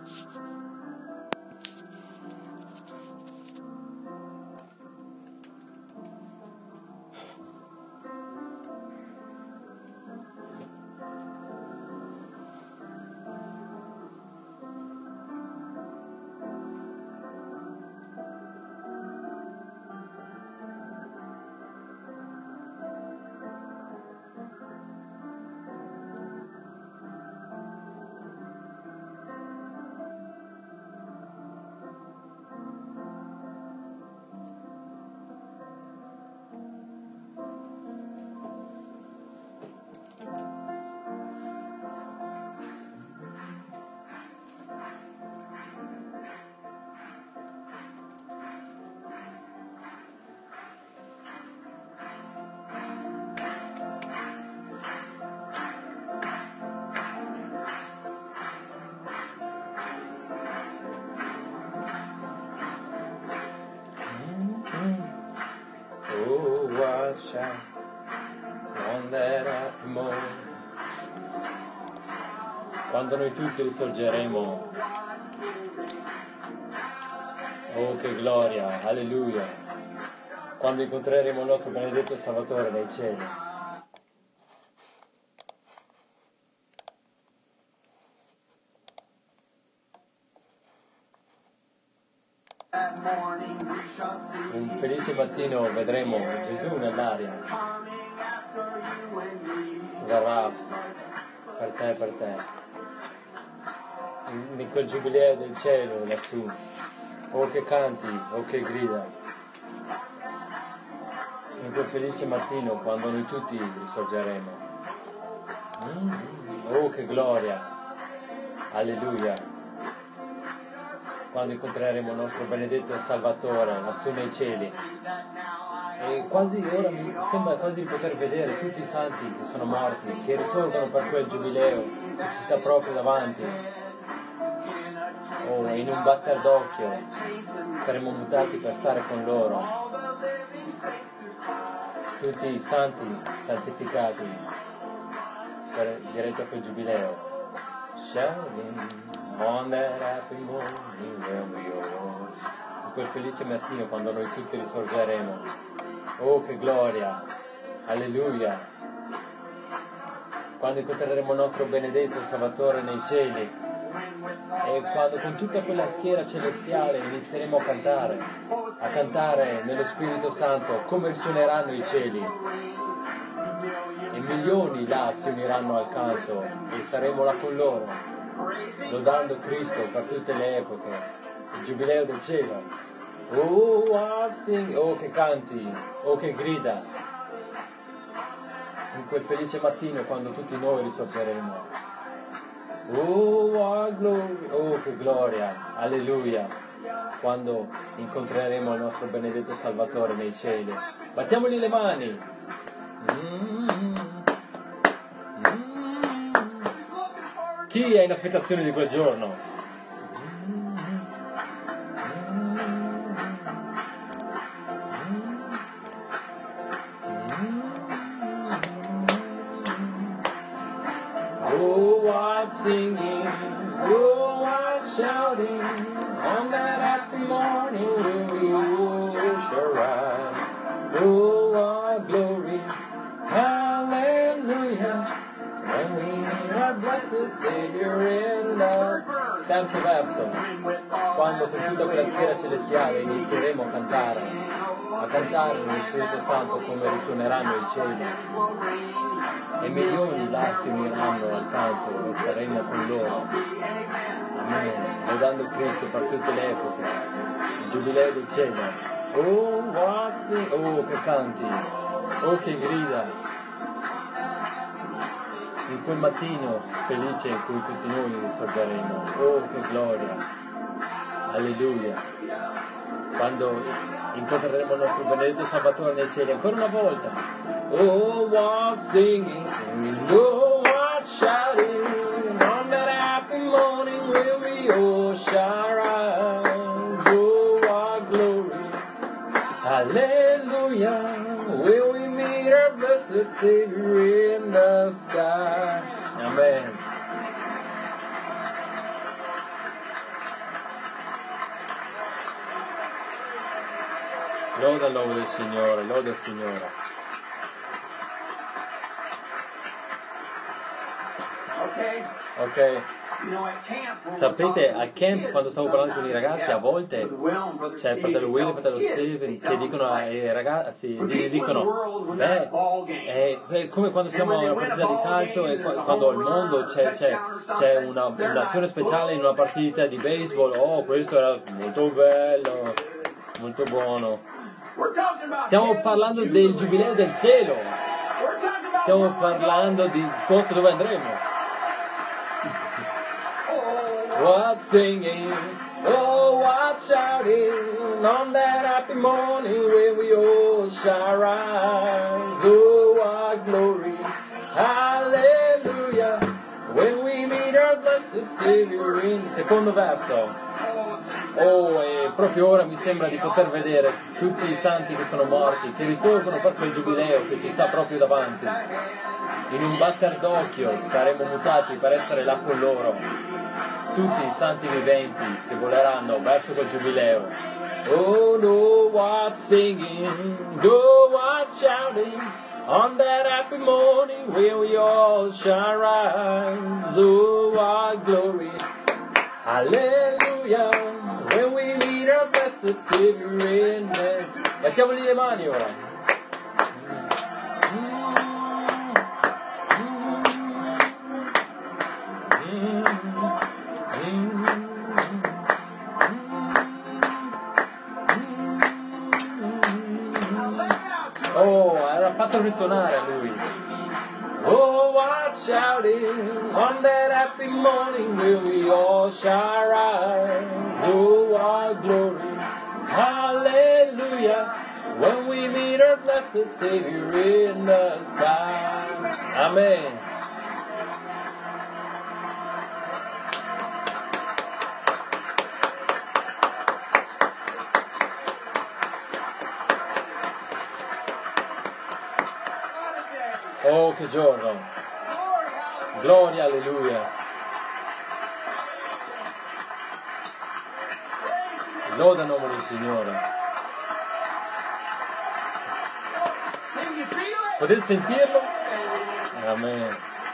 Quando noi tutti risorgeremo, oh che gloria, alleluia, quando incontreremo il nostro benedetto Salvatore nei cieli. Un felice mattino vedremo Gesù nell'aria, verrà per te, in quel giubileo del cielo lassù, oh che canti, oh che grida, in quel felice mattino quando noi tutti risorgeremo, oh che gloria, alleluia, quando incontreremo il nostro benedetto Salvatore lassù nei cieli. E quasi ora mi sembra quasi di poter vedere tutti i santi che sono morti, che risorgono per quel giubileo che ci sta proprio davanti. Oh, in un batter d'occhio saremo mutati per stare con loro. Tutti i santi santificati diretto a quel giubileo. Shouting on that happy morning when we all, in quel felice mattino quando noi tutti risorgeremo. Oh che gloria, alleluia, quando incontreremo il nostro benedetto Salvatore nei cieli e quando con tutta quella schiera celestiale inizieremo a cantare nello Spirito Santo come risuoneranno i cieli e milioni là si uniranno al canto e saremo là con loro lodando Cristo per tutte le epoche, il giubileo del cielo. Oh, oh che canti, oh che grida, in quel felice mattino quando tutti noi risorgeremo. Oh, glory, oh che gloria, alleluia, quando incontreremo il nostro benedetto Salvatore nei cieli. Battiamogli le mani. Chi è in aspettazione di quel giorno? Singing, oh, I'm shouting, on that happy morning when we all shall rise. Oh, our glory, hallelujah, when we meet our blessed Savior in the... Terzo verso, quando con tutta quella schiera celestiale inizieremo a cantare nello Spirito Santo come risuoneranno i cieli. E milioni là si uniranno al canto e saremo con loro. Amen. Lodando Cristo per tutte le epoche. Il giubileo del cielo. Oh, che canti. Oh, che grida. In quel mattino felice in cui tutti noi risorgeremo. Oh, che gloria. Alleluia. Quando incontreremo il nostro benedetto Salvatore nei cieli ancora una volta. Oh, what singing, oh, what shouting, on that happy morning when we all shall rise. Oh, what glory, hallelujah, will we meet our blessed Savior in the sky. Amen. Loda il nome del Signore, loda il Signore. Ok. Sapete, al camp, quando stavo parlando con i ragazzi, a volte c'è il fratello Will e il fratello Steven che dicono ai ragazzi, dicono, beh, è come quando siamo a una partita di calcio e quando al mondo c'è un'azione speciale in una partita di baseball. Oh, questo era molto bello, molto buono. Stiamo parlando del giubileo del cielo, stiamo parlando del posto dove andremo. What singing, oh what shouting, on that happy morning when we all shall rise. Oh what glory, hallelujah, when we meet our blessed Savior in... Secondo verso. Oh, e proprio ora mi sembra di poter vedere tutti i santi che sono morti, che risorgono per quel giubileo che ci sta proprio davanti. In un batter d'occhio saremo mutati per essere là con loro. Tutti i santi viventi che voleranno verso quel giubileo. Oh no, what singing, go what shouting, on that happy morning when we all shall rise. Oh what glory, hallelujah, when we meet our blessed Savior in heaven. Mettiamogli le mani ora. Oh, era fatto risuonare a lui. Oh, what shouting on that happy morning will we all shall rise. Oh, what glory, hallelujah, when we meet our blessed Savior in the sky. Amen. Oh, che giorno! Gloria, alleluia! Loda il nome del Signore! Potete sentirlo? Amen!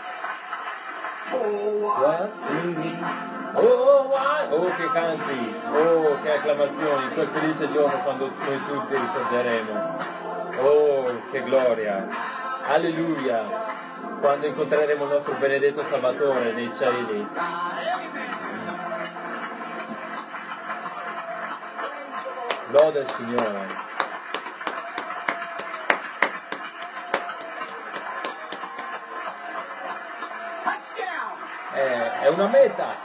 Oh, che canti! Oh, che acclamazioni! Quel felice giorno quando noi tutti risorgeremo! Oh, che gloria! Alleluia, quando incontreremo il nostro benedetto Salvatore nei cieli. Loda il Signore. È una meta.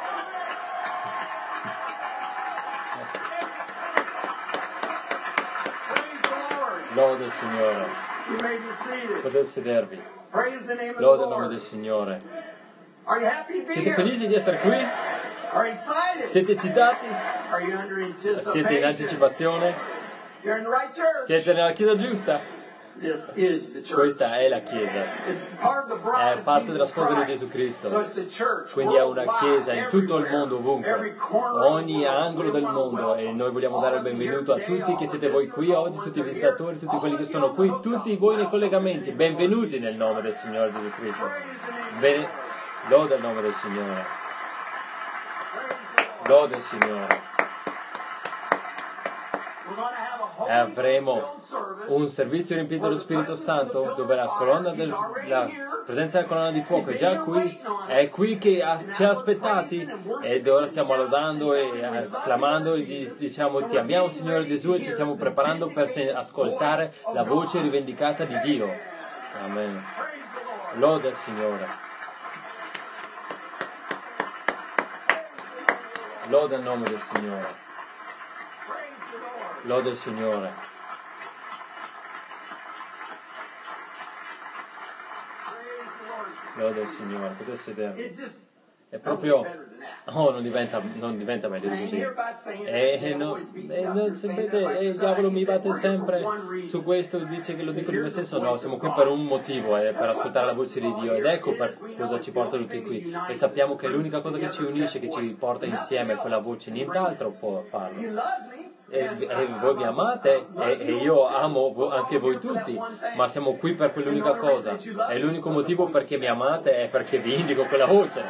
Loda il Signore. Potete sedervi. Loda il nome del Signore. Siete felici di essere qui? Siete eccitati? Siete in anticipazione? Siete nella chiesa giusta? Questa è la chiesa, è parte della sposa di Gesù Cristo, quindi è una chiesa in tutto il mondo, ovunque, ogni angolo del mondo, e noi vogliamo dare il benvenuto a tutti che siete voi qui oggi, tutti i visitatori, tutti quelli che sono qui, tutti voi nei collegamenti, benvenuti nel nome del Signore Gesù Cristo. Loda il nome del Signore, loda il Signore. E avremo un servizio riempito dello Spirito Santo dove la presenza della colonna di fuoco è qui che ci ha aspettati, ed ora stiamo lodando e acclamando e diciamo ti amiamo Signore Gesù, e ci stiamo preparando per ascoltare la voce rivendicata di Dio. Amen. Loda il Signore. Loda il nome del Signore. Loda il Signore. Loda il Signore. Potete sedervi. È proprio... Oh, non diventa meglio di così. Sapete, il diavolo mi batte sempre su questo, dice che lo dico di me stesso. No, siamo qui per un motivo, per ascoltare la voce di Dio, ed ecco per cosa ci porta tutti qui. E sappiamo che l'unica cosa che ci unisce, che ci porta insieme, è quella voce, nient'altro può farlo. e voi mi amate e io amo anche voi tutti, ma siamo qui per quell'unica cosa. E l'unico motivo perché mi amate è perché vi indico quella voce.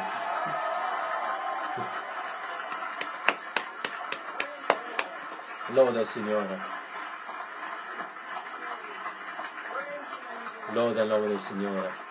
Loda il Signore. Loda il nome del Signore.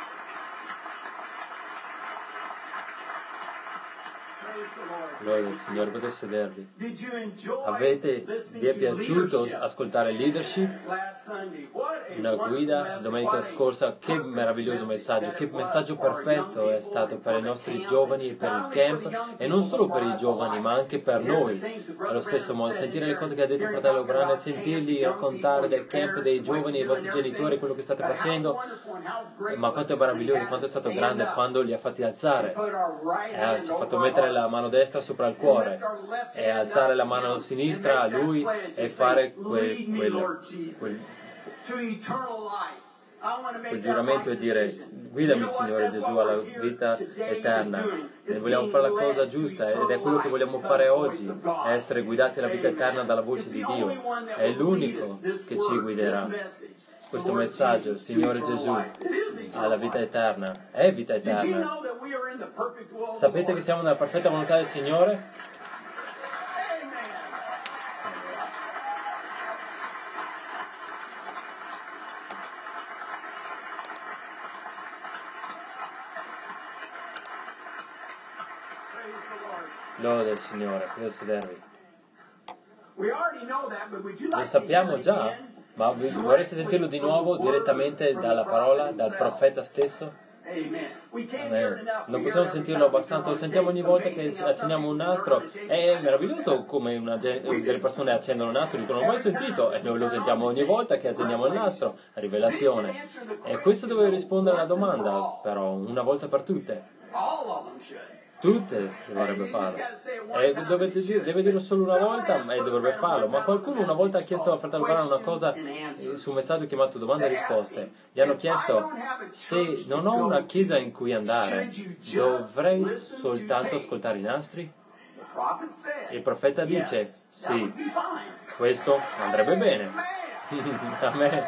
Gloria al Signore, potete sedervi. Vi è piaciuto ascoltare Leadership? Una guida domenica scorsa, che meraviglioso messaggio, che messaggio perfetto è stato per i nostri giovani e per il camp, e non solo per i giovani ma anche per noi. Allo stesso modo, sentire le cose che ha detto il fratello Branham e sentirli raccontare del camp dei giovani e i vostri genitori, quello che state facendo, ma quanto è meraviglioso, quanto è stato grande quando li ha fatti alzare. Ci ha fatto mettere la mano destra sopra il cuore e alzare la mano sinistra a lui e fare quel giuramento e dire: guidami Signore Gesù alla vita eterna, e vogliamo fare la cosa giusta, ed è quello che vogliamo fare oggi, è essere guidati alla vita eterna dalla voce di Dio. È l'unico che ci guiderà. Questo messaggio, Signore Gesù, alla vita eterna, è vita eterna. Sapete che siamo nella perfetta volontà del Signore? Lode il Signore, potete sedervi. Lo sappiamo già, ma vorreste sentirlo di nuovo direttamente dalla parola, dal profeta stesso? Amen. Non possiamo sentirlo abbastanza, lo sentiamo ogni volta che accendiamo un nastro. È meraviglioso come delle persone accendono un nastro e dicono: non ho mai sentito, e noi lo sentiamo ogni volta che accendiamo il nastro. Rivelazione. E questo deve rispondere alla domanda, però, una volta per tutte. Tutte dovrebbe farlo. Deve dirlo solo una volta e dovrebbe farlo. Ma qualcuno una volta ha chiesto al fratello Branham una cosa su un messaggio chiamato domande e risposte. Gli hanno chiesto: se non ho una chiesa in cui andare, dovrei soltanto ascoltare i nastri? Il profeta dice: sì, questo andrebbe bene. Amen.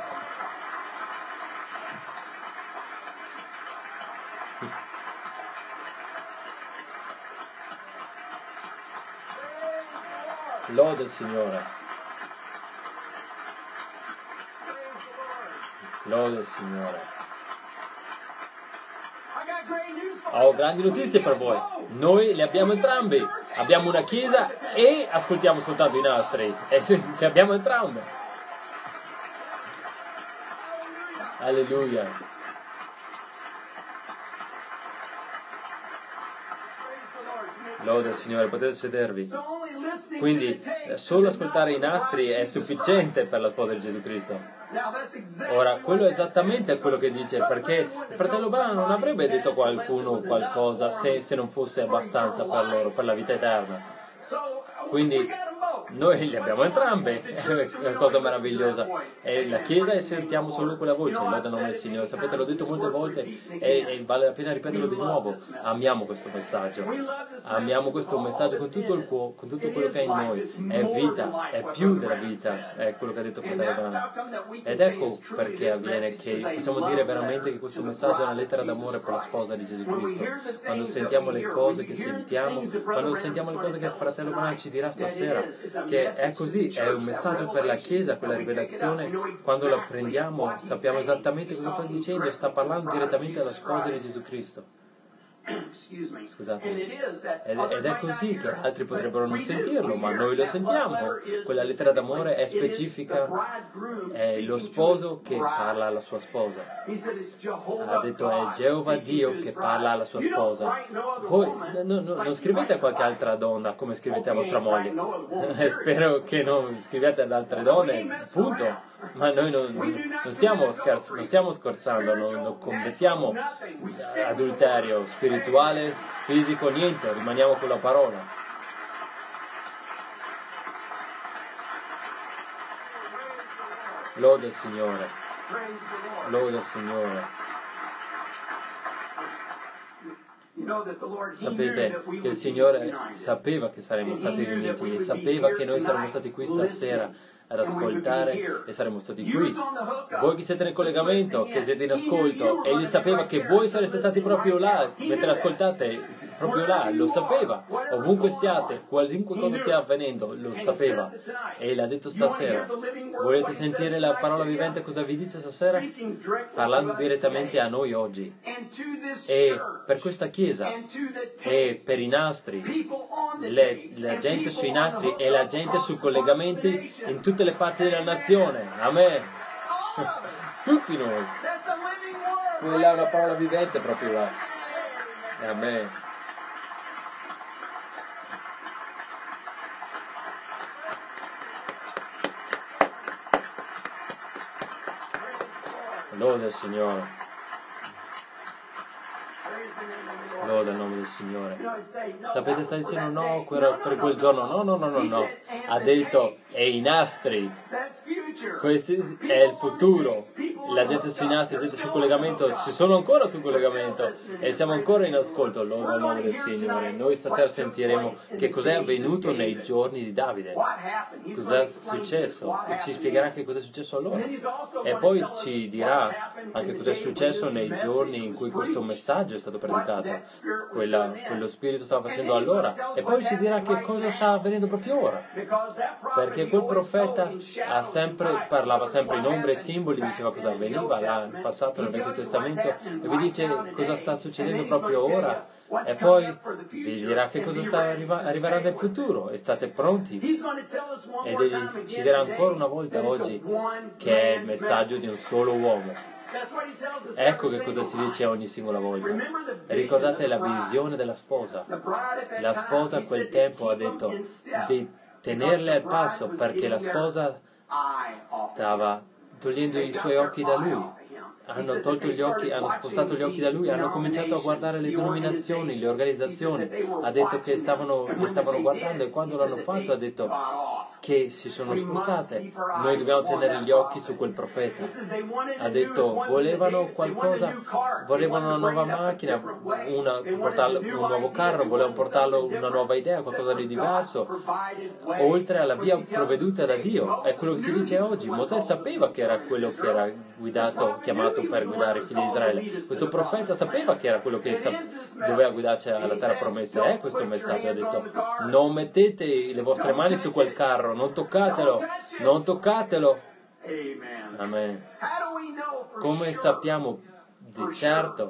Lode il Signore. Lode il Signore. Ho grandi notizie per voi. Noi le abbiamo entrambi. Abbiamo una chiesa e ascoltiamo soltanto i nastri. E se abbiamo entrambe. Alleluia. Lode il Signore, potete sedervi. Quindi solo ascoltare i nastri è sufficiente per la sposa di Gesù Cristo. Ora, quello è esattamente quello che dice, perché il fratello Branham non avrebbe detto a qualcuno qualcosa se non fosse abbastanza per loro, per la vita eterna. Quindi noi li abbiamo entrambe, è una cosa meravigliosa. E la Chiesa, e sentiamo solo quella voce, loda il nome del Signore. Sapete, l'ho detto molte volte e vale la pena ripeterlo di nuovo. Amiamo questo messaggio. Amiamo questo messaggio con tutto il cuore, con tutto quello che è in noi. È vita, è più della vita, è quello che ha detto fratello Branham. Ed ecco perché avviene che possiamo dire veramente che questo messaggio è una lettera d'amore per la sposa di Gesù Cristo. Quando sentiamo le cose che sentiamo, quando sentiamo le cose che il fratello Branham ci dirà stasera, che è così, è un messaggio per la Chiesa, quella rivelazione, quando la prendiamo sappiamo esattamente cosa sta dicendo, sta parlando direttamente alla sposa di Gesù Cristo. Scusate. Ed è così che altri potrebbero non sentirlo, ma noi lo sentiamo. Quella lettera d'amore è specifica, è lo sposo che parla alla sua sposa. Ha detto: è Geova Dio che parla alla sua sposa. Voi non scrivete a qualche altra donna come scrivete a vostra moglie. Spero che non scriviate ad altre donne, punto. Ma noi non stiamo scherzando, non commettiamo adulterio spirituale, fisico, niente, rimaniamo con la parola. Lode il Signore, lode il Signore. Sapete che il Signore sapeva che saremmo stati riuniti e sapeva che noi saremmo stati qui stasera ad ascoltare e saremmo stati qui. Voi che siete nel collegamento, che siete in ascolto, egli sapeva che voi sareste stati proprio là, mentre ascoltate, proprio là, lo sapeva. Ovunque siate, qualunque cosa stia avvenendo, lo sapeva. E l'ha detto stasera. Volete sentire la parola vivente cosa vi dice stasera? Parlando direttamente a noi oggi. E per questa chiesa, e per i nastri, la gente sui nastri e la gente sui collegamenti in tutte le parti della nazione. Amen. Tutti noi. Quella è una parola vivente proprio là. Amen. Lode al Signore. Lode al nome del Signore. Sapete, sta dicendo no, per quel giorno. No. Ha detto, e i nastri. Questo è il futuro. La gente sui nastri, la gente sul collegamento, ci sono ancora sul collegamento e siamo ancora in ascolto. Lode al nome del Signore. Noi stasera sentiremo che cos'è avvenuto nei giorni di Davide. Cos'è successo? E ci spiegherà che cos'è successo allora. E poi ci dirà anche cos'è successo nei giorni in cui questo messaggio è stato predicato. Quello spirito stava facendo allora. E poi ci dirà che cosa sta avvenendo proprio ora. Perché quel profeta parlava sempre in ombre e simboli, diceva cosa avveniva là in passato nel Vecchio Testamento e vi dice cosa sta succedendo proprio ora e poi vi dirà che cosa arriverà nel futuro e state pronti. Ed egli ci dirà ancora una volta oggi che è il messaggio di un solo uomo. Ecco che cosa ci dice ogni singola volta. Ricordate la visione della sposa. La sposa a quel tempo ha detto di tenerle al passo perché la sposa stava togliendo i suoi occhi da lui. Hanno tolto gli occhi, hanno spostato gli occhi da lui, hanno cominciato a guardare le denominazioni, le organizzazioni. Ha detto che le stavano guardando e quando l'hanno fatto ha detto che si sono spostate. Noi dobbiamo tenere gli occhi su quel profeta. Ha detto volevano qualcosa, volevano una nuova macchina, portarlo un nuovo carro, volevano portarlo una nuova idea, qualcosa di diverso, oltre alla via provveduta da Dio. È quello che si dice oggi. Mosè sapeva che era quello che era chiamato per guidare i figli di Israele. Questo profeta sapeva che era quello che doveva guidarci alla terra promessa. È questo il messaggio. Ha detto non mettete le vostre mani su quel carro, non toccatelo. Amen. Come sappiamo di certo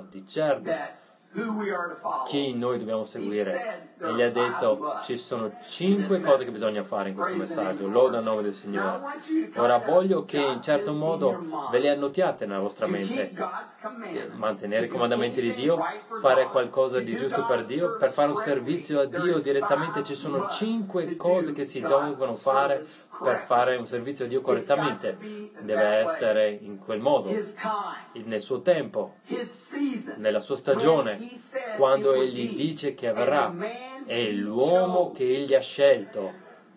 chi noi dobbiamo seguire? E gli ha detto ci sono 5 cose che bisogna fare in questo messaggio. Loda il nome del Signore. Ora voglio che in certo modo ve le annotiate nella vostra mente. Mantenere i comandamenti di Dio, fare qualcosa di giusto per Dio, per fare un servizio a Dio direttamente. Ci sono 5 cose che si devono fare per fare un servizio a Dio correttamente. Deve essere in quel modo, nel suo tempo, nella sua stagione, quando Egli dice che avverrà. È l'uomo che Egli ha scelto.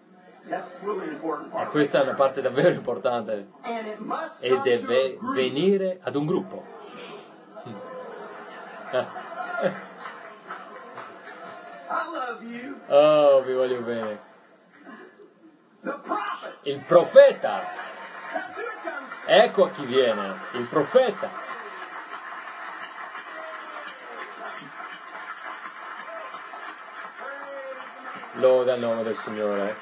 E questa è una parte davvero importante. E deve venire ad un gruppo. Oh, vi voglio bene. Il profeta. Ecco a chi viene. Il profeta. Loda il nome del Signore.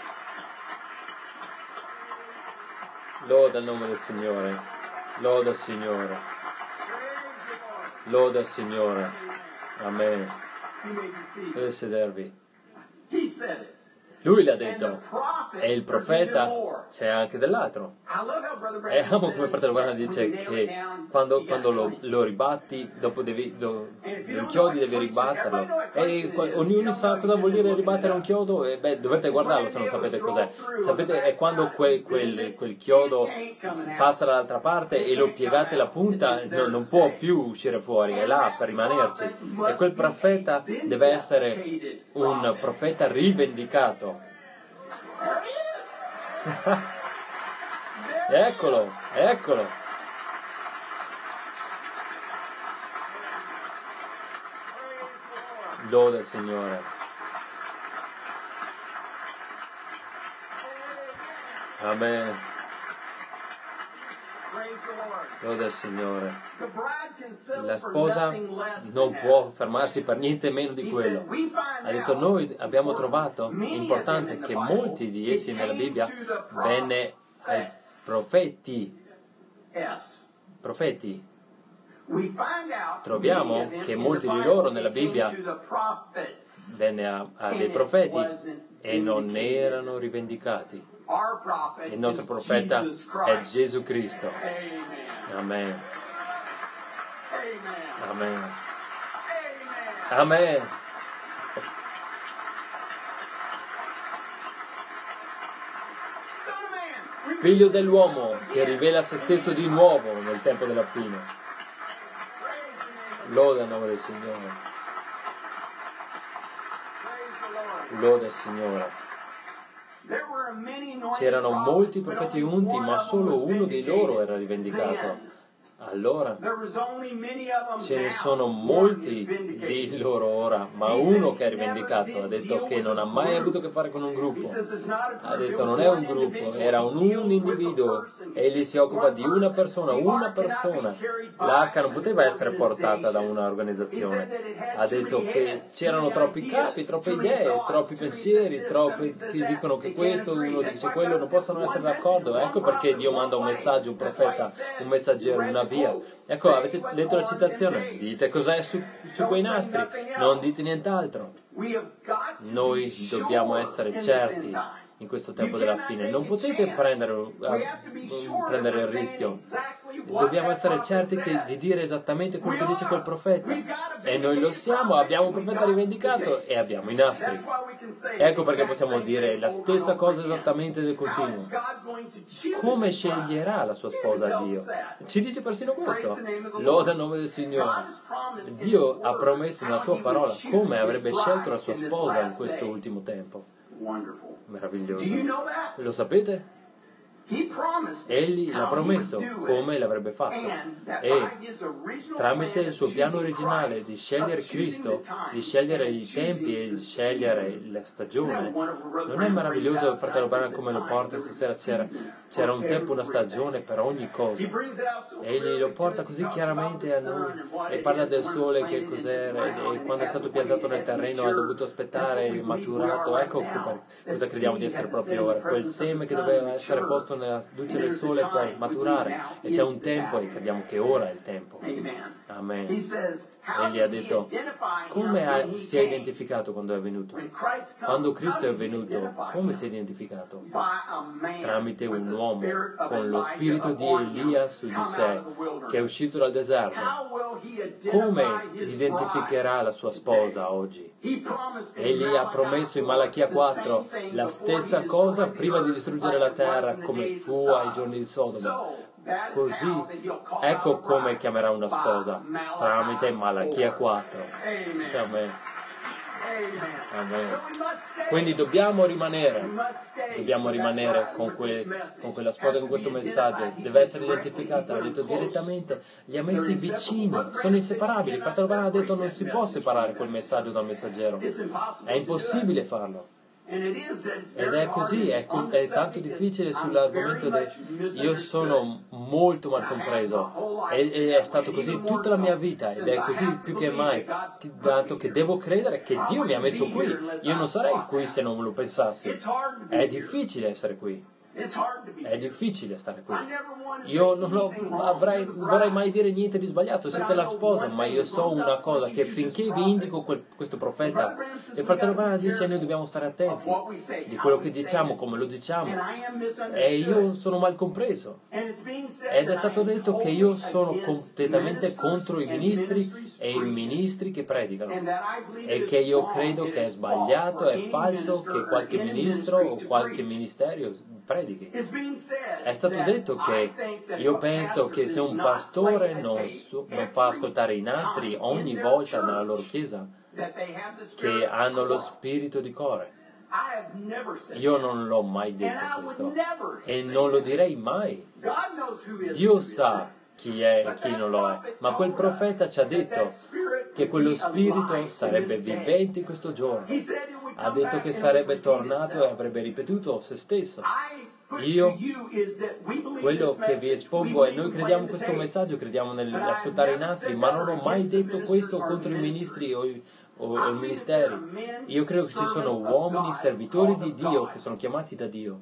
Loda il nome del Signore. Loda il Signore. Loda il Signore. Amen. Potete sedervi. Lui l'ha detto. E il profeta c'è anche dell'altro. E amo come fratello Branham dice che quando lo ribatti, dopo lo inchiodi devi ribatterlo. E ognuno sa cosa vuol dire ribattere un chiodo? E dovete guardarlo se non sapete cos'è. Sapete, è quando quel chiodo passa dall'altra parte e lo piegate la punta, non può più uscire fuori, è là per rimanerci. E quel profeta deve essere un profeta rivendicato. Eccolo. Loda il Signore. Amen. Loda il Signore. La sposa non può fermarsi per niente meno di quello. Ha detto, noi abbiamo trovato, importante, che molti di essi nella Bibbia venne ai profeti. Troviamo che molti di loro nella Bibbia venne a dei profeti e non erano rivendicati. Il nostro profeta è Gesù Cristo. Amen. Amen. Amen. Figlio dell'uomo che rivela se stesso di nuovo nel tempo della fine. Loda il nome del Signore. Loda il Signore. C'erano molti profeti unti, ma solo uno di loro era rivendicato. Allora, ce ne sono molti di loro ora, ma uno che è rivendicato ha detto che non ha mai avuto a che fare con un gruppo. Ha detto non è un gruppo, era un individuo. Egli si occupa di una persona. L'arca non poteva essere portata da un'organizzazione. Ha detto che c'erano troppi capi, troppe idee, troppi pensieri, troppi che dicono che questo, uno dice quello, non possono essere d'accordo. Ecco perché Dio manda un messaggio, un profeta, un messaggero, una via. Ecco, avete letto la citazione? Dite cos'è su quei nastri, non dite nient'altro. Noi dobbiamo essere certi in questo tempo della fine. Non potete prendere il rischio. Dobbiamo essere certi di dire esattamente quello che dice quel profeta. E noi lo siamo, abbiamo un profeta rivendicato e abbiamo i nastri. Ecco perché possiamo dire la stessa cosa esattamente del continuo. Come sceglierà la sua sposa Dio? Ci dice persino questo. Loda il nome del Signore. Dio ha promesso nella sua parola come avrebbe scelto la sua sposa in questo ultimo tempo. Meraviglioso. Lo sapete? Egli l'ha promesso come l'avrebbe fatto e tramite il suo piano originale di scegliere Cristo, di scegliere i tempi e di scegliere la stagione. Non è meraviglioso, fratello Branham, come lo porta stasera? C'era un tempo, una stagione per ogni cosa. Egli lo porta così chiaramente a noi e parla del sole, che cos'era, e quando è stato piantato nel terreno ha dovuto aspettare il maturato. Ecco cosa crediamo di essere proprio ora, quel seme che doveva essere posto nella luce del sole per maturare, e c'è un tempo e crediamo che ora è il tempo. Amen. Egli ha detto come si è identificato quando è venuto. Quando Cristo è venuto, come si è identificato? Tramite un uomo con lo spirito di Elia su di sé, che è uscito dal deserto. Come identificherà la sua sposa oggi? Egli ha promesso in Malachia 4 la stessa cosa prima di distruggere la terra, come fu ai giorni di Sodoma. Così, ecco come chiamerà una sposa, tramite Malachia 4. Amen. Amen. Quindi dobbiamo rimanere con quella sposa, con questo messaggio. Deve essere identificata, l'ha detto direttamente, li ha messi vicini, sono inseparabili. Il fratello Branham ha detto non si può separare quel messaggio dal messaggero, è impossibile farlo. Ed è così, è tanto difficile sull'argomento io sono molto mal compreso, e è stato così tutta la mia vita, ed è così più che mai, dato che devo credere che Dio mi ha messo qui. Io non sarei qui se non lo pensassi. È difficile essere qui. È difficile stare qui. Io non vorrei mai dire niente di sbagliato, siete la sposa, ma io so una cosa, che finché vi indico questo profeta, il fratello Branham dice noi dobbiamo stare attenti di quello che diciamo, come lo diciamo, e io sono mal compreso, ed è stato detto che io sono completamente contro i ministri e i ministri che predicano, e che io credo che è sbagliato, è falso che qualche ministro o qualche ministerio predichi. È stato detto che io penso che se un pastore non fa ascoltare i nastri ogni volta nella loro chiesa, che hanno lo spirito di Core. Io non l'ho mai detto questo e non lo direi mai. Dio sa chi è e chi non lo è, ma quel profeta ci ha detto che quello spirito sarebbe vivente in questo giorno. Ha detto che sarebbe tornato e avrebbe ripetuto se stesso. Io, quello che vi espongo è: noi crediamo in questo messaggio, crediamo nell'ascoltare i nastri, ma non ho mai detto questo contro i ministri o i ministeri. Io credo che ci sono uomini servitori di Dio che sono chiamati da Dio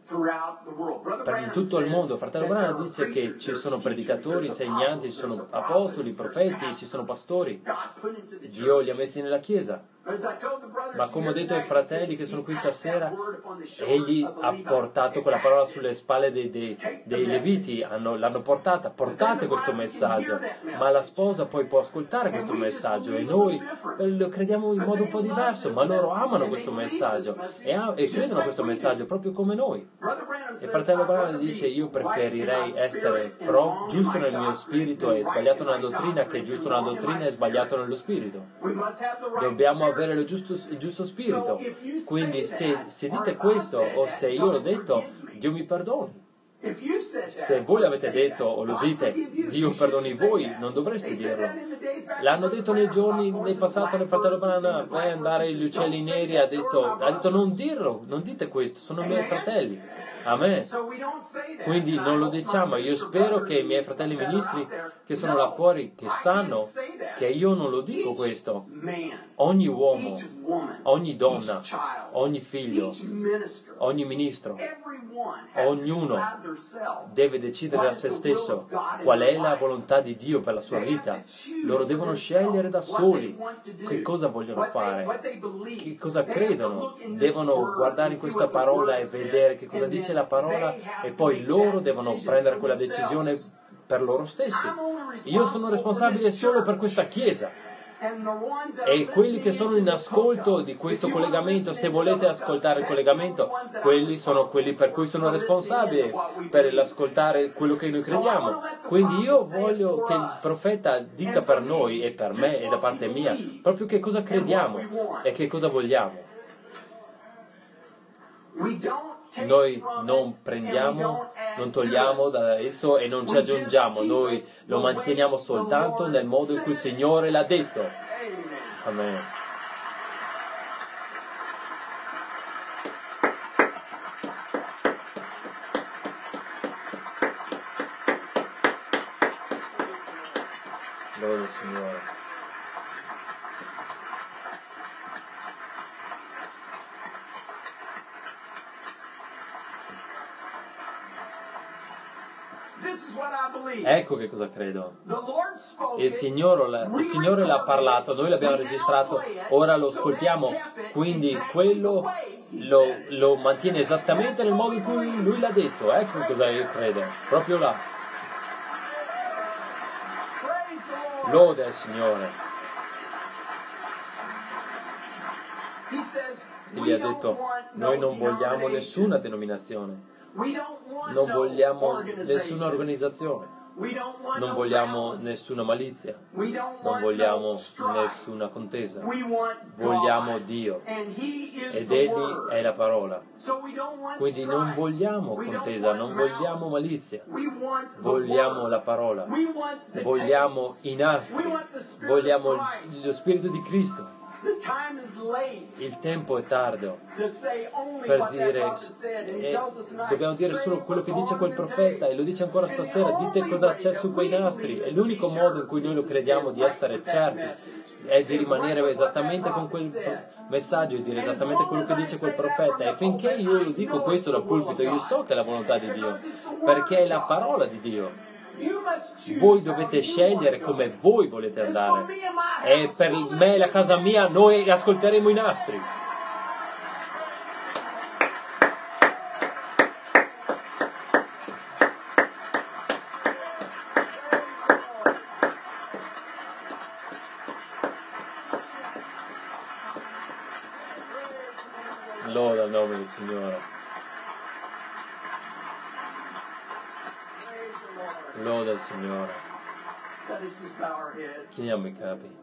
in tutto il mondo. Fratello Branham dice che ci sono predicatori, insegnanti, ci sono apostoli, profeti, ci sono pastori. Dio li ha messi nella Chiesa. Ma come ho detto ai fratelli che sono qui stasera, Egli ha portato quella parola sulle spalle dei Leviti, l'hanno portata. Portate questo messaggio, ma la sposa poi può ascoltare questo messaggio, e noi lo crediamo in modo un po' diverso, ma loro amano questo messaggio e credono a questo messaggio proprio come noi. E fratello Branham dice: io preferirei essere giusto nel mio spirito e sbagliato nella dottrina, che giusto nella dottrina e sbagliato nello spirito. Dobbiamo avere il giusto spirito. Quindi se dite questo, o se io l'ho detto, Dio mi perdoni. Se voi l'avete detto o lo dite, Dio perdoni voi, non dovreste dirlo. L'hanno detto nei giorni, nel passato, nel fratello Branham, andare agli uccelli neri, ha detto non dirlo, non dite questo, sono i miei fratelli. Amen. Quindi non lo diciamo. Io spero che i miei fratelli ministri che sono là fuori, che sanno che io non lo dico questo. Ogni uomo, ogni donna, ogni figlio, ogni ministro, ognuno deve decidere a se stesso qual è la volontà di Dio per la sua vita. Loro devono scegliere da soli che cosa vogliono fare, che cosa credono. Devono guardare in questa parola e vedere che cosa dice la parola, e poi loro devono prendere quella decisione per loro stessi. Io sono responsabile solo per questa Chiesa. E quelli che sono in ascolto di questo collegamento, se volete ascoltare il collegamento, quelli sono quelli per cui sono responsabile per l'ascoltare quello che noi crediamo. Quindi io voglio che il profeta dica per noi e per me e da parte mia proprio che cosa crediamo e che cosa vogliamo. Noi non prendiamo, non togliamo da esso e non ci aggiungiamo, noi lo manteniamo soltanto nel modo in cui il Signore l'ha detto. Amen. Gloria al Signore. Ecco che cosa credo. Il Signore l'ha parlato, noi l'abbiamo registrato, ora lo ascoltiamo, quindi quello lo mantiene esattamente nel modo in cui Lui l'ha detto. Ecco cosa io credo, proprio là. Lode al Signore. Egli ha detto: noi non vogliamo nessuna denominazione. Non vogliamo nessuna organizzazione, non vogliamo nessuna malizia, non vogliamo nessuna contesa, vogliamo Dio ed Egli è la parola. Quindi non vogliamo contesa, non vogliamo malizia, vogliamo la parola, vogliamo i nastri, vogliamo lo Spirito di Cristo. Il tempo è tardo per dire, dobbiamo dire solo quello che dice quel profeta, e lo dice ancora stasera: dite cosa c'è su quei nastri. E l'unico modo in cui noi lo crediamo di essere certi è di rimanere esattamente con quel messaggio e dire esattamente quello che dice quel profeta. E finché io lo dico questo dal pulpito, io so che è la volontà di Dio, perché è la parola di Dio. Voi dovete scegliere come voi volete andare, e per me e la casa mia noi ascolteremo i nastri. Loda il nome del Signore. Loda il Signore. Chiniamo i capi.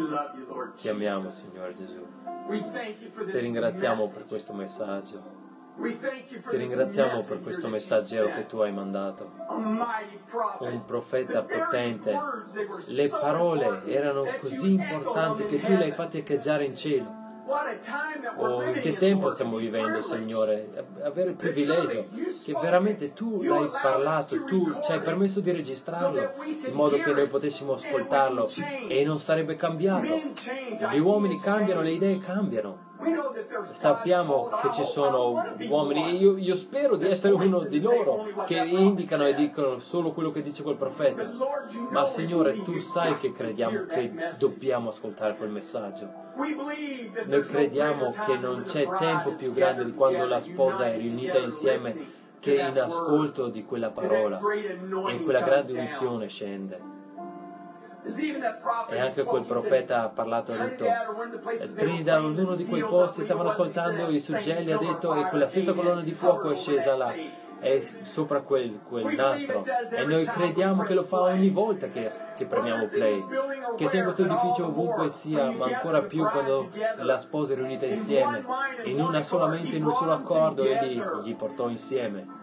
Ti amiamo, Signore Gesù. Ti ringraziamo per questo messaggio. Ti ringraziamo per questo messaggero che tu hai mandato, un profeta potente. Le parole erano così importanti che tu le hai fatte echeggiare in cielo. Oh, in che tempo stiamo vivendo, Signore? Avere il privilegio che veramente tu l'hai parlato, tu ci hai permesso di registrarlo, in modo che noi potessimo ascoltarlo e non sarebbe cambiato. Gli uomini cambiano, le idee cambiano. Sappiamo che ci sono uomini, io spero di essere uno di loro, che indicano e dicono solo quello che dice quel profeta. Ma Signore, tu sai che crediamo che dobbiamo ascoltare quel messaggio. Noi crediamo che non c'è tempo più grande di quando la sposa è riunita insieme che in ascolto di quella parola e quella grande unzione scende. E anche quel profeta ha parlato, ha detto, Trinidad, in uno di quei posti stavano ascoltando i suggelli, ha detto, e quella stessa colonna di fuoco è scesa là, è sopra quel nastro, e noi crediamo che lo fa ogni volta che premiamo play, che sia in questo edificio ovunque sia, ma ancora più quando la sposa è riunita insieme, solamente in un solo accordo, egli gli portò insieme.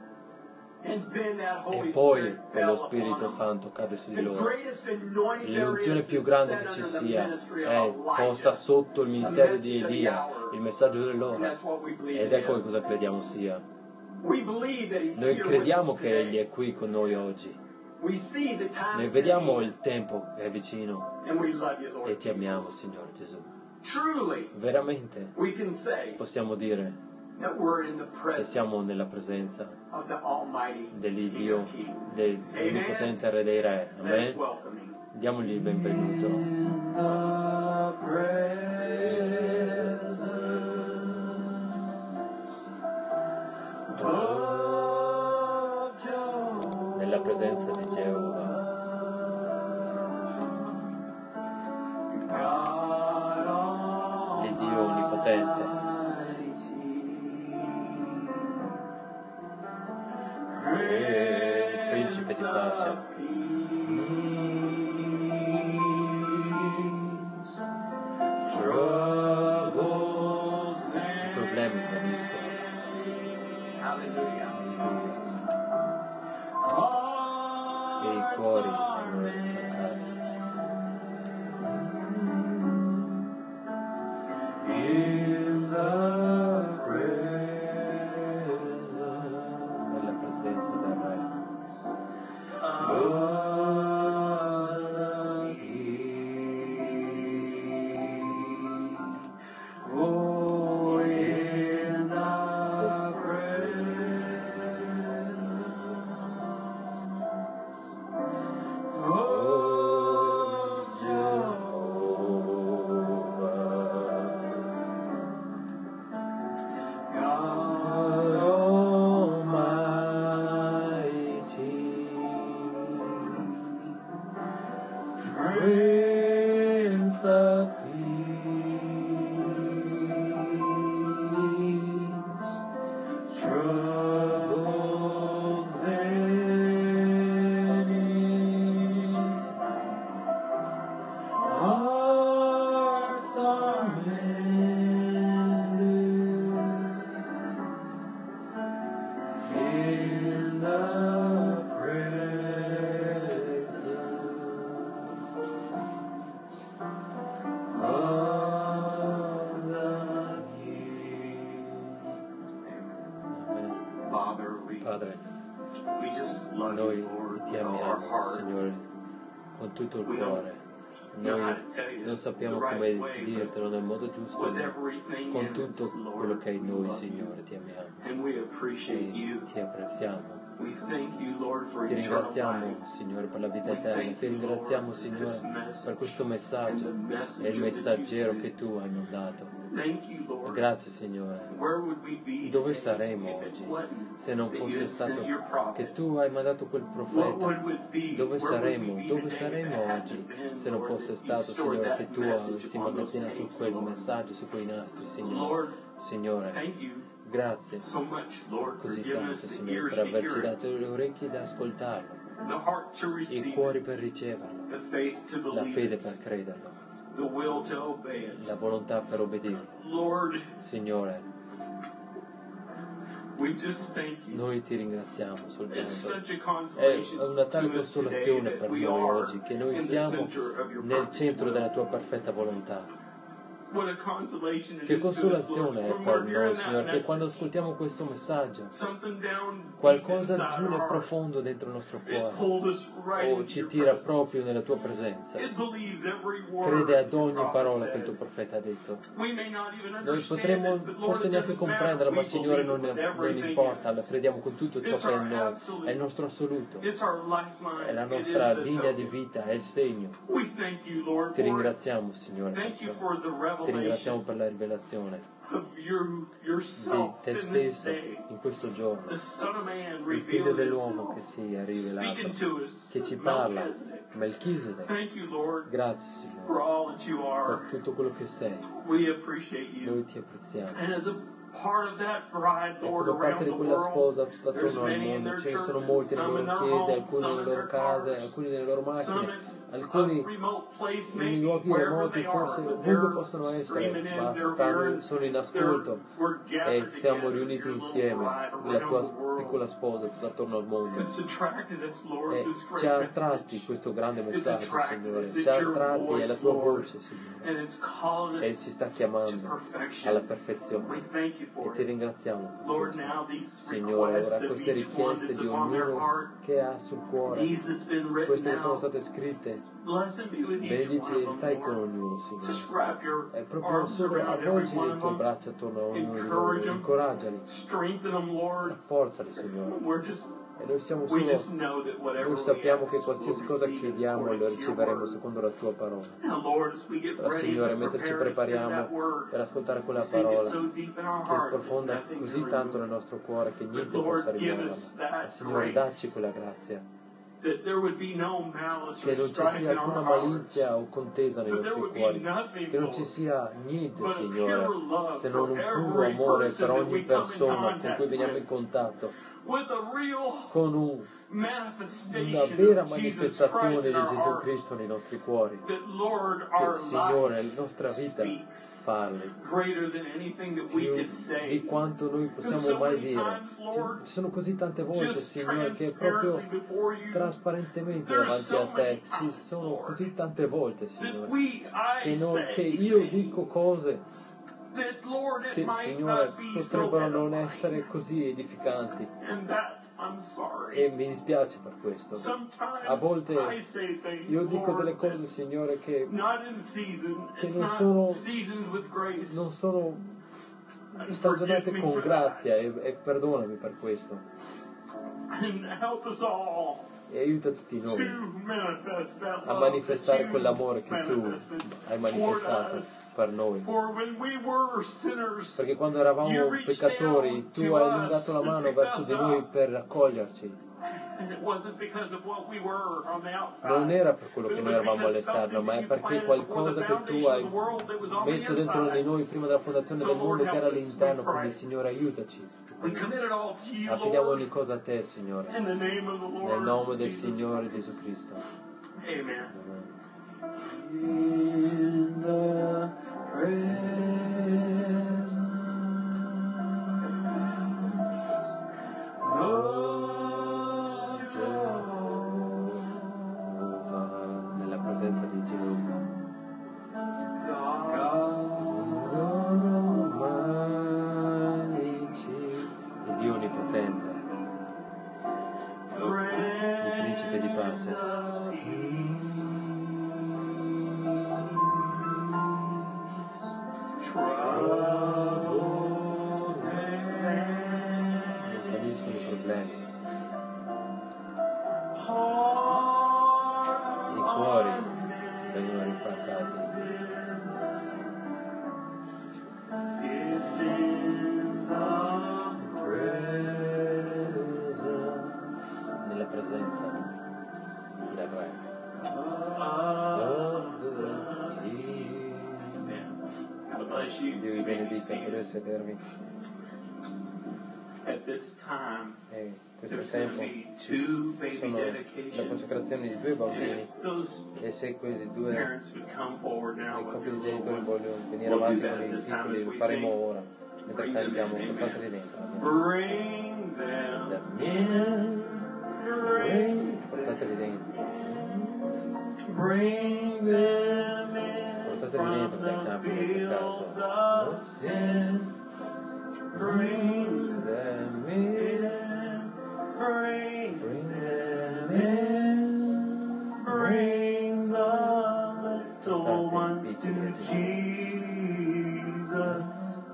E poi quello Spirito Santo cade su di loro. L'unzione più grande che ci sia è posta sotto il ministero di Elia, il messaggio dell'ora. Ed ecco che cosa crediamo sia. Noi crediamo che Egli è qui con noi oggi. Noi vediamo il tempo che è vicino e ti amiamo, Signore Gesù. Veramente possiamo dire che siamo nella presenza dell'Iddio, dell'Onnipotente Re dei Re. Amen. Diamogli il benvenuto. Nella presenza di Geova. L'Iddio Onnipotente. Il principe di pace. I problemi svaniscono. E i cuori vengono rinfrancati. Nella presenza del Re. Padre, noi ti amiamo, Signore, con tutto il cuore. Noi non sappiamo come dirtelo nel modo giusto, ma con tutto quello che hai in noi, Signore, ti amiamo e ti apprezziamo. Ti ringraziamo, Signore, per la vita eterna. Ti ringraziamo, Signore, per questo messaggio e il messaggero che tu hai mandato. Grazie, Signore. Dove saremmo oggi se non fosse stato che tu hai mandato quel profeta? Dove saremmo? Dove saremmo oggi se non fosse stato, Signore, che tu avessi immagazzinato quel messaggio su quei nastri, Signore? Signore, grazie così tanto, Signore, per averci dato le orecchie da ascoltarlo, i cuori per riceverlo, la fede per crederlo, la volontà per obbedirlo. Signore, Noi ti ringraziamo soltanto. È una tale consolazione per noi oggi che noi siamo nel centro della tua perfetta volontà. Che consolazione è per noi, Signore, che quando ascoltiamo questo messaggio qualcosa giù nel profondo dentro il nostro cuore ci tira proprio nella tua presenza. Crede ad ogni parola che il tuo profeta ha detto. Noi potremmo forse neanche comprenderla, ma Signore non importa, la crediamo con tutto ciò che è in noi. È il nostro assoluto, è la nostra linea di vita, è il segno. Ti ringraziamo, Signore, per ciò. Ti ringraziamo per la rivelazione di te stesso in questo giorno, il figlio dell'uomo che si è rivelato, che ci parla, Melchisedec. Grazie, Signore, per tutto quello che sei. Noi ti apprezziamo. E come parte di quella sposa tutto attorno al mondo, ce ne sono molti nelle loro chiese, alcuni nelle loro case, alcuni nelle loro macchine, alcuni in luoghi remoti, forse ovunque possono essere, ma sono in ascolto e siamo riuniti insieme, la tua piccola sposa tutto attorno al mondo. E ci ha attratti questo grande messaggio, Signore, ci ha attratti, è la tua voce, Signore, e ci sta chiamando alla perfezione. E ti ringraziamo per questo. Signore, ora queste richieste di ognuno che ha sul cuore, queste che sono state scritte, benedici e stai con ognuno, Signore. E proprio solo avvolgi le tue braccia attorno a ognuno di loro, incoraggiali, rafforzali, Signore. E noi siamo solo, noi sappiamo che qualsiasi cosa chiediamo lo riceveremo secondo la tua parola. Però, Signore, mentre ci prepariamo per ascoltare quella parola che è profonda così tanto nel nostro cuore che niente possa rimuoverla, ma, Signore, dacci quella grazia, che non ci sia alcuna malizia o contesa nei nostri cuori, che non ci sia niente, Signore, se non un puro amore per ogni persona con cui veniamo in contatto, con una vera manifestazione di Gesù Cristo nei nostri cuori, che, Signore, la nostra vita parli più di quanto noi possiamo mai dire. Ci sono così tante volte, Signore, che proprio trasparentemente davanti a te ci sono così tante volte, Signore, che io dico cose che, Signore, potrebbero non essere così edificanti, e mi dispiace per questo. A volte io dico delle cose, Signore, che non sono stagionate con grazia, e perdonami per questo. E aiuta tutti noi a manifestare quell'amore che tu hai manifestato per noi. Perché quando eravamo peccatori, tu hai allungato la mano verso di noi per accoglierci. Non era per quello che noi eravamo all'esterno, ma è perché qualcosa che tu hai messo dentro di noi prima della fondazione del mondo, che era all'interno. Quindi, Signore, aiutaci. Affidiamo ogni cosa a te, Signore, nel nome del Signore Gesù Cristo. Amen. Nella presenza di Geova, il Dio onnipotente, il principe di pace. Svaniscono i problemi, i cuori vengono rinfrancati. Nella presenza del Re. Dio vi benedica, potete sedervi. E questo tempo sono la consacrazione di 2 bambini, e se quei 2 coppie di genitori vogliono venire avanti con i piccoli, lo faremo ora. Mentre cantiamo, portateli dentro. Bring them in. Portateli dentro. Bring them in. Portateli dentro dai campi del peccato. Of sin. Bring them in. Bring them in. Bring the little ones to Jesus.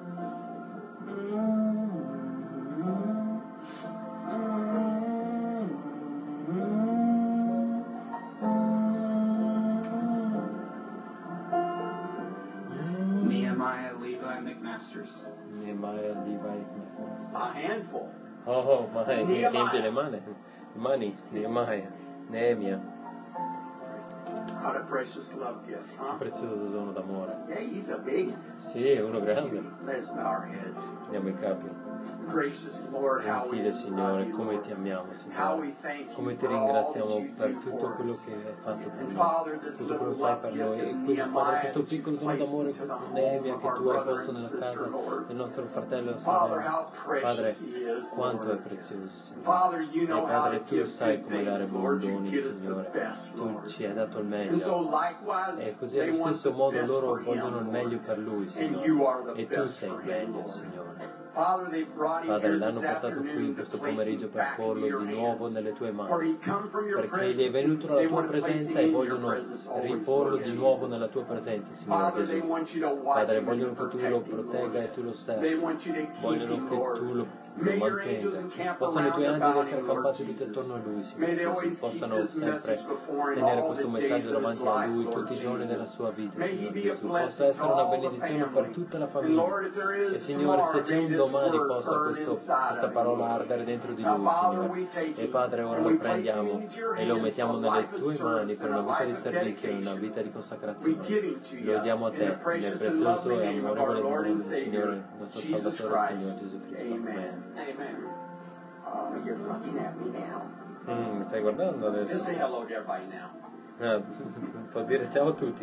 Nehemiah, Levi, McMasters. Nehemiah, Levi, McMasters. A handful. Oh, ma che Nehemiah. riempie le mani, Nehemiah, Neemia, What a precious love gift, che huh? prezioso dono d'amore. Yeah, he's a big one. Sì, è uno grande. Let's bow our heads. Andiamo in capi. Gracious Lord, how we Gentile Signore, love you, come Lord. ti amiamo, How Signore. we thank you Come ti for all that ringraziamo you per do tutto for quello us. che hai fatto per And noi, Father, this tutto quello little che fai love per gift noi. of E questo, Padre, Nehemiah questo that you piccolo dono placed d'amore into the home Neemia of che our tu hai brother posto and nella sister, casa Lord. del nostro fratello e Father, sorella. how Padre, precious he is, quanto è Lord. prezioso, Signore. Father, you E know how Padre, to tu give sai good come dare things, buoni Lord. You doni, give us the Signore. best, Tu Lord. ci hai dato il And meglio. so likewise, E così they allo want stesso the modo best loro for vogliono il him, meglio Lord. per lui, And Signore. you are the E tu best sei il for him, meglio, Lord. Signore. Father, they've brought him Padre, here l'hanno this portato qui afternoon to questo place pomeriggio him per back into porlo your di nuovo hands. nelle tue For mani. he come from your Perché gli è presence, venuto and dalla they tua want to place presenza him e in your vogliono presence always, riporlo Lord di nuovo Jesus. nella tua presenza, Signore Father, they Gesù. want you to watch Padre, him and vogliono che tu lo protect him, protegga Lord. e tu lo They servi. want you to keep Vogliono him, che tu Lord. lo May your angels mantenga. encamp Possano i tuoi around angeli about essere him, Lord accampati tutti Jesus. attorno a lui, May Signore they Gesù. always keep Possano this sempre message before him tenere all questo the messaggio days of his davanti a life, lui Lord tutti i giorni della Jesus. sua vita, May he Signore be a Gesù. Possa blessing to essere una all the benedizione per family. tutta la And famiglia. Lord, if there E is Signore, se tomorrow, c'è may un this domani word possa burn inside questa of him, parola Lord. ardere dentro di Now, lui, Father, Signore. we take E him Padre, ora and lo we place him prendiamo into your e lo hands mettiamo for a nelle life of tue mani service per and a una vita di life of servizio e una dedication. vita di We consacrazione. give him to Lo you diamo a in te, the nel precious and prezioso lovely e name of our amorevole Lord nome and del Signore, Savior, nostro Jesus Salvatore, Signore Christ. Gesù Cristo. Amen. Amen. You're looking at me now. Mi stai guardando Just adesso? say hello to everybody now. Può dire ciao a tutti.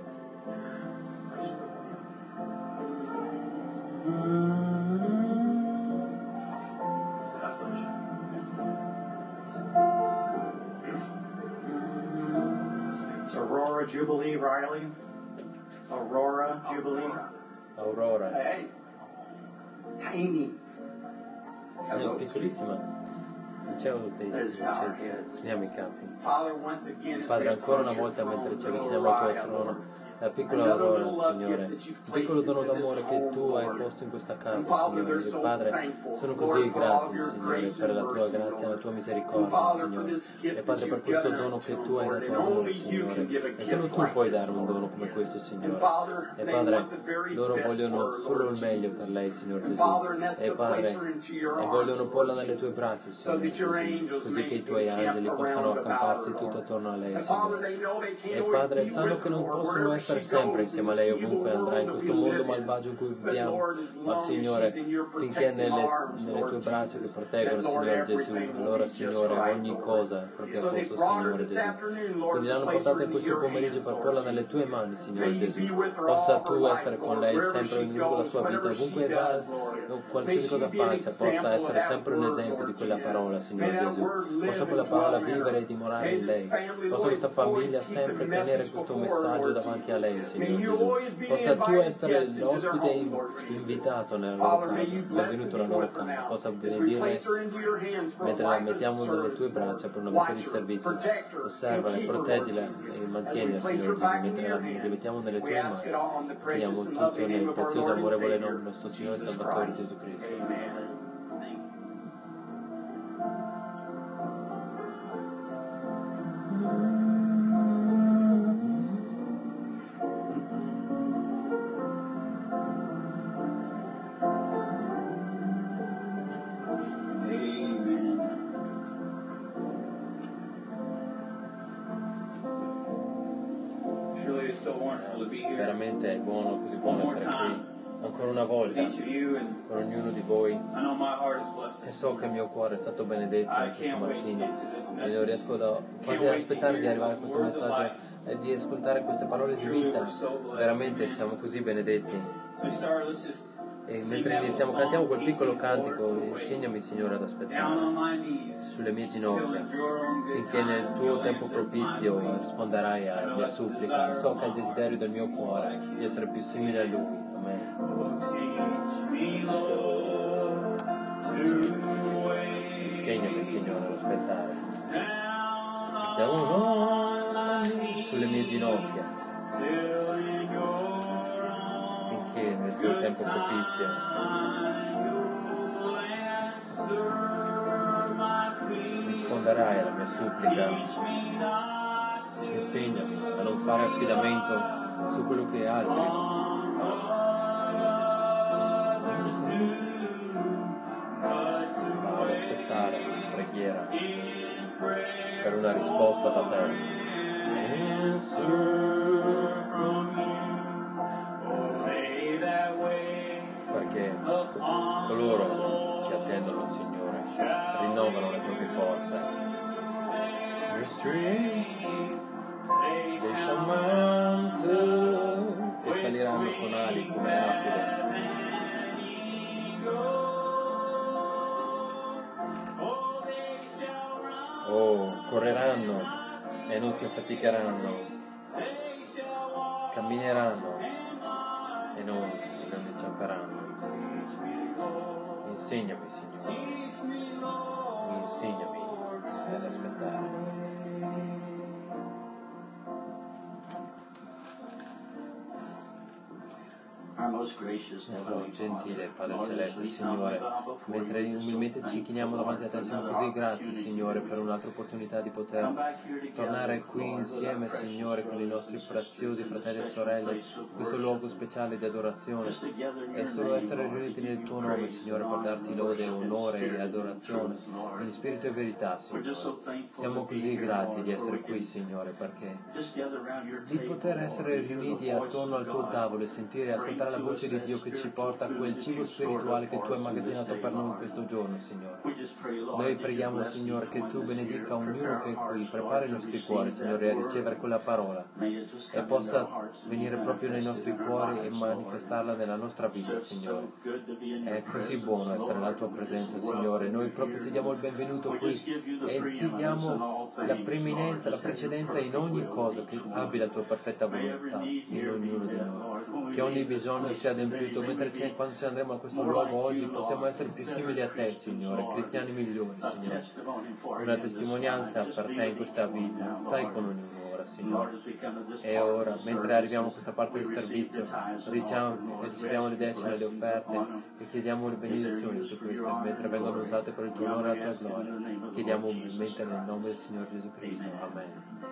It's Aurora Jubilee, Riley. Aurora Jubilee. Aurora. Hey. Tiny. Hello. Piccolissima. Ciao Let's bow our Testi, heads. chiniamo i capi. Father, once again, as we Padre, ancora una approach your volta mentre ci throne, avviciniamo little al tuo Uriah, trono, Lord. la piccola Another Aurora, little love Signore, gift that you've un placed piccolo dono into this d'amore che home, tu hai Lord. posto in questa And casa, Father, they're Signore. so Padre, thankful, sono Lord, così for all of grati, your Signore, grace per and la tua mercy, grazia e la Lord. tua And misericordia, Father, for Signore. this E gift Padre, that per you've questo given dono unto che them, tu hai Lord, dato and a noi, only you can give a Signore. E solo gift tu like puoi this, dare un dono Lord. come questo, And Signore. Father, E they Padre, want the very loro best vogliono for her, solo Lord il meglio per Jesus. lei, Signor And Gesù. Father, and that's E to place Padre, her into your e arms, vogliono Lord porla nelle tue Jesus, braccia, so Signore that your Gesù, angels così may che i tuoi encamp angeli possano around about accamparsi her, tutto Lord. attorno a lei, And Father, Signore. they know they can't E always Padre, be sanno with che her, non Lord, possono wherever essere she sempre goes in insieme a this lei evil ovunque andrà in world that we questo mondo live in. malvagio in cui But viviamo. Lord, as Ma long as Signore, she's in your finché è protective arms, nelle tue Lord braccia che Jesus, proteggono, that Lord, Signore Gesù, everything will allora be just Signore right, ogni Lord. cosa è proprio a So they posto, brought her Signore this Gesù. afternoon, Lord, Quindi to l'hanno place her portata in into questo your pomeriggio hands, per Lord porla nelle tue Jesus. mani, May Signore you Gesù. be with her Possa all her tu life, essere con Lord, lei wherever sempre she lungo la goes, sua vita, whatever she ovunque va, does, Lord. o May qualsiasi she cosa be an faccia, possa example of essere that sempre un word, esempio di Lord quella Jesus. parola, May Signore that Gesù. word live Possa and quella parola dwell in vivere e her. dimorare May in this lei. family, Possa Lord, questa famiglia always keep sempre the tenere message questo before her, messaggio Lord davanti a Jesus. lei, May Signore you Gesù. always be the Possa tu invited essere guest into their l'ospite home, Lord Jesus. invitato nella loro Father, may casa, you bless benvenuto and nella be loro with her casa. now. Possa As we benedirla place her into your hands for a mentre la life of mettiamo nelle tue service, braccia Lord. per una vita Watch di her, servizio. protect her, and Osservala, keep her, Lord proteggila Jesus. e As we mantienila, place her Signore Gesù, back into mentre your la hands, rimettiamo nelle we tue ask it mani. all in the Chiediamo precious and tutto lovely nel name of our prezioso e Lord and amorevole Savior, nome del nostro Signore Jesus Salvatore Christ. Gesù Cristo. Amen. Thank you. Veramente è buono, così buono essere qui ancora una volta con ognuno di voi. E so che il mio cuore è stato benedetto in questo mattino e non riesco quasi ad aspettare di arrivare a questo messaggio e di ascoltare queste parole di vita. Veramente siamo così benedetti. E mentre iniziamo, cantiamo quel piccolo cantico, insegnami, Signore, ad aspettare sulle mie ginocchia, finché nel tuo tempo propizio risponderai alla mia supplica. So che è il desiderio del mio cuore di essere più simile a Lui. Amen. Insegnami, Signore, ad aspettare. Sulle mie ginocchia, finché nel tuo tempo propizio risponderai alla mia supplica. Insegnami a non fare affidamento su quello che altri fanno, ma ad aspettare in preghiera per una risposta da te. Perché coloro che attendono il Signore rinnovano le proprie forze. E saliranno con ali come aquile. Oh, correranno e non si affaticheranno, cammineranno e non inciamperanno. Insegnami, Signore, insegnami ad aspettare. Nostro gentile Padre Celeste, Signore, mentre umilmente ci chiniamo davanti a Te, siamo così grati, Signore, per un'altra opportunità di poter tornare qui insieme, Signore, con i nostri preziosi fratelli e sorelle, in questo luogo speciale di adorazione, e solo essere riuniti nel Tuo nome, Signore, per darti lode, onore e adorazione, in spirito e verità, Signore. Siamo così grati di essere qui, Signore, perché di poter essere riuniti attorno al Tuo tavolo e sentire e ascoltare la voce di Dio che ci porta a quel cibo spirituale che Tu hai immagazzinato per noi in questo giorno, Signore. Noi preghiamo, Signore, che Tu benedica ognuno che è qui, prepara i nostri cuori, Signore, a ricevere quella parola e possa venire proprio nei nostri cuori e manifestarla nella nostra vita, Signore. È così buono essere nella Tua presenza, Signore. Noi proprio Ti diamo il benvenuto qui e Ti diamo la preeminenza, la precedenza in ogni cosa che abbia la Tua perfetta volontà in ognuno di noi. Che ogni bisogno sia adempiuto, mentre quando ci andremo a questo luogo oggi possiamo essere più simili a Te, Signore, cristiani migliori, Signore. Una testimonianza per Te in questa vita. Stai con ognuno ora, Signore. E ora, mentre arriviamo a questa parte del servizio, riceviamo le decime, le offerte e chiediamo le benedizioni su questo, mentre vengono usate per il Tuo onore e la Tua gloria. Chiediamo umilmente nel nome del Signore Gesù Cristo. Amen.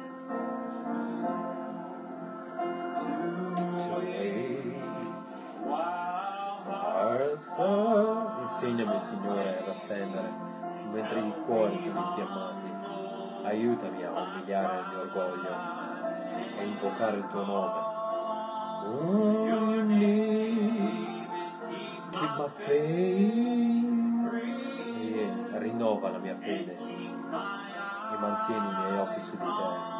Insegnami, Signore, ad attendere mentre i cuori sono infiammati. Aiutami a umiliare il mio orgoglio e invocare il Tuo nome. Keep my faith. E rinnova la mia fede e mantieni i miei occhi su di Te.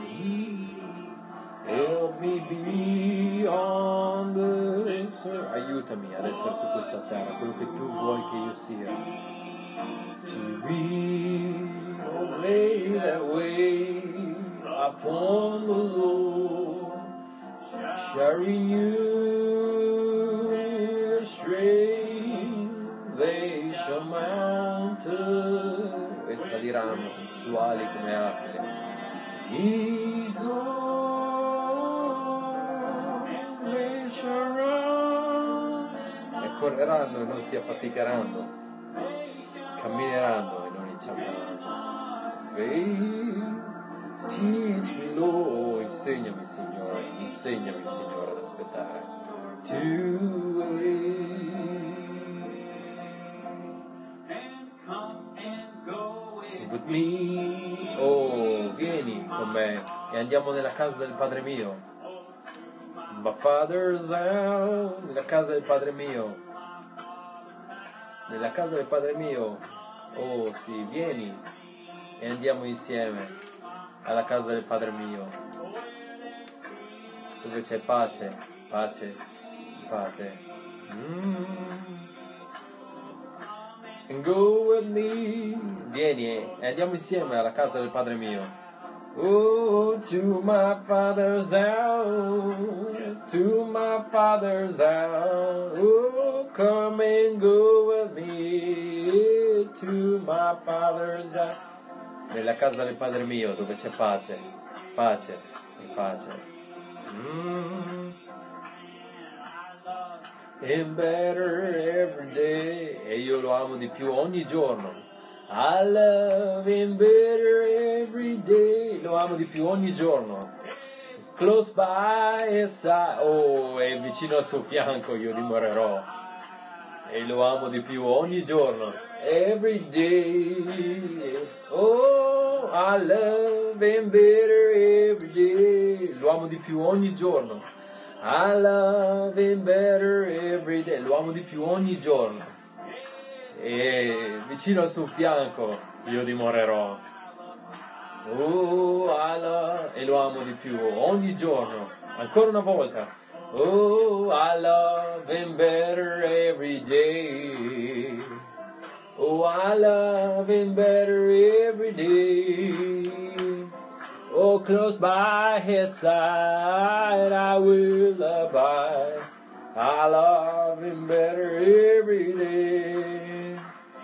Help me beyond this. Aiutami ad essere su questa terra, quello che Tu vuoi che io sia. To be obey that way upon the Lord, sharing you strength, they shall mount e saliranno su ali come aquile. E correranno e non si affaticheranno, cammineranno e non inciamperanno. Faith, teach me, Lord, insegnami, Signore, ad aspettare. To wait. With me, oh, vieni con me e andiamo nella casa del Padre mio. My Father's house, nella casa del Padre mio. Nella casa del Padre mio. Oh sì, vieni e andiamo insieme alla casa del Padre mio, dove c'è pace, pace, pace. And go with me. Vieni e andiamo insieme alla casa del Padre mio. Oh, to my Father's house, to my Father's house. Oh, come and go with me to my Father's house. Nella casa del Padre mio dove c'è pace, pace e pace. And better every day. E io lo amo di più ogni giorno. I love him better every day. Lo amo di più ogni giorno. Close by his side. Oh, e vicino al suo fianco io dimorerò. E lo amo di più ogni giorno. Every day. Oh, I love him better every day. Lo amo di più ogni giorno. I love him better every day. Lo amo di più ogni giorno. E vicino al suo fianco io dimorerò. Oh, I love. E lo amo di più ogni giorno. Ancora una volta. Oh, I love him better every day. Oh, I love him better every day. Oh, close by his side I will abide. I love him better every day.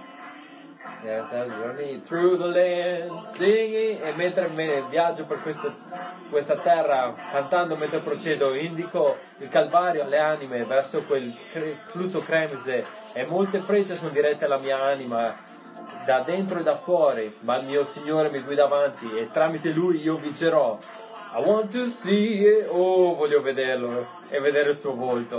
Yes, I was running through the land, singing. E mentre viaggio per questa terra, cantando mentre procedo, indico il Calvario alle anime verso quel flusso cremise, e molte frecce sono dirette alla mia anima, da dentro e da fuori, ma il mio Signore mi guida avanti e tramite Lui io vincerò. I want to see it. Oh, voglio vederlo e vedere il suo volto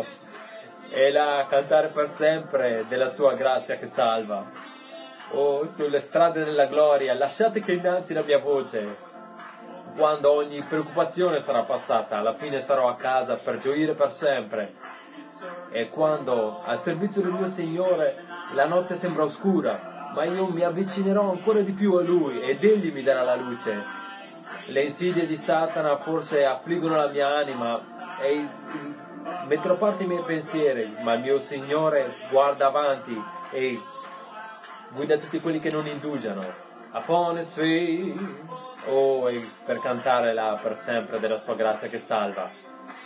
e la cantare per sempre della sua grazia che salva. Oh, sulle strade della gloria, lasciate che innalzi la mia voce. Quando ogni preoccupazione sarà passata, alla fine sarò a casa per gioire per sempre. E quando al servizio del mio Signore la notte sembra oscura, ma io mi avvicinerò ancora di più a Lui ed Egli mi darà la luce. Le insidie di Satana forse affliggono la mia anima e metterò a parte i miei pensieri, ma il mio Signore guarda avanti e guida tutti quelli che non indugiano. Upon his feet. Oh, e per cantare là per sempre della sua grazia che salva.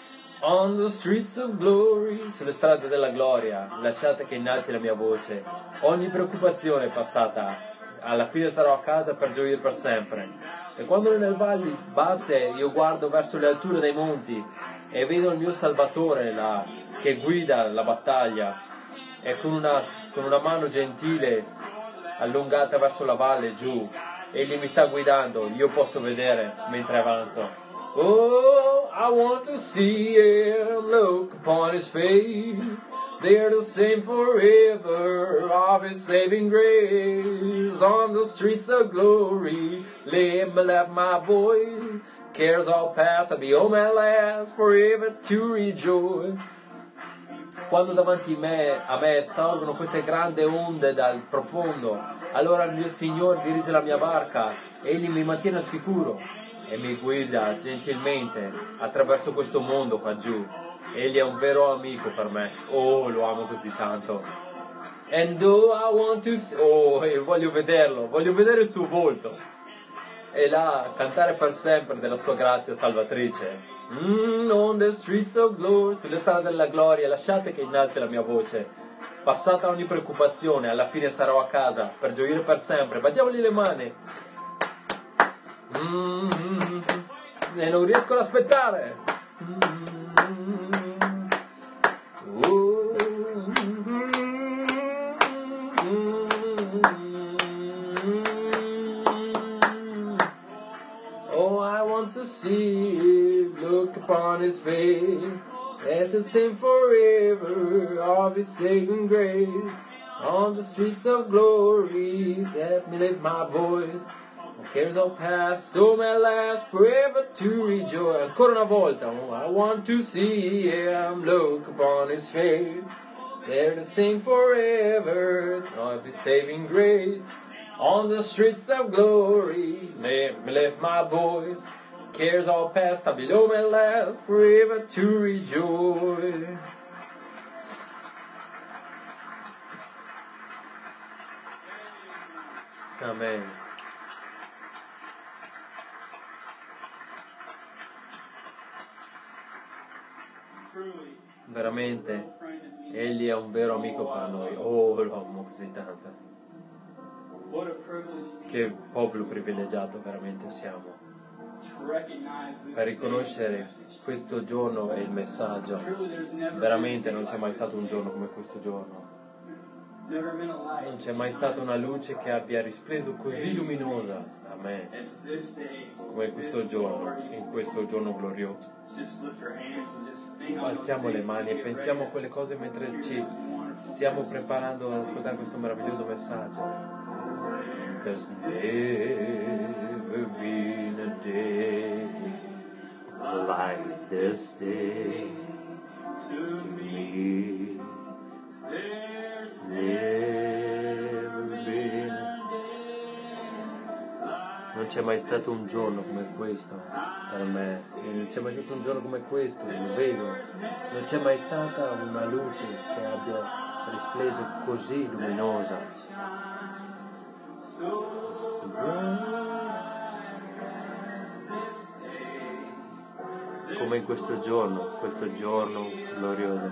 On the streets of glory, sulle strade della gloria, lasciate che innalzi la mia voce. Ogni preoccupazione è passata, alla fine sarò a casa per gioire per sempre. E quando nelle valli basse io guardo verso le alture dei monti e vedo il mio Salvatore là, che guida la battaglia, e con una mano gentile allungata verso la valle giù, egli mi sta guidando, io posso vedere mentre avanzo. Oh, I want to see him, look upon his face. They're the same forever of his saving grace. On the streets of glory, let me let my voice. Cares all past, I'll be home at last, forever to rejoice. Quando davanti a me sorgono queste grandi onde dal profondo, allora il mio Signore dirige la mia barca, egli mi mantiene al sicuro e mi guida gentilmente attraverso questo mondo qua giù. Egli è un vero amico per me. Oh, lo amo così tanto. And though I want to voglio vederlo, voglio vedere il suo volto e là cantare per sempre della sua grazia salvatrice. On the streets of glory, sulle strade della gloria, lasciate che innalzi la mia voce. Passata ogni preoccupazione, alla fine sarò a casa per gioire per sempre. Battiamogli le mani. E non riesco ad aspettare. Oh, I want to see him, look upon his face, and to sing forever of his saving grace. On the streets of glory, let me lift my voice. Cares all past, storm at last, forever to rejoice. Ancora una volta. Oh, I want to see him, look upon his face, there to sing forever of his saving grace. On the streets of glory, let me lift my voice. Cares all past, I'll be home at last, forever to rejoice. Amen. Veramente, Egli è un vero amico per noi. Oh, lo amo così tanto. Che popolo privilegiato veramente siamo. Per riconoscere questo giorno e il messaggio. Veramente non c'è mai stato un giorno come questo giorno. Non c'è mai stata una luce che abbia rispleso così luminosa. Amen. Come questo giorno, in questo giorno glorioso. Alziamo le mani e pensiamo a quelle cose mentre ci stiamo preparando ad ascoltare questo meraviglioso messaggio. There's never been a day like this day to me. There's never been a day. Non c'è mai stato un giorno come questo per me. Non c'è mai stato un giorno come questo, lo vedo. Non c'è mai stata una luce che abbia rispleso così luminosa. Come in questo giorno glorioso.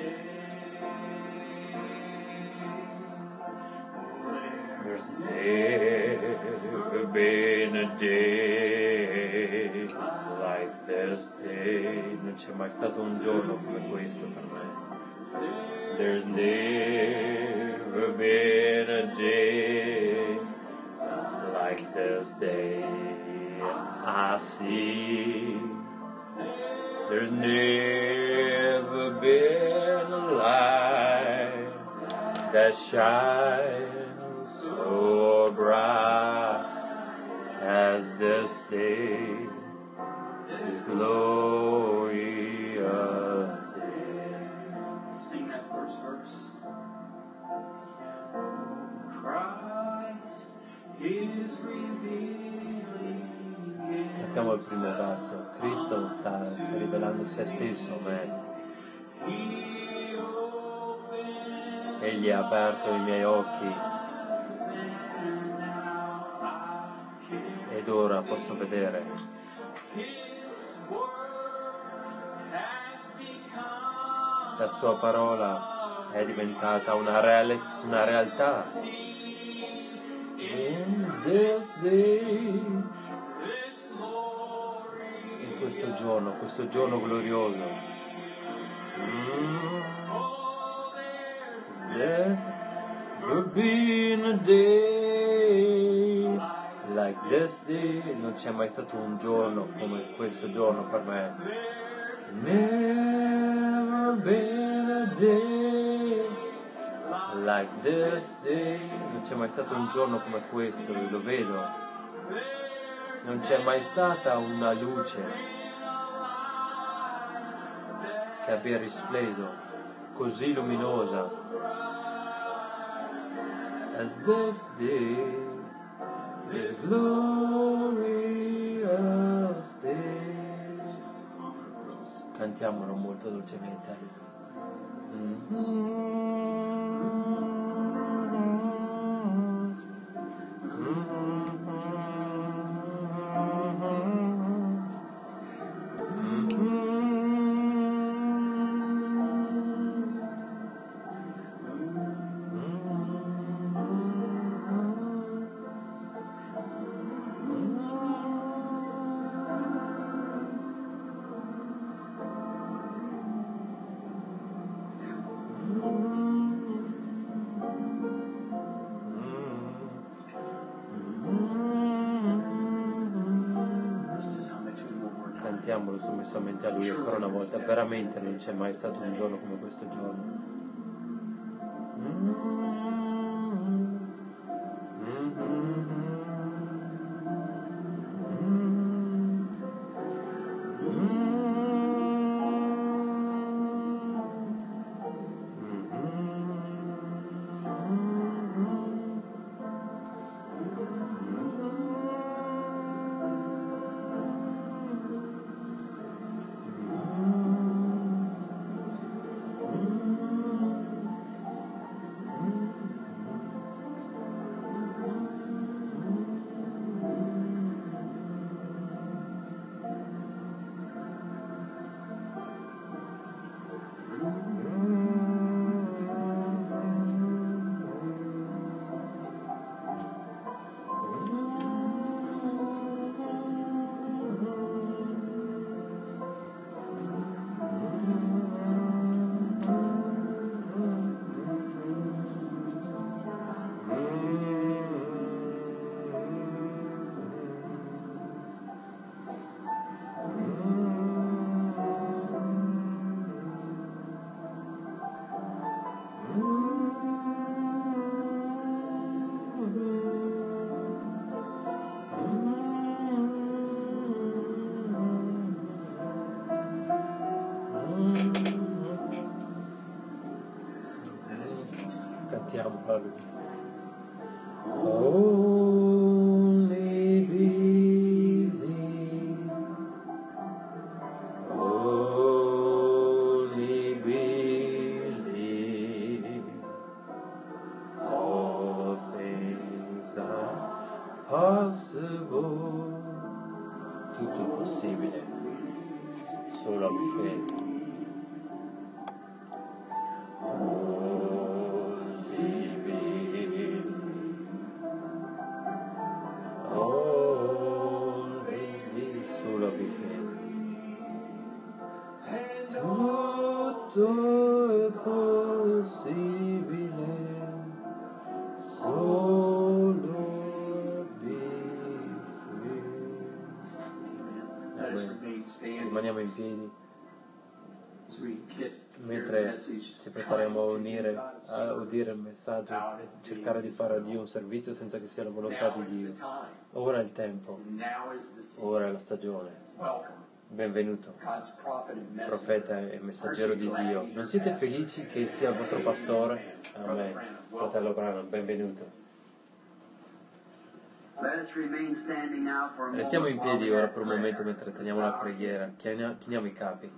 There's never been a day like this day. Non c'è mai stato un giorno come questo per me. There's never been a day like this day I see. There's never been a light that shines so bright as this day, this glorious day. Sing that first verse. Christ is revealing. Cantiamo il primo verso. Cristo sta rivelando se stesso a me. Egli ha aperto i miei occhi ed ora posso vedere. La sua parola è diventata una realtà. In this day, in questo giorno glorioso. There's never been a day like this day. Non c'è mai stato un giorno come questo giorno per me. Never been a day like this day. Non c'è mai stato un giorno come questo, lo vedo. Non c'è mai stata una luce che abbia rispleso così luminosa as this day, this glorious day. Cantiamolo molto dolcemente. Cantiamolo sommessamente a Lui ancora una volta. Veramente non c'è mai stato un giorno come questo giorno. Only believe, only believe, all things are possible. Tutto è possibile, solo abbi fede. Solo abbi fede. Tutto è possibile, solo abbi fede. Rimaniamo in piedi mentre ci prepariamo a udire il messaggio, cercare di fare a Dio un servizio senza che sia la volontà di Dio. Ora è il tempo, ora è la stagione. Benvenuto, profeta e messaggero di Dio. Non siete felici che sia il vostro pastore? Amen. Fratello Branham, benvenuto. Restiamo in piedi ora per un momento mentre teniamo la preghiera. Chiniamo i capi.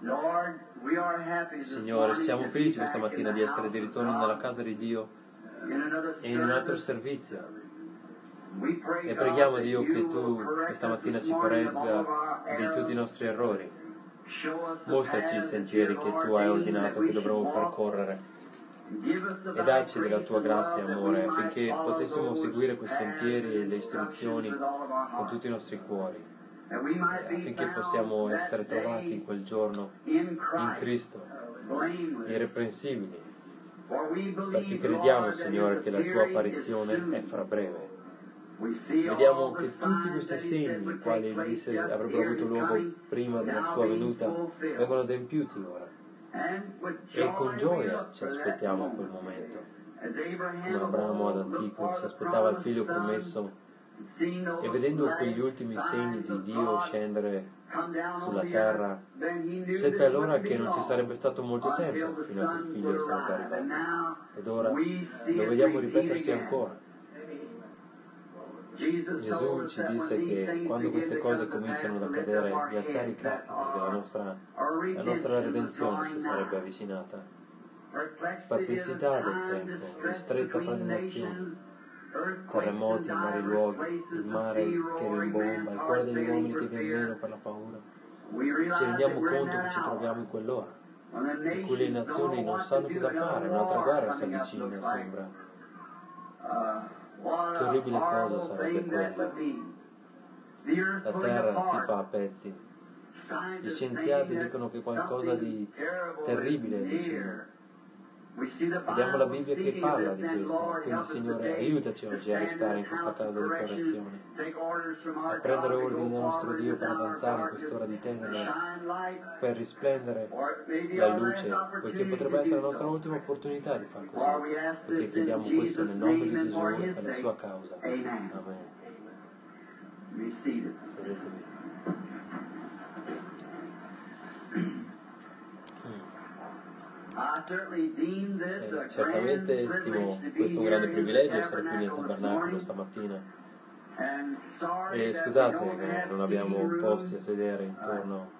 Signore, siamo felici questa mattina di essere di ritorno nella casa di Dio e in un altro servizio. E preghiamo, Dio, che Tu questa mattina ci corregga di tutti i nostri errori. Mostraci i sentieri che Tu hai ordinato che dovremo percorrere e dacci della Tua grazia e amore affinché potessimo seguire quei sentieri e le istruzioni con tutti i nostri cuori, affinché possiamo essere trovati in quel giorno in Cristo, irreprensibili, perché crediamo, Signore, che la Tua apparizione è fra breve. Vediamo che tutti questi segni, i quali Egli disse avrebbero avuto luogo prima della Sua venuta, vengono adempiuti ora. E con gioia ci aspettiamo a quel momento, come Abramo ad antico si aspettava il figlio promesso. E vedendo quegli ultimi segni di Dio scendere sulla terra, seppe allora che non ci sarebbe stato molto tempo fino a che il figlio sarebbe arrivato. Ed ora lo vediamo ripetersi ancora. Gesù ci disse che quando queste cose cominciano ad accadere, di alzare i capi, perché la nostra redenzione si sarebbe avvicinata. Perplessità del tempo, ristretta fra le nazioni, terremoti in vari luoghi, il mare che rimbomba, il cuore degli uomini che viene meno per la paura. Ci rendiamo conto che ci troviamo in quell'ora, in cui le nazioni non sanno cosa fare, un'altra guerra si avvicina, sembra. Che orribile cosa sarebbe quella. La terra si fa a pezzi. Gli scienziati dicono che qualcosa di terribile è vicino. Vediamo la Bibbia che parla di questo, quindi Signore aiutaci oggi a restare in questa casa di correzione, a prendere ordine dal nostro Dio per avanzare in quest'ora di tenebre, per risplendere la luce, poiché potrebbe essere la nostra ultima opportunità di far così, perché chiediamo questo nel nome di Gesù e per la sua causa. Amen. Sedetevi. Certamente stimo questo un grande privilegio essere qui nel tabernacolo stamattina. E scusate che non abbiamo posti a sedere intorno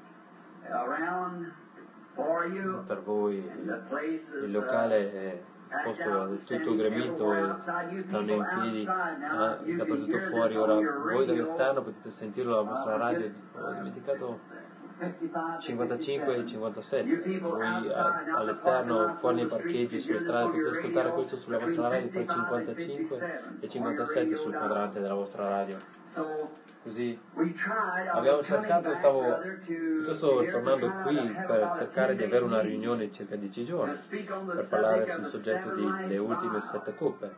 per voi. Il locale è posto tutto gremito e stanno in piedi dappertutto fuori. Ora voi dall'esterno potete sentirlo alla vostra radio. Ho dimenticato 55 e 57. Voi all'esterno, fuori nei parcheggi, sulle strade, potete ascoltare questo sulla vostra radio fra 55 e 57 sul quadrante della vostra radio. Così abbiamo cercato, stavo tornando qui per cercare di avere una riunione in circa 10 giorni per parlare sul soggetto delle ultime 7 coppe,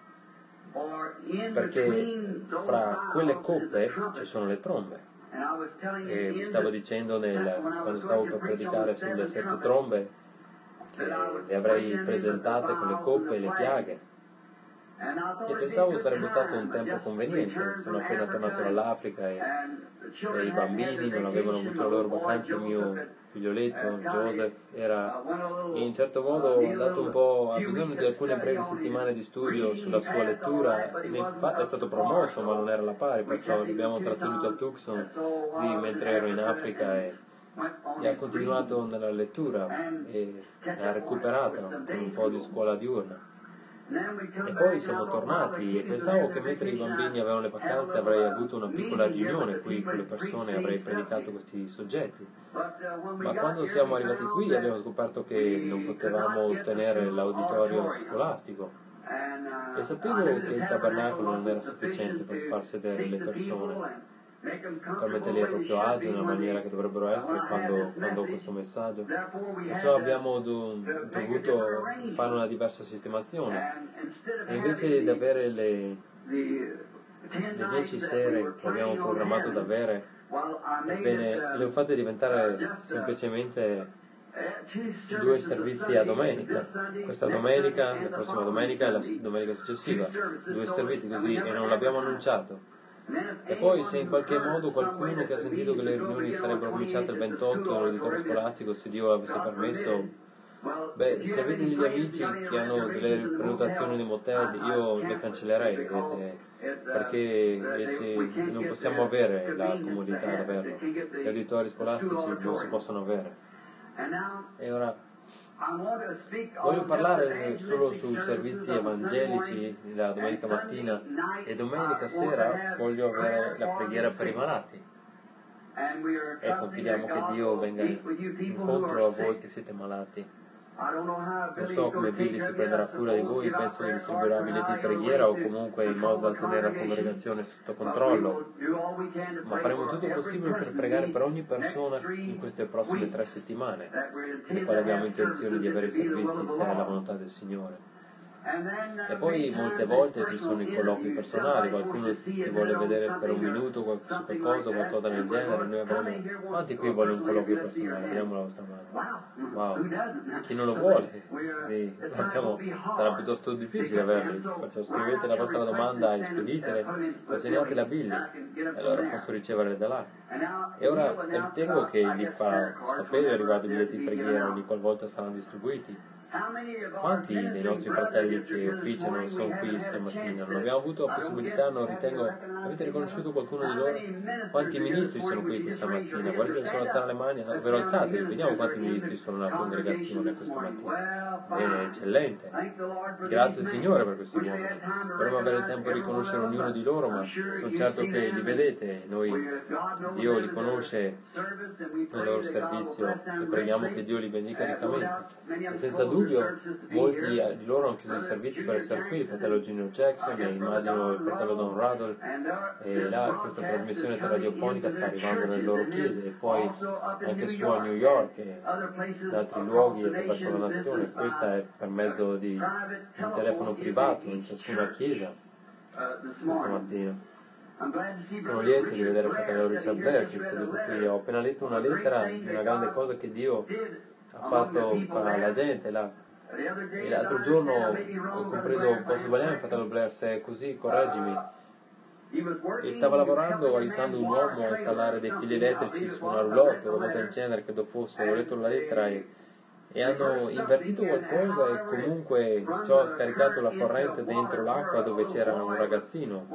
perché fra quelle coppe ci sono le trombe. E vi stavo dicendo quando stavo per predicare sulle 7 trombe che le avrei presentate con le coppe e le piaghe, E pensavo sarebbe stato un tempo conveniente. Sono appena tornato dall'Africa e i bambini non avevano avuto le loro vacanze. Il mio figlioletto Joseph era in certo modo andato un po', ha bisogno di alcune brevi settimane di studio sulla sua lettura. Infatti è stato promosso, ma non era alla pari, perciò l'abbiamo trattenuto a Tucson così mentre ero in Africa e ha continuato nella lettura e ha recuperato con un po' di scuola diurna. E poi siamo tornati e pensavo che mentre i bambini avevano le vacanze avrei avuto una piccola riunione qui con le persone e avrei predicato questi soggetti. Ma quando siamo arrivati qui abbiamo scoperto che non potevamo ottenere l'auditorio scolastico e sapevo che il tabernacolo non era sufficiente per far sedere le persone, per metterli a proprio agio nella maniera che dovrebbero essere quando ho questo messaggio. Perciò abbiamo dovuto fare una diversa sistemazione e invece di avere le 10 sere che abbiamo programmato da avere, ebbene le ho fatte diventare semplicemente 2 servizi a domenica, questa domenica, la prossima domenica e la domenica successiva, 2 servizi così, e non l'abbiamo annunciato. E poi se in qualche modo qualcuno che ha sentito che le riunioni sarebbero cominciate il 28 all'auditorio scolastico, se Dio avesse permesso, se avete degli amici che hanno delle prenotazioni nei motel, io le cancellerei, vedete, perché se non possiamo avere la comodità di averlo, gli auditori scolastici non si possono avere. E ora voglio parlare solo sui servizi evangelici la domenica mattina e domenica sera voglio avere la preghiera per i malati e confidiamo che Dio venga incontro a voi che siete malati. Non so come Billy si prenderà cura di voi, penso che distribuirà biglietti di preghiera o comunque in modo da tenere la congregazione sotto controllo, ma faremo tutto il possibile per pregare per ogni persona in queste prossime 3 settimane, nelle quali abbiamo intenzione di avere i servizi se è la volontà del Signore. E poi molte volte ci sono i colloqui personali, qualcuno ti vuole vedere per un minuto su qualcosa del genere, noi avremo, quanti qui vogliono un colloquio personale? Vediamo la vostra mano. Wow, chi non lo vuole? Sì, sarà piuttosto difficile averli, perciò scrivete la vostra domanda e speditele, consegnatela a Billy, e allora posso riceverle da là. E ora ritengo che gli fa sapere riguardo i biglietti di preghiera ogni qualvolta saranno distribuiti. Quanti dei nostri fratelli che ufficiano sono qui stamattina? Non abbiamo avuto la possibilità, non ritengo. Avete riconosciuto qualcuno di loro? Quanti ministri sono qui questa mattina? Guardate se sono alzare le mani, davvero alzate, vediamo quanti ministri sono nella congregazione questa mattina. Bene, eccellente. Grazie Signore per questi uomini. Dovremmo avere il tempo di conoscere ognuno di loro, ma sono certo che li vedete, Dio li conosce nel loro servizio e preghiamo che Dio li benedica riccamente. E senza dubbio molti di loro hanno chiuso i servizi per essere qui, il fratello Junior Jackson e immagino il fratello Don Ruddle, e là questa trasmissione radiofonica sta arrivando nelle loro chiese e poi anche su a New York e in altri luoghi attraverso la nazione. Questa è per mezzo di un telefono privato in ciascuna chiesa questa mattina. Sono lieto di vedere il fratello Richard Blair che è seduto qui. Ho appena letto una lettera di una grande cosa che Dio ha fatto fare alla gente là. E l'altro giorno ho compreso, posso sbagliare, il fratello Blair, se è così correggimi, e stava lavorando aiutando un uomo a installare dei fili elettrici su una roulotte o qualcosa del genere, credo fosse. Ho letto la lettera e hanno invertito qualcosa e comunque ciò ha scaricato la corrente dentro l'acqua dove c'era un ragazzino,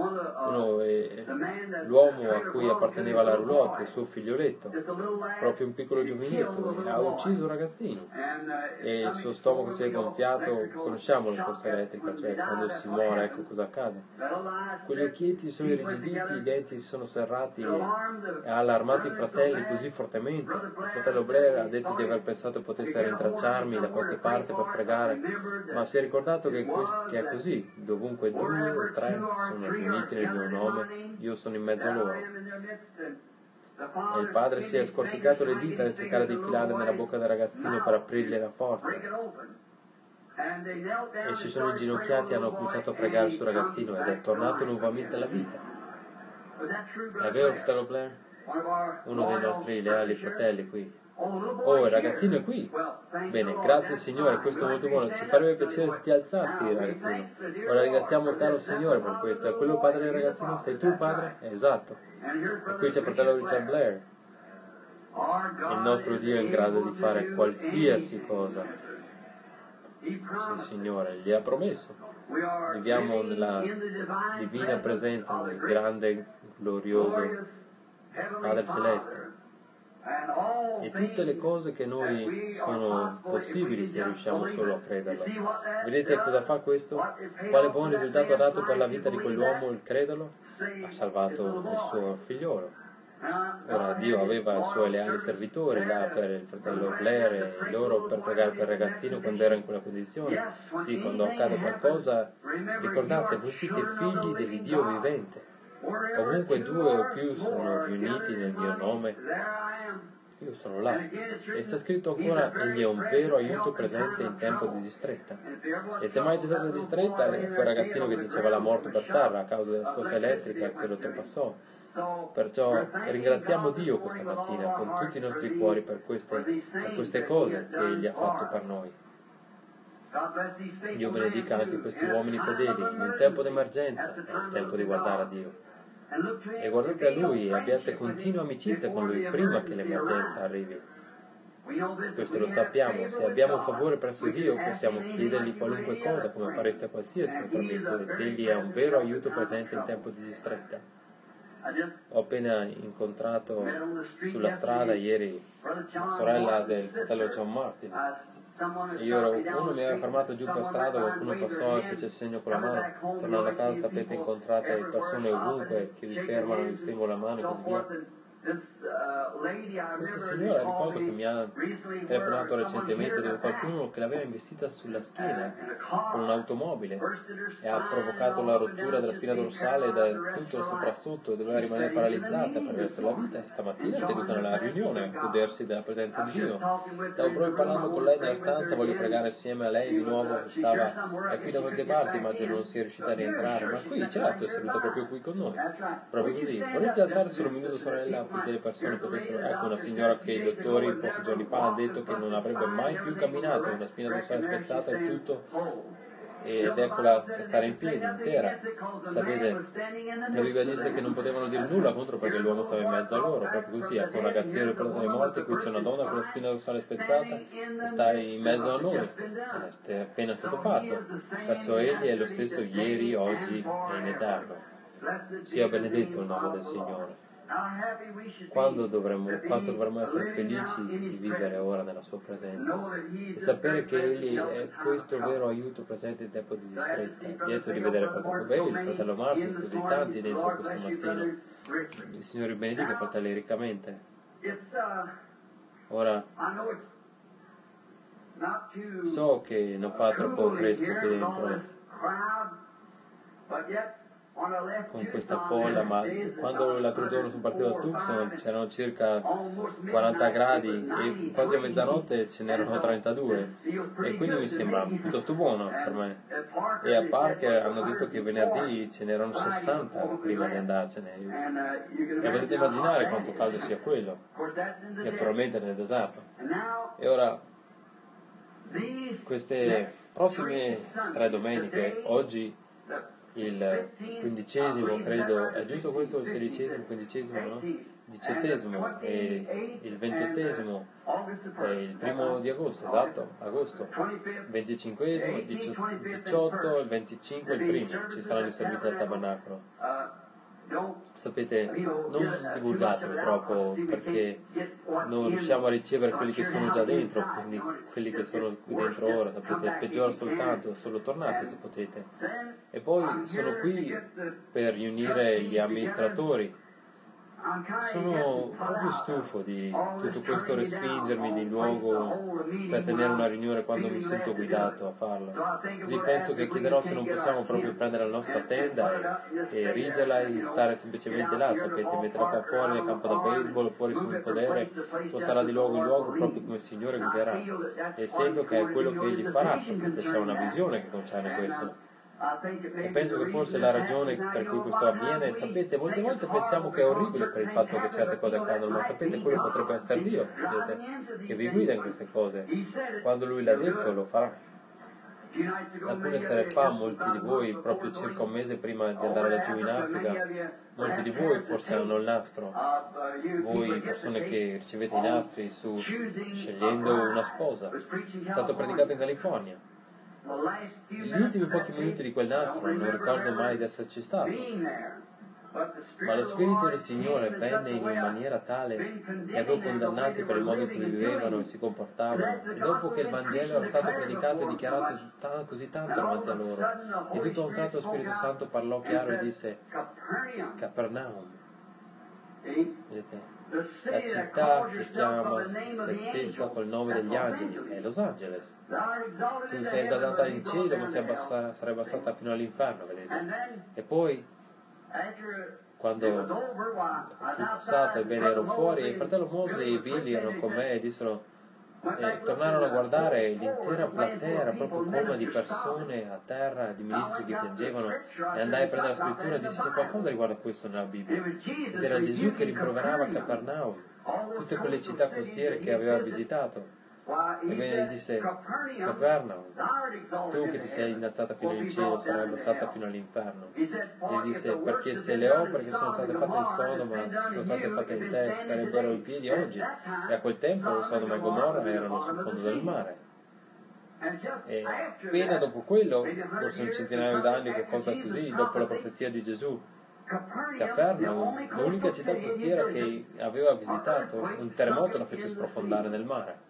l'uomo a cui apparteneva la roulotte, il suo figlioletto, proprio un piccolo giovinetto, ha ucciso un ragazzino e il suo stomaco si è gonfiato. Conosciamo la scossa elettrica, cioè quando si muore, ecco cosa accade. Quegli occhietti sono irrigiditi, i denti si sono serrati e ha allarmato i fratelli così fortemente. Il fratello Blair ha detto di aver pensato potesse rintracciarmi da qualche parte per pregare, ma si è ricordato che è così, dovunque 2 o 3 sono riuniti nel mio nome, io sono in mezzo a loro. E il padre si è scorticato le dita nel cercare di infilare nella bocca del ragazzino per aprirgli la forza. E si sono inginocchiati e hanno cominciato a pregare sul ragazzino ed è tornato nuovamente alla vita. È vero, fratello Blair? Uno dei nostri leali fratelli qui. Oh, il ragazzino è qui. Bene, grazie Signore, questo è molto buono. Ci farebbe piacere se ti alzassi, ragazzino. Ora ringraziamo caro Signore per questo. È quello il padre del ragazzino? Sei tu il padre? Esatto. E qui c'è fratello Richard Blair. Il nostro Dio è in grado di fare qualsiasi cosa. Sì, Signore, gli ha promesso. Viviamo nella divina presenza del grande, glorioso Padre Celeste. E tutte le cose che noi sono possibili se riusciamo solo a crederlo. Vedete cosa fa questo? Quale buon risultato ha dato per la vita di quell'uomo il crederlo? Ha salvato il suo figliolo. Ora Dio aveva i suoi leali servitori là per il fratello Blair e loro per pregare per il ragazzino quando era in quella condizione. Sì, quando accade qualcosa, ricordate, voi siete figli dell'Iddio vivente. Ovunque 2 o più sono riuniti nel mio nome, io sono là. E sta scritto ancora, egli è un vero aiuto presente in tempo di distretta. E se mai c'è stata distretta, è quel ragazzino che giaceva la morte per terra a causa della scossa elettrica che lo trapassò. Perciò ringraziamo Dio questa mattina con tutti i nostri cuori per queste cose che Egli ha fatto per noi. Dio benedica anche questi uomini fedeli. In un tempo d'emergenza è il tempo di guardare a Dio. E guardate a Lui e abbiate continua amicizia con Lui prima che l'emergenza arrivi. Questo lo sappiamo, se abbiamo un favore presso Dio possiamo chiedergli qualunque cosa come fareste a qualsiasi altro amico ed Egli è un vero aiuto presente in tempo di distretta. Ho appena incontrato sulla strada ieri la sorella del fratello John Martin e uno mi aveva fermato giù per strada, qualcuno passò e fece il segno con la mano. Tornando a casa, sapete, incontrate persone ovunque che vi fermano, vi stringono la mano e così via. Questa signora ricordo che mi ha telefonato recentemente dove qualcuno che l'aveva investita sulla schiena con un'automobile e ha provocato la rottura della spina dorsale da tutto il soprassotto e doveva rimanere paralizzata per il resto della vita. E stamattina è seduta nella riunione a godersi della presenza di Dio. Stavo proprio parlando con lei nella stanza, voglio pregare assieme a lei di nuovo. È qui da qualche parte, immagino non sia riuscita a rientrare, ma qui certo è seduta proprio qui con noi, proprio così. Vorresti alzare solo un minuto, sorella, affinché le persone potessero... Ecco una signora che i dottori pochi giorni fa hanno detto che non avrebbe mai più camminato, una spina dorsale spezzata e tutto, ed eccola stare in piedi intera. Sapete, la Bibbia dice che non potevano dire nulla contro perché l'uomo stava in mezzo a loro, proprio così. Ecco un ragazzino riportato dai morti, qui c'è una donna con la spina dorsale spezzata e sta in mezzo a noi, è appena stato fatto. Perciò egli è lo stesso ieri, oggi e in eterno. Sia benedetto il nome del Signore. Quanto dovremmo essere felici di vivere ora nella sua presenza e sapere che Egli è questo vero aiuto presente in tempo di distretta. Lieto di vedere il fratello Bailey, il fratello Martin, così tanti dentro questo mattino. Il Signore benedica, fratelli, riccamente. Ora so che non fa troppo fresco qui dentro con questa folla, ma quando l'altro giorno sono partito da Tucson c'erano circa 40 gradi e quasi a mezzanotte ce n'erano 32 e quindi mi sembra piuttosto buono per me. E a Parker hanno detto che venerdì ce n'erano 60 prima di andarcene e potete immaginare quanto caldo sia quello, naturalmente nel deserto. E ora queste prossime 3 domeniche, oggi il 15°, credo, è giusto questo, il 16°, 15°, no? 18° e il 28° è il 1° di agosto, esatto, agosto, 25°, 18, il 25 il 1° ci saranno i servizi al tabernacolo. Sapete, non divulgatelo troppo perché non riusciamo a ricevere quelli che sono già dentro, quindi quelli che sono qui dentro ora, sapete, peggiora soltanto, solo tornate se potete. E poi sono qui per riunire gli amministratori. Sono proprio stufo di tutto questo respingermi di luogo per tenere una riunione quando mi sento guidato a farlo. Così penso che chiederò se non possiamo proprio prendere la nostra tenda e erigerla e stare semplicemente là, sapete, metterla qua fuori nel campo da baseball, fuori su un podere, sposterà di luogo in luogo proprio come il Signore guiderà. E sento che è quello che Egli farà, sapete, c'è una visione che concerne questo. E penso che forse la ragione per cui questo avviene, sapete, molte volte pensiamo che è orribile per il fatto che certe cose accadono, ma sapete, quello potrebbe essere Dio, vedete, che vi guida in queste cose. Quando Lui l'ha detto, lo farà. Alcune sere fa, molti di voi, proprio circa un mese prima di andare laggiù in Africa, molti di voi forse hanno il nastro. Voi, persone che ricevete i nastri su scegliendo una sposa, è stato predicato in California. Gli ultimi pochi minuti di quel nastro non ricordo mai di esserci stato, ma lo Spirito del Signore venne in una maniera tale e avevo condannati per il modo in cui vivevano e si comportavano, e dopo che il Vangelo era stato predicato e dichiarato così tanto davanti a loro, e tutto a un tratto lo Spirito Santo parlò chiaro e disse: Capernaum, vedete? La città che chiama se stessa col nome degli angeli è Los Angeles. Tu sei esaltata in cielo, ma sarai abbassata fino all'inferno, vedete? E poi, quando fu passato e bene ero fuori, il fratello Mosley e Billy erano con me e dissero, tornarono a guardare l'intera platea era proprio colma di persone a terra, di ministri che piangevano, e andai a prendere la scrittura e dissi: c'è qualcosa riguardo a questo nella Bibbia, ed era Gesù che rimproverava Capernaum, tutte quelle città costiere che aveva visitato. Ebbene gli disse: Capernaum, tu che ti sei innalzata fino al cielo sarai abbassata fino all'inferno. E gli disse: perché se le opere che sono state fatte in Sodoma sono state fatte in te, sarebbero in piedi oggi. E a quel tempo Sodoma e Gomorra erano sul fondo del mare. E appena dopo quello, forse un centinaio d'anni o qualcosa così, dopo la profezia di Gesù, Capernaum, l'unica città costiera che aveva visitato, un terremoto la fece sprofondare nel mare.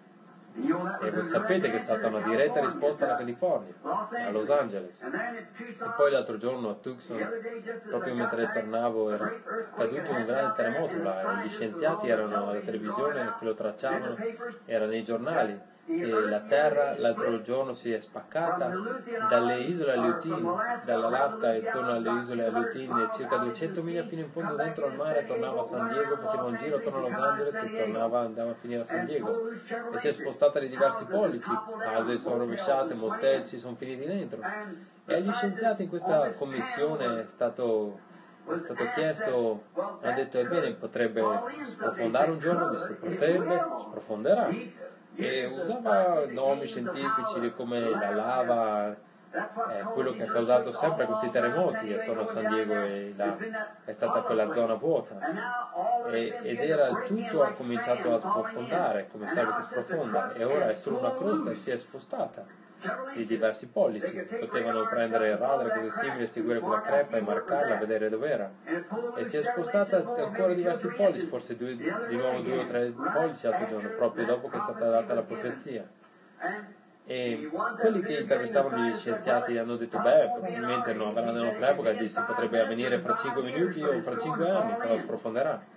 E voi sapete che è stata una diretta risposta alla California, a Los Angeles. E poi l'altro giorno a Tucson, proprio mentre tornavo, era caduto un grande terremoto là, e gli scienziati erano alla televisione che lo tracciavano, era nei giornali che la terra l'altro giorno si è spaccata dalle isole Aleutine, dall'Alaska intorno alle isole Aleutine, circa 200 miglia fino in fondo dentro al mare, tornava a San Diego, faceva un giro attorno a Los Angeles e andava a finire a San Diego, e si è spostata di diversi pollici, case sono rovesciate, motel si sono finiti dentro, e agli scienziati in questa commissione è stato chiesto, hanno detto: ebbene, potrebbe sprofondare un giorno, sprofonderà, e usava nomi scientifici di come la lava è quello che ha causato sempre questi terremoti attorno a San Diego, e è stata quella zona vuota, ed era il tutto ha cominciato a sprofondare, come sabe che sprofonda, e ora è solo una crosta e si è spostata di diversi pollici. Potevano prendere il radar e cose simili, seguire quella crepa e marcarla, vedere dov'era, e si è spostata ancora diversi pollici, forse di nuovo 2 o 3 pollici l'altro giorno, proprio dopo che è stata data la profezia. E quelli che intervistavano gli scienziati hanno detto: probabilmente non avverrà nella nostra epoca, e disse: potrebbe avvenire fra 5 minuti o fra 5 anni, però sprofonderà.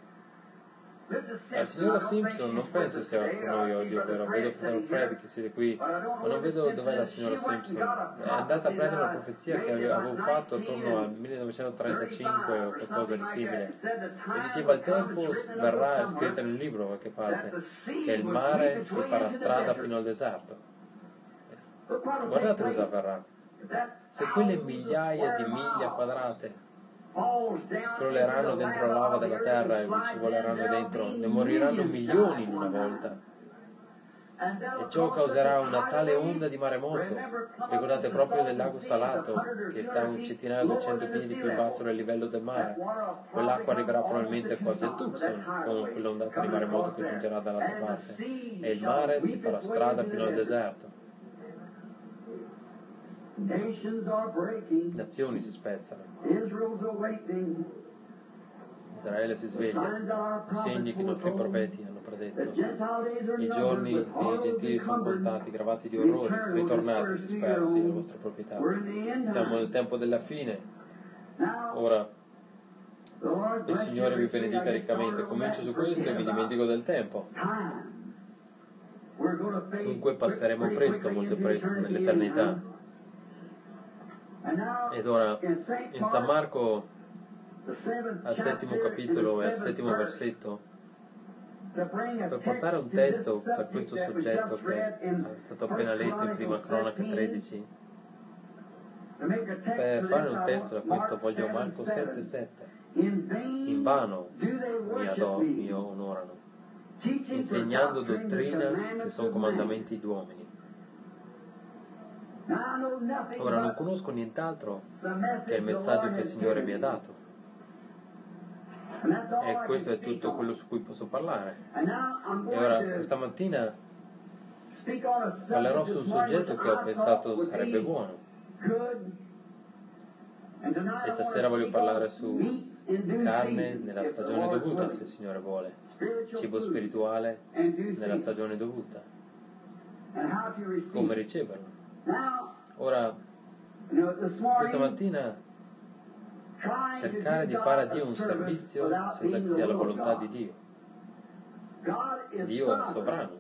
La signora Simpson non penso sia con noi oggi, ovvero vedo fratello Fred che siede qui, ma non vedo dov'è la signora Simpson. È andata a prendere una profezia che avevo fatto attorno al 1935 o qualcosa di simile, e diceva: il tempo verrà, è scritta nel libro da qualche parte, che il mare si farà strada fino al deserto. Guardate cosa avverrà. Se quelle migliaia di miglia quadrate crolleranno dentro la lava della terra e vi scivoleranno dentro, ne moriranno milioni in una volta, e ciò causerà una tale onda di maremoto. Ricordate proprio del lago salato, che sta un centinaio 200 piedi più in basso del livello del mare. Quell'acqua arriverà probabilmente quasi a Tucson con quell'ondata di maremoto che giungerà dall'altra parte, e il mare si farà strada fino al deserto. Nazioni si spezzano, Israele si sveglia, i segni che i nostri profeti hanno predetto. I giorni dei gentili sono contati, gravati di orrori, ritornate dispersi alle vostre proprietà. Siamo nel tempo della fine. Ora il Signore vi benedica riccamente. Comincio su questo e mi dimentico del tempo. Dunque passeremo presto, molto presto, nell'eternità. Ed ora in San Marco, al 7° capitolo e al 7° versetto, per portare un testo per questo soggetto che è stato appena letto in Prima Cronaca 13, Per fare un testo da questo voglio Marco 7,7. In vano mi onorano, insegnando dottrina che sono comandamenti d'uomini. Ora non conosco nient'altro che il messaggio che il Signore mi ha dato. E questo è tutto quello su cui posso parlare. E ora, questa mattina, parlerò su un soggetto che ho pensato sarebbe buono. E stasera voglio parlare su carne nella stagione dovuta, se il Signore vuole. Cibo spirituale nella stagione dovuta. Come riceverlo. Ora, questa mattina, cercare di fare a Dio un servizio senza che sia la volontà di Dio. Dio è sovrano.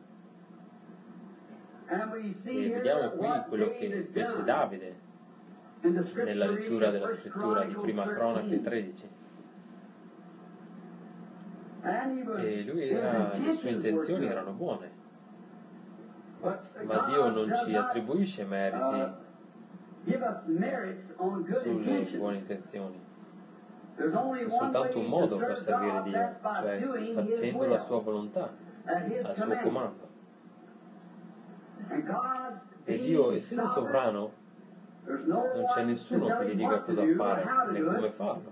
E vediamo qui quello che fece Davide nella lettura della scrittura di Prima Cronache 13. E le sue intenzioni erano buone, ma Dio non ci attribuisce meriti sulle buone intenzioni. C'è soltanto un modo per servire Dio, cioè facendo la sua volontà, al suo comando. E Dio, essendo sovrano, non c'è nessuno che gli dica cosa fare né come farlo.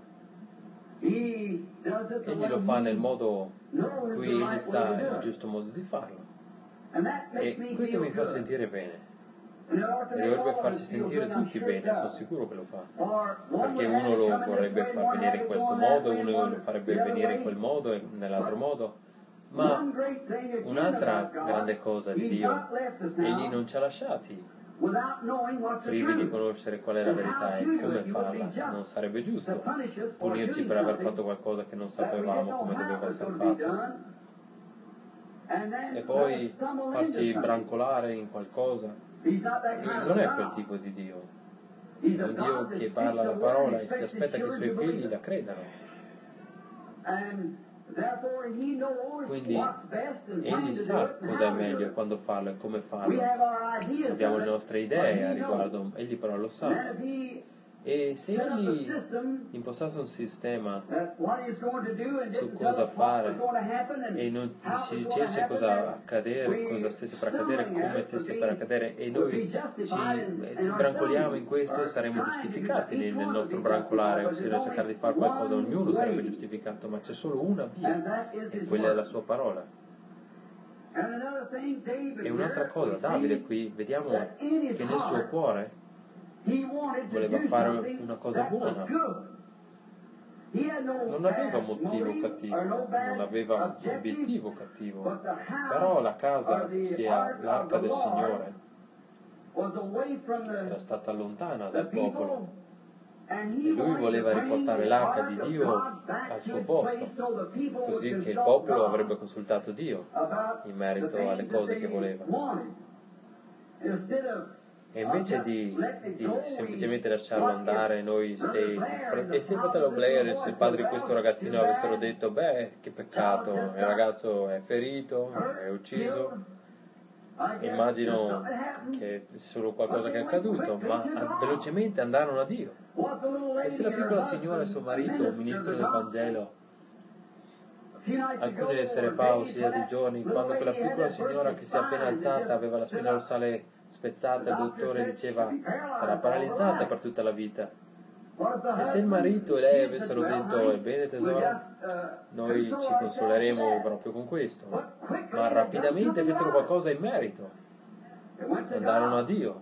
Egli lo fa nel modo in cui egli sa il giusto modo di farlo. E questo mi fa sentire bene. E dovrebbe farci sentire tutti bene, sono sicuro che lo fa. Perché uno lo vorrebbe far venire in questo modo, uno lo farebbe venire in quel modo e nell'altro modo. Ma un'altra grande cosa di Dio, egli non ci ha lasciati privi di conoscere qual è la verità e come farla. Non sarebbe giusto punirci per aver fatto qualcosa che non sapevamo come doveva essere fatto. E poi farsi brancolare in qualcosa. Lui non è quel tipo di Dio. È un Dio che parla la parola e si aspetta che i suoi figli la credano. Quindi egli sa cosa è meglio e quando farlo e come farlo. Abbiamo le nostre idee a riguardo, egli però lo sa. E se egli impostasse un sistema su cosa fare e non ci dicesse cosa accadere, cosa stesse per accadere, come stesse per accadere, e noi ci brancoliamo in questo, saremo giustificati nel nostro brancolare, ossia nel cercare di fare qualcosa, ognuno sarebbe giustificato, ma c'è solo una via, e quella è la sua parola. E un'altra cosa, Davide qui, vediamo che nel suo cuore voleva fare una cosa buona, non aveva motivo cattivo, non aveva obiettivo cattivo, però la casa, ossia l'arca del Signore, era stata lontana dal popolo e lui voleva riportare l'arca di Dio al suo posto, così che il popolo avrebbe consultato Dio in merito alle cose che voleva. E invece di semplicemente lasciarlo andare, se fratello Blair e i suoi padri di questo ragazzino avessero detto beh, che peccato, il ragazzo è ferito, è ucciso, immagino che è solo qualcosa che è accaduto, ma velocemente andarono a Dio. E se la piccola signora e suo marito, un ministro del Vangelo, alcune sere fa, ossia dei giorni, quando quella piccola signora che si è appena alzata aveva la spina dorsale spezzata, il dottore diceva sarà paralizzata per tutta la vita. E se il marito e lei avessero detto ebbene tesoro, noi ci consoleremo proprio con questo, ma rapidamente fecero qualcosa in merito, andarono a Dio.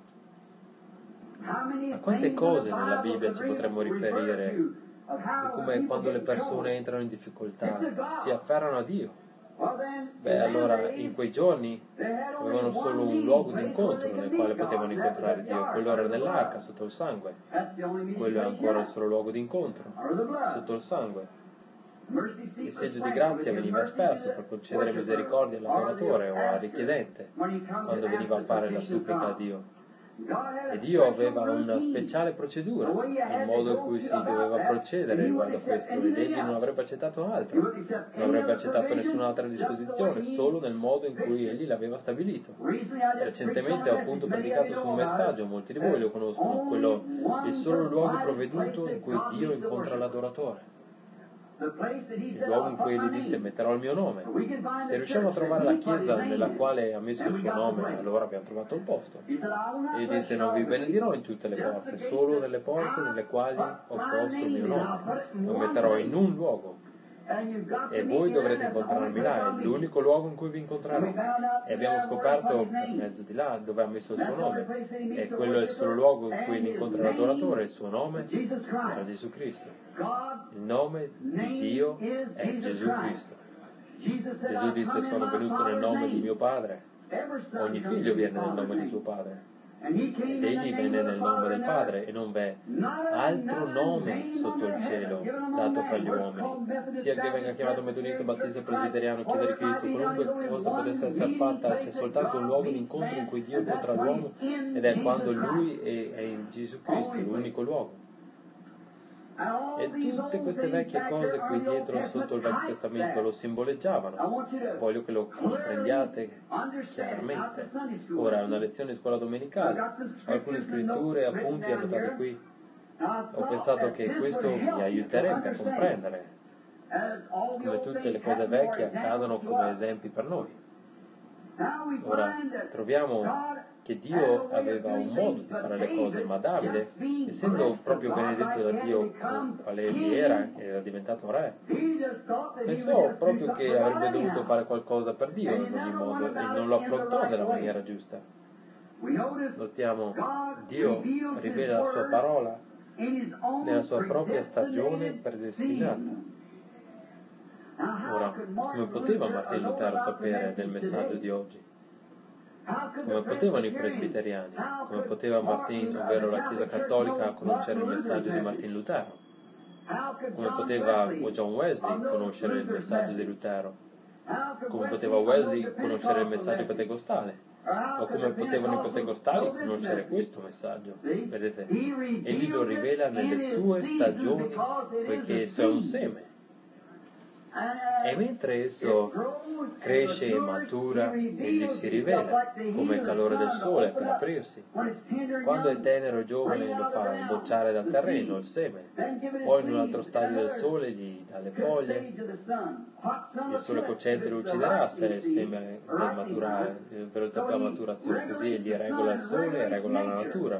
A quante cose nella Bibbia ci potremmo riferire di come quando le persone entrano in difficoltà si afferrano a Dio. Beh, allora in quei giorni avevano solo un luogo di incontro nel quale potevano incontrare Dio, quello era nell'arca sotto il sangue, quello è ancora il solo luogo di incontro sotto il sangue. Il seggio di grazia veniva asperso per concedere misericordia all'adoratore o al richiedente quando veniva a fare la supplica a Dio. E Dio aveva una speciale procedura, il modo in cui si doveva procedere riguardo a questo, ed egli non avrebbe accettato altro, non avrebbe accettato nessun'altra disposizione, solo nel modo in cui egli l'aveva stabilito. Recentemente ho appunto predicato su un messaggio, molti di voi lo conoscono, quello il solo luogo provveduto in cui Dio incontra l'adoratore. Il luogo in cui egli disse metterò il mio nome. Se riusciamo a trovare la chiesa nella quale ha messo il suo nome, allora abbiamo trovato il posto. Egli disse non vi benedirò in tutte le porte, solo nelle porte nelle quali ho posto il mio nome. Lo metterò in un luogo e voi dovrete incontrarmi là, è l'unico luogo in cui vi incontrerò. E abbiamo scoperto per mezzo di là dove ha messo il suo nome, e quello è il solo luogo in cui incontra l'adoratore, il suo nome era Gesù Cristo. Il nome di Dio è Gesù Cristo. Gesù disse sono venuto nel nome di mio Padre, ogni figlio viene nel nome di suo Padre. Ed egli venne nel nome del Padre, e non v'è altro nome sotto il cielo dato fra gli uomini, sia che venga chiamato metodista, battista, presbiteriano, chiesa di Cristo, qualunque cosa potesse essere fatta, c'è soltanto un luogo di incontro in cui Dio incontra l'uomo, ed è quando Lui è in Gesù Cristo, l'unico luogo. E tutte queste vecchie cose qui dietro sotto il Vecchio Testamento lo simboleggiavano. Voglio che lo comprendiate chiaramente. Ora è una lezione di scuola domenicale. Ho alcune scritture e appunti annotate qui. Ho pensato che questo vi aiuterebbe a comprendere come tutte le cose vecchie accadono come esempi per noi. Ora troviamo che Dio aveva un modo di fare le cose, ma Davide, essendo proprio benedetto da Dio quale egli era diventato re, pensò proprio che avrebbe dovuto fare qualcosa per Dio in ogni modo, e non lo affrontò nella maniera giusta. Notiamo, Dio rivela la sua parola nella sua propria stagione predestinata. Ora, come poteva Martin Lutero sapere del messaggio di oggi? Come potevano i presbiteriani? Come poteva Martin, ovvero la Chiesa Cattolica, conoscere il messaggio di Martin Lutero? Come poteva John Wesley conoscere il messaggio di Lutero? Come poteva Wesley conoscere il messaggio pentecostale? O come potevano i pentecostali conoscere questo messaggio? Vedete? Egli lo rivela nelle sue stagioni, poiché esso è un seme. E mentre esso cresce e matura, egli si rivela come il calore del sole per aprirsi. Quando è tenero e giovane lo fa sbocciare dal terreno, il seme. Poi in un altro stadio del sole gli dà le foglie. Il sole cocente lo ucciderà se il seme deve maturare, per la maturazione. Così egli regola il sole e regola la natura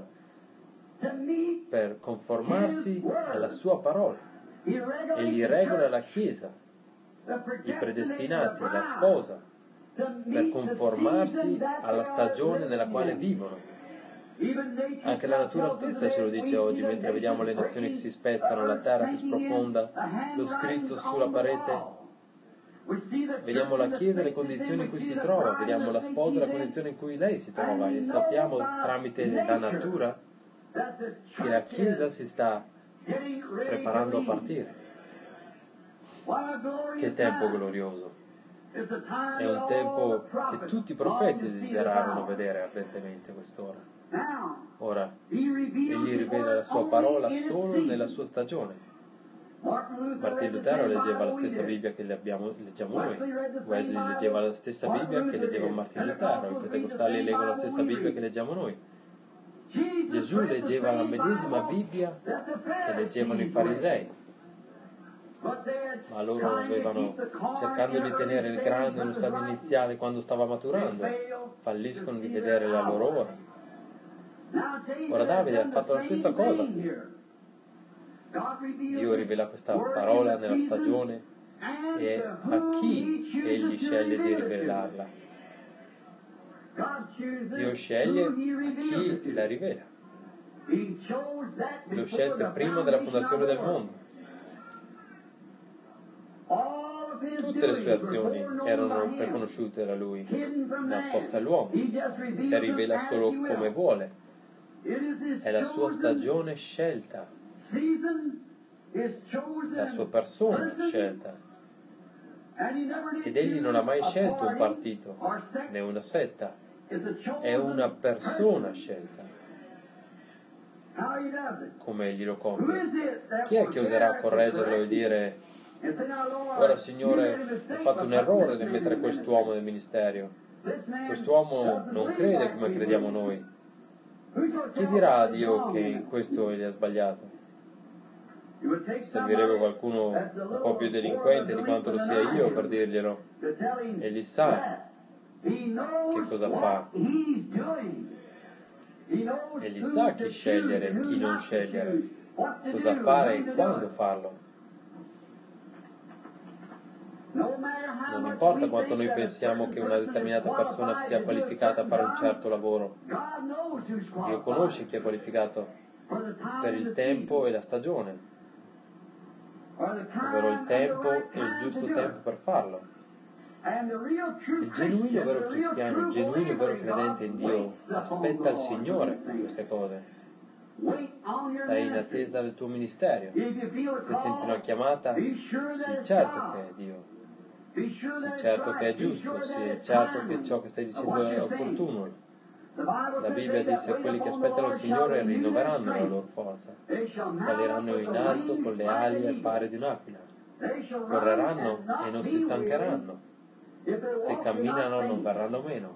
per conformarsi alla sua parola. Egli regola la Chiesa, i predestinati, la sposa, per conformarsi alla stagione nella quale vivono. Anche la natura stessa ce lo dice oggi, mentre vediamo le nazioni che si spezzano, la terra che sprofonda, lo scritto sulla parete. Vediamo la Chiesa e le condizioni in cui si trova, vediamo la sposa e la condizione in cui lei si trova, e sappiamo tramite la natura che la Chiesa si sta preparando a partire. Che tempo glorioso! È un tempo che tutti i profeti desiderarono vedere ardentemente quest'ora. Ora, egli rivela la sua parola solo nella sua stagione. Martin Lutero leggeva la stessa Bibbia che leggiamo noi. Wesley leggeva la stessa Bibbia che leggeva Martin Lutero. I pentecostali leggono la stessa Bibbia che leggiamo noi. Gesù leggeva la medesima Bibbia che leggevano i farisei. Ma loro avevano, cercando di tenere il grano nello stadio iniziale quando stava maturando, falliscono di vedere la loro ora. Ora Davide ha fatto la stessa cosa. Dio rivela questa parola nella stagione, e a chi egli sceglie di rivelarla? Dio sceglie a chi la rivela. Lo scelse prima della fondazione del mondo. Tutte le sue azioni erano preconosciute da lui, nascoste all'uomo, le rivela solo come vuole. È la sua stagione scelta, la sua persona scelta. Ed egli non ha mai scelto un partito, né una setta, è una persona scelta. come egli lo compie. Chi è che oserà correggerlo e dire: ora Signore, ho fatto un errore nel mettere quest'uomo nel ministero, quest'uomo non crede come crediamo noi? Chi dirà a Dio che in questo egli ha sbagliato? Servirebbe qualcuno un po' più delinquente di quanto lo sia io per dirglielo. Egli sa che cosa fa. Egli sa chi scegliere e chi non scegliere, cosa fare e quando farlo. Non importa quanto noi pensiamo che una determinata persona sia qualificata a fare un certo lavoro. Dio conosce chi è qualificato per il tempo e la stagione, ovvero il tempo e il giusto tempo per farlo. Il genuino vero cristiano, il genuino vero credente in Dio aspetta il Signore per queste cose. Stai in attesa del tuo ministero. Se senti una chiamata, sii certo che è Dio. Sii certo che è giusto, sii certo che ciò che stai dicendo è opportuno. La Bibbia dice che quelli che aspettano il Signore rinnoveranno la loro forza, saliranno in alto con le ali al pari di un'aquila, correranno e non si stancheranno, se camminano non verranno meno.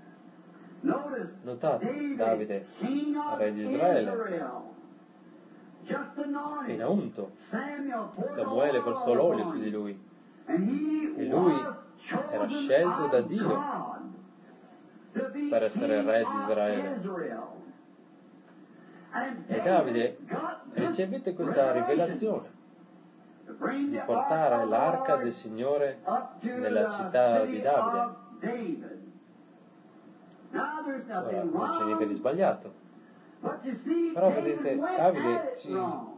Notate, Davide, re di Israele, appena unto, Samuele versò l'olio su di lui, e lui era scelto da Dio per essere re di Israele. E Davide ricevette questa rivelazione di portare l'arca del Signore nella città di Davide. Ora, non c'è niente di sbagliato, però vedete, Davide ci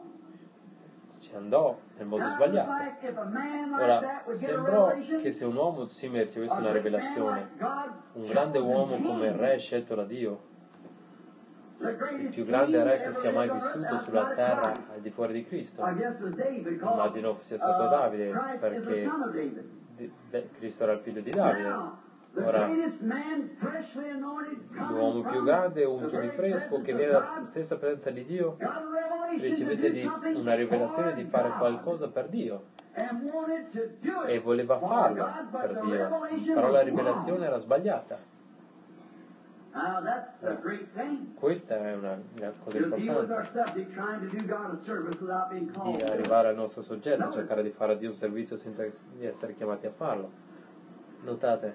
andò nel modo sbagliato. Ora, sembrò che se un uomo simile ricevesse una rivelazione, un grande uomo come il re scelto da Dio, il più grande re che sia mai vissuto sulla terra al di fuori di Cristo, immagino sia stato Davide, perché Cristo era il figlio di Davide. Ora, l'uomo più grande, unto di fresco, che viene dalla stessa presenza di Dio, ricevette una rivelazione di fare qualcosa per Dio e voleva farlo per Dio, però la rivelazione era sbagliata. Questa è una cosa importante, di arrivare al nostro soggetto, cercare di fare a Dio un servizio senza di essere chiamati a farlo. Notate,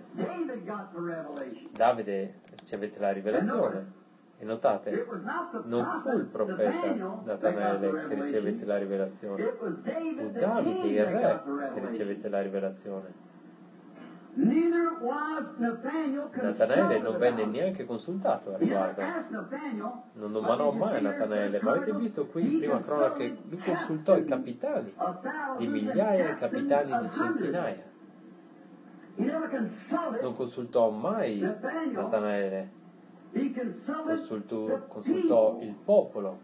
Davide ricevette la rivelazione, e notate, non fu il profeta Natanaele che ricevette la rivelazione, fu Davide il re che ricevette la rivelazione. Natanaele non venne neanche consultato a riguardo, non domandò mai a Natanaele, ma avete visto qui in Prima Cronache, lui consultò i capitani di migliaia e i capitani di centinaia. Non consultò mai Natanaele, consultò il popolo,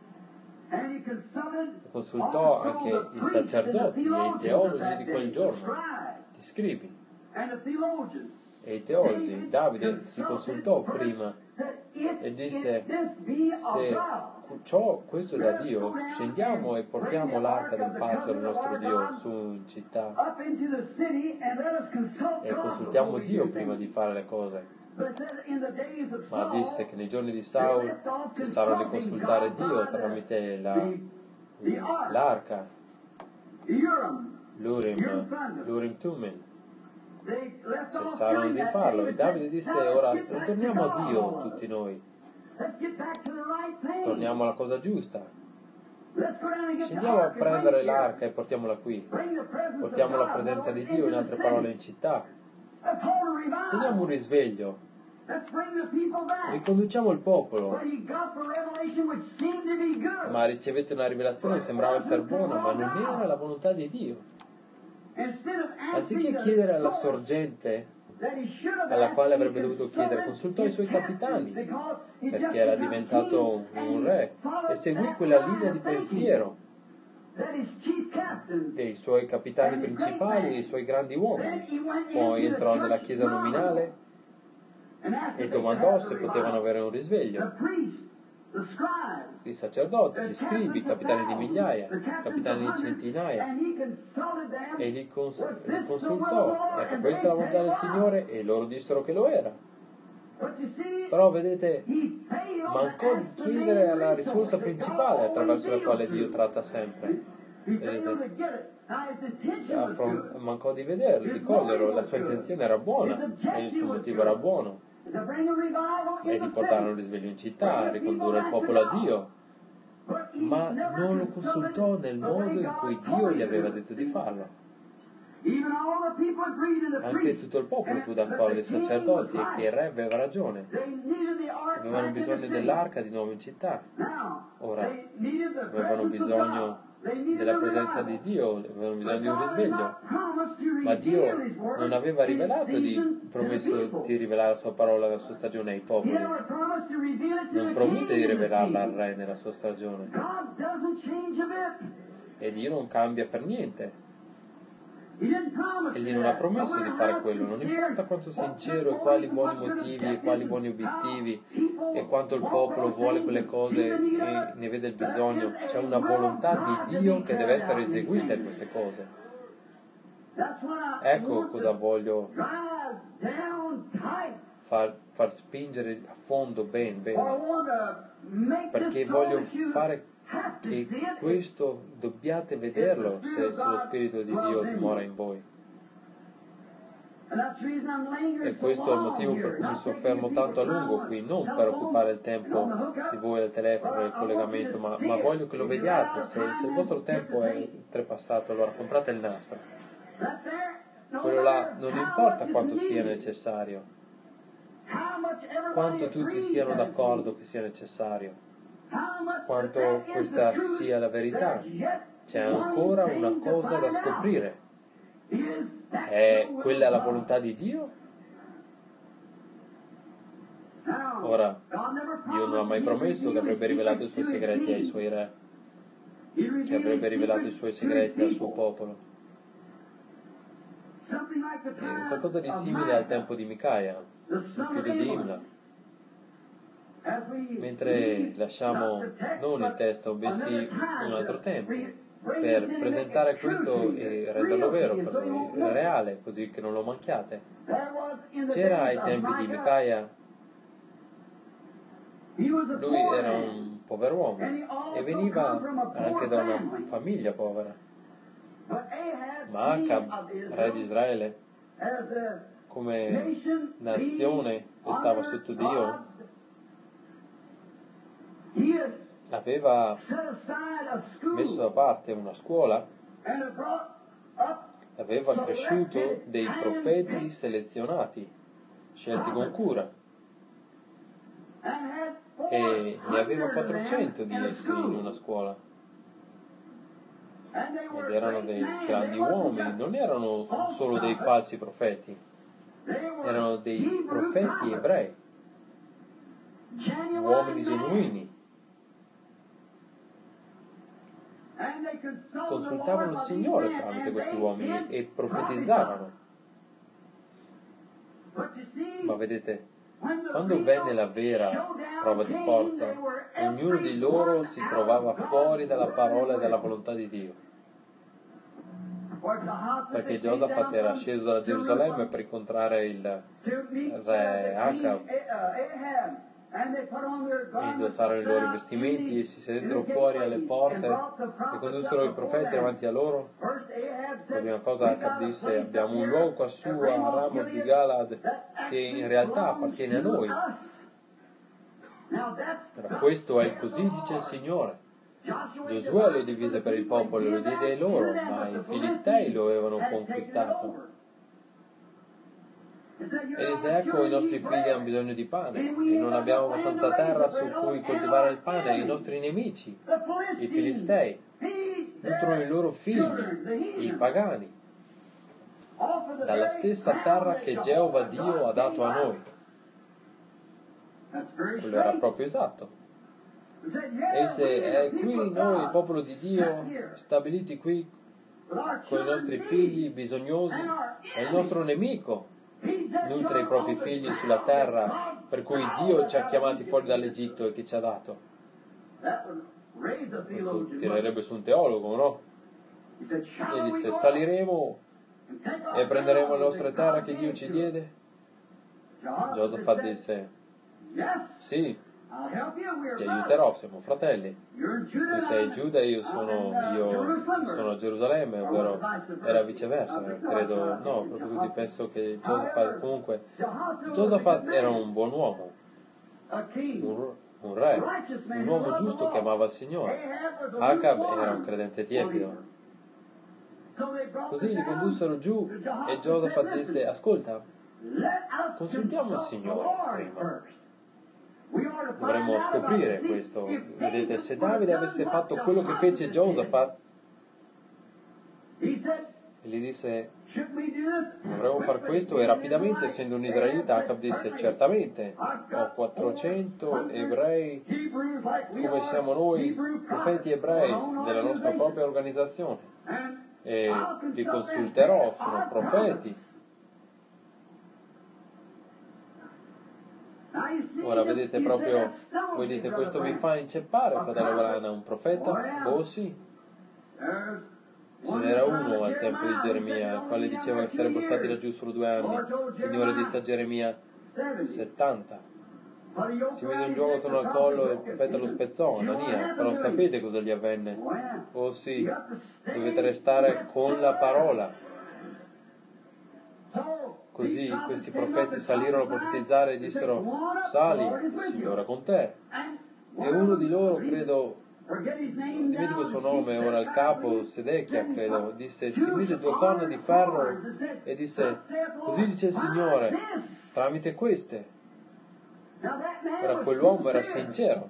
consultò anche i sacerdoti e i teologi di quel giorno, gli scribi e i teologi. Davide si consultò prima e disse: se questo è da Dio, scendiamo e portiamo l'arca del patto del nostro Dio su in città e consultiamo Dio prima di fare le cose. Ma disse che nei giorni di Saul cessarono di consultare Dio tramite l'arca, l'Urim Tumim, cessarono di farlo, e Davide disse: ora ritorniamo a Dio tutti noi, torniamo alla cosa giusta, scendiamo a prendere l'arca e portiamola qui, portiamo la presenza di Dio, in altre parole, in città, teniamo un risveglio, riconduciamo il popolo. Ma ricevette una rivelazione che sembrava essere buona, ma non era la volontà di Dio. Anziché chiedere alla sorgente alla quale avrebbe dovuto chiedere, consultò i suoi capitani, perché era diventato un re, e seguì quella linea di pensiero dei suoi capitani principali e i suoi grandi uomini. Poi entrò nella chiesa nominale e domandò se potevano avere un risveglio. i sacerdoti, gli scribi, i capitani di migliaia, i capitani di centinaia, e li consultò. Ecco, questa è la volontà del Signore, e loro dissero che lo era. Però vedete, mancò di chiedere alla risorsa principale attraverso la quale Dio tratta sempre. Vedete? Mancò di vederlo, di coglierlo. La sua intenzione era buona e il suo motivo era buono, e di portare un risveglio in città, ricondurre il popolo a Dio, ma non lo consultò nel modo in cui Dio gli aveva detto di farlo. Anche tutto il popolo fu d'accordo, i sacerdoti, e che il re aveva ragione. Avevano bisogno dell'arca di nuovo in città. Ora avevano bisogno della presenza di Dio, avevano bisogno di un risveglio, ma Dio non aveva promesso di rivelare la sua parola nella sua stagione ai popoli. Non promise di rivelarla al re nella sua stagione, e Dio non cambia per niente. Egli non ha promesso di fare quello, non importa quanto sincero e quali buoni motivi e quali buoni obiettivi e quanto il popolo vuole quelle cose e ne vede il bisogno. C'è una volontà di Dio che deve essere eseguita in queste cose. Ecco cosa voglio far spingere a fondo bene, perché voglio fare che questo dobbiate vederlo se lo Spirito di Dio dimora in voi. E questo è il motivo per cui mi soffermo tanto a lungo qui, non per occupare il tempo di voi al telefono e al collegamento, ma voglio che lo vediate. Se il vostro tempo è oltrepassato, allora comprate il nastro. Quello là non importa quanto sia necessario, quanto tutti siano d'accordo che sia necessario, quanto questa sia la verità, c'è ancora una cosa da scoprire. È quella la volontà di Dio? Ora, Dio non ha mai promesso che avrebbe rivelato i suoi segreti ai suoi re, che avrebbe rivelato i suoi segreti al suo popolo. È qualcosa di simile al tempo di Micaia, il figlio di Imla. Mentre lasciamo non il testo, bensì un altro tempo, per presentare questo e renderlo vero per voi, reale, così che non lo manchiate. C'era ai tempi di Micaia, lui era un pover'uomo e veniva anche da una famiglia povera, ma Acab, re di Israele, come nazione che stava sotto Dio, aveva messo da parte una scuola, aveva cresciuto dei profeti selezionati, scelti con cura, e ne aveva 400 di essi in una scuola, ed erano dei grandi uomini, non erano solo dei falsi profeti, erano dei profeti ebrei, uomini genuini. Consultavano il Signore tramite questi uomini e profetizzavano. Ma vedete, quando venne la vera prova di forza, ognuno di loro si trovava fuori dalla parola e dalla volontà di Dio, perché Giosafat era sceso da Gerusalemme per incontrare il re Acab, e indossarono i loro vestimenti e si sedettero fuori alle porte e condussero i profeti davanti a loro. La prima cosa Acab disse: abbiamo un luogo quassù a Ramot di Galad che in realtà appartiene a noi. Ora, questo è così dice il Signore. Giosuè lo divise per il popolo e lo diede ai loro, ma i Filistei lo avevano conquistato. E disse: ecco, i nostri figli hanno bisogno di pane e non abbiamo abbastanza terra su cui coltivare il pane. I nostri nemici, i Filistei, nutrono i loro figli, i pagani, dalla stessa terra che Geova Dio ha dato a noi. Quello era proprio esatto. E disse: qui noi, il popolo di Dio, stabiliti qui con i nostri figli bisognosi, è il nostro nemico nutre i propri figli sulla terra per cui Dio ci ha chiamati fuori dall'Egitto e che ci ha dato. Questo tirerebbe su un teologo, no? E disse: saliremo e prenderemo le nostre terre che Dio ci diede? Giosafat disse: sì, ti aiuterò, siamo fratelli. Tu sei Giuda e io sono a Gerusalemme, ovvero era viceversa, credo, no, proprio così, penso che Giosafat era un buon uomo, un re, un uomo giusto che amava il Signore. Acab era un credente tiepido. Così li condussero giù e Giosafat disse: ascolta, consultiamo il Signore prima. Dovremmo scoprire questo. Vedete, se Davide avesse fatto quello che fece Giosafat, e gli disse: dovremmo fare questo, e rapidamente, essendo un israelita, Acab disse: certamente, ho 400 ebrei come siamo noi, profeti ebrei della nostra propria organizzazione, e li consulterò, sono profeti. Ora vedete proprio, voi dite: questo vi fa inceppare, fratello Brana, un profeta? Oh sì. Ce n'era uno al tempo di Geremia, il quale diceva che sarebbero stati laggiù solo 2 anni. Il Signore disse a Geremia: 70. Si mise un gioco attorno al collo e il profeta lo spezzò, Anania. Però sapete cosa gli avvenne? Oh sì, dovete restare con la parola. Così questi profeti salirono a profetizzare e dissero: sali, il Signore è con te. E uno di loro, credo, dimentico il suo nome ora, il capo, Sedechia, credo, disse, si mise 2 corna di ferro e disse: così dice il Signore, tramite queste. Ora quell'uomo era sincero.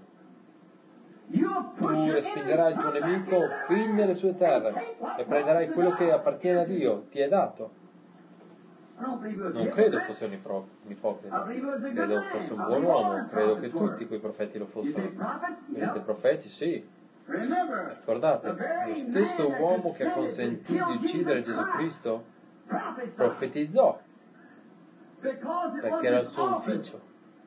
Tu respingerai il tuo nemico fin nelle sue terre e prenderai quello che appartiene a Dio, ti è dato. Non credo fosse un ipocrita, credo fosse un buon uomo, credo che tutti quei profeti lo fossero. Vedete, profeti, sì. Ricordate, lo stesso uomo che ha consentito di uccidere Gesù Cristo profetizzò, perché era il suo ufficio,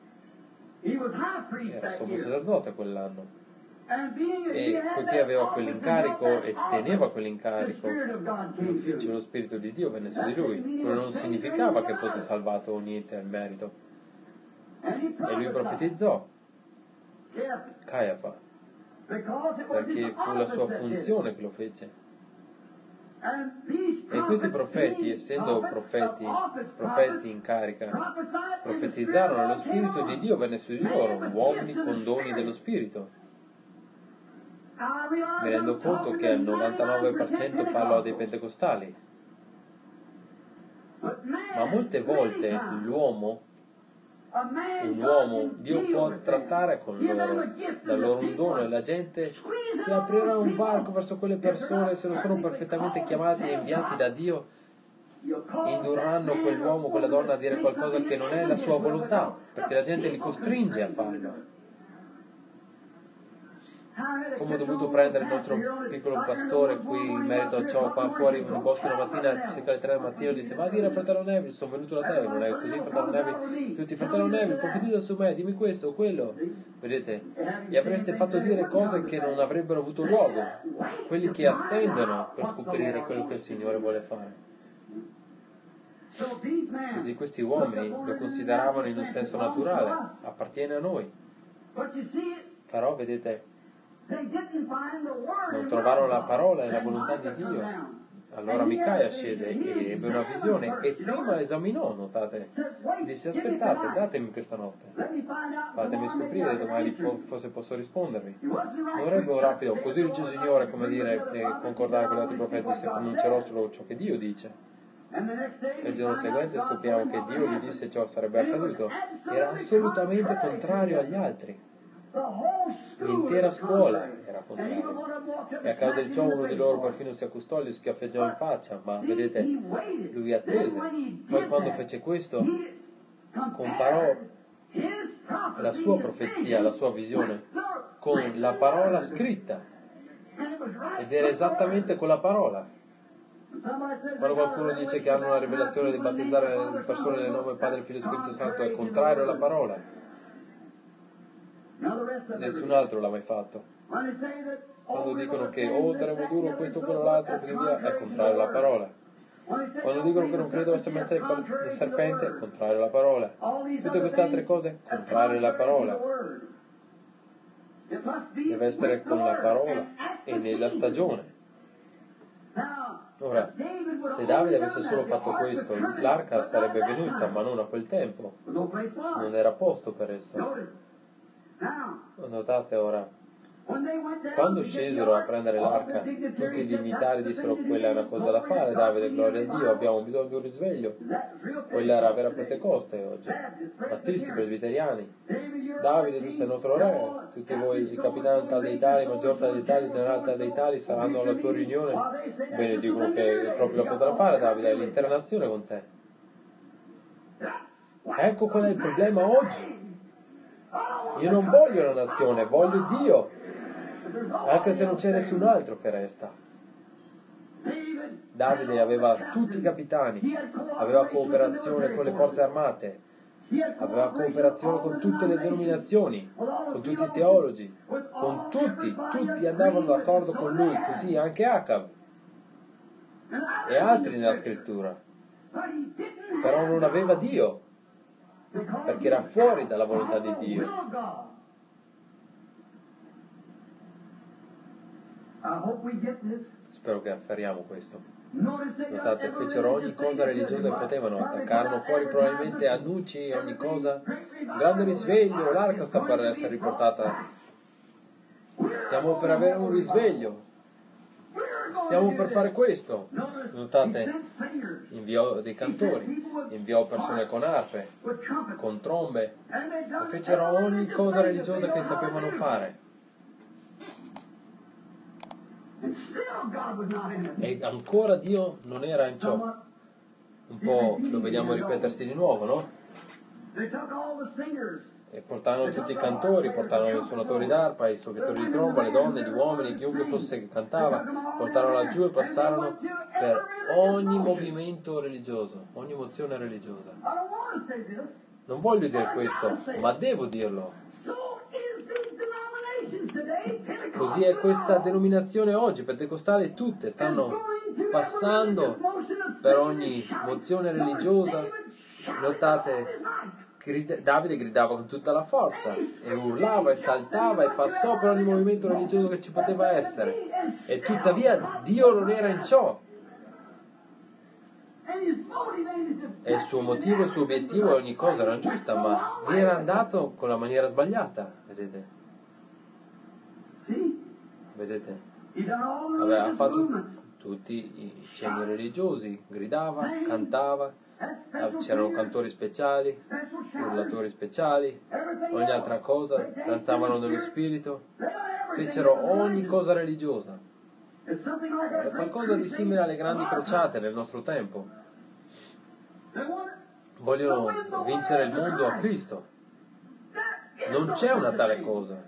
era sommo sacerdote quell'anno. E poiché aveva quell'incarico e teneva quell'incarico, l'ufficio dello Spirito di Dio venne su di lui. Quello non significava che fosse salvato o niente al merito. E lui profetizzò, Caiafa, perché fu la sua funzione che lo fece. E questi profeti, essendo profeti in carica, profetizzarono e lo Spirito di Dio venne su di loro, uomini con doni dello Spirito. Mi rendo conto che al 99% parlo dei pentecostali, ma molte volte un uomo, Dio può trattare con loro, dà loro un dono, e la gente si aprirà un varco verso quelle persone, se non sono perfettamente chiamati e inviati da Dio, indurranno quell'uomo, quella donna a dire qualcosa che non è la sua volontà, perché la gente li costringe a farlo. Come ho dovuto prendere il nostro piccolo pastore qui in merito a ciò, qua fuori in un bosco una mattina circa le 3 del mattino, disse: ma dire a fratello Neville, sono venuto da te. Non è così, fratello Neville? Tutti: fratello Neville, profetizza su me, dimmi questo o quello. Vedete, gli avreste fatto dire cose che non avrebbero avuto luogo, quelli che attendono per scoprire quello che il Signore vuole fare. Così questi uomini lo consideravano in un senso naturale, appartiene a noi. Però vedete, non trovarono la parola e la volontà di Dio. Allora Micaia scese e ebbe una visione e prima esaminò, notate, disse: aspettate, datemi questa notte, fatemi scoprire, domani forse posso rispondervi. Non ebbe un rapido così dice il Signore, come dire, e concordare con gli altri profeti, disse: pronuncerò solo ciò che Dio dice. E il giorno seguente scopriamo che Dio gli disse ciò sarebbe accaduto. Era assolutamente contrario agli altri. L'intera scuola era contraria, e a causa di ciò uno di loro perfino si accostò e gli schiaffeggiò in faccia, ma vedete, lui attese. Poi quando fece questo, comparò la sua profezia, la sua visione con la parola scritta, ed era esattamente quella parola. Quando qualcuno dice che hanno una rivelazione di battezzare le persone nel nome del Padre, del Figlio e dello Spirito Santo, è contrario alla parola. Nessun altro l'ha mai fatto. Quando dicono che terremo duro questo, quello, l'altro, così via, è contrario alla parola. Quando dicono che non credo alla semenza di serpente, è contrario alla parola. Tutte queste altre cose, contrario alla parola. Deve essere con la parola e nella stagione. Ora, se Davide avesse solo fatto questo, l'arca sarebbe venuta, ma non a quel tempo. Non era posto per esso. Notate ora, quando scesero a prendere l'arca, tutti i dignitari dissero: quella è una cosa da fare, Davide, gloria a Dio, abbiamo bisogno di un risveglio. Quella era vera Pentecoste oggi. Battisti, presbiteriani. Davide, tu sei il nostro re, tutti voi, il capitano tal dei tali, il maggior tal dei tali, il generale tal dei tali, saranno alla tua riunione. Bene, dicono che è proprio la cosa da fare, Davide, è l'intera nazione con te. Ecco qual è il problema oggi. Io non voglio la nazione, voglio Dio, anche se non c'è nessun altro che resta. Davide aveva tutti i capitani, aveva cooperazione con le forze armate, aveva cooperazione con tutte le denominazioni, con tutti i teologi, con tutti andavano d'accordo con lui, così anche Acab e altri nella scrittura. Però non aveva Dio, perché era fuori dalla volontà di Dio. Spero che afferriamo questo. Notate, fecero ogni cosa religiosa che potevano, attaccarono fuori probabilmente annunci, ogni cosa. Grande risveglio, l'arca sta per essere riportata. Stiamo per avere un risveglio. Stiamo per fare questo. Notate, inviò dei cantori, inviò persone con arpe, con trombe, e fecero ogni cosa religiosa che sapevano fare. E ancora Dio non era in ciò. Un po' lo vediamo ripetersi di nuovo, no? E portarono tutti i cantori, portarono i suonatori d'arpa, i suonatori di tromba, le donne, gli uomini, chiunque fosse che cantava, portarono laggiù e passarono per ogni movimento religioso, ogni emozione religiosa. Non voglio dire questo, ma devo dirlo. Così è questa denominazione oggi, pentecostale, tutte stanno passando per ogni mozione religiosa. Notate, Davide gridava con tutta la forza e urlava e saltava e passò per ogni movimento religioso che ci poteva essere, e tuttavia Dio non era in ciò. E il suo motivo, il suo obiettivo e ogni cosa era giusta, ma vi era andato con la maniera sbagliata, vedete? Vedete? Aveva fatto tutti i cenni religiosi, gridava, cantava, c'erano cantori speciali, urlatori speciali, ogni altra cosa, danzavano nello spirito, fecero ogni cosa religiosa. È qualcosa di simile alle grandi crociate nel nostro tempo. Vogliono vincere il mondo a Cristo. Non c'è una tale cosa.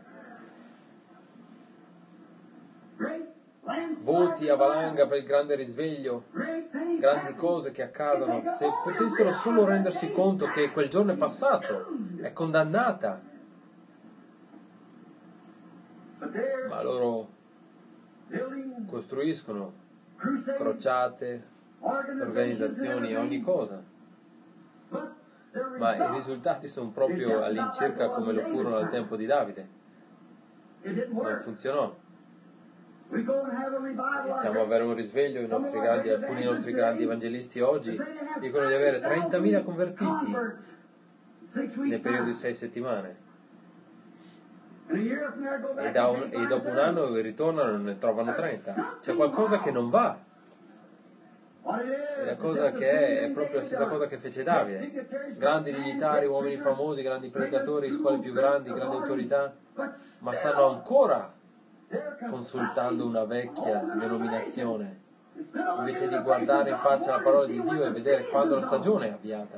Voti a valanga per il grande risveglio, grandi cose che accadono. Se potessero solo rendersi conto che quel giorno è passato, è condannata, ma loro costruiscono crociate, organizzazioni, ogni cosa, ma i risultati sono proprio all'incirca come lo furono al tempo di Davide. Non funzionò. Iniziamo a avere un risveglio, alcuni nostri grandi evangelisti oggi dicono di avere 30.000 convertiti nel periodo di 6 settimane, e dopo un anno ritornano e ne trovano 30. C'è qualcosa che non va. E la cosa che è proprio la stessa cosa che fece Davide. Grandi dignitari, uomini famosi, grandi predicatori, scuole più grandi, grandi autorità, ma stanno ancora consultando una vecchia denominazione invece di guardare in faccia la parola di Dio e vedere quando la stagione è avviata.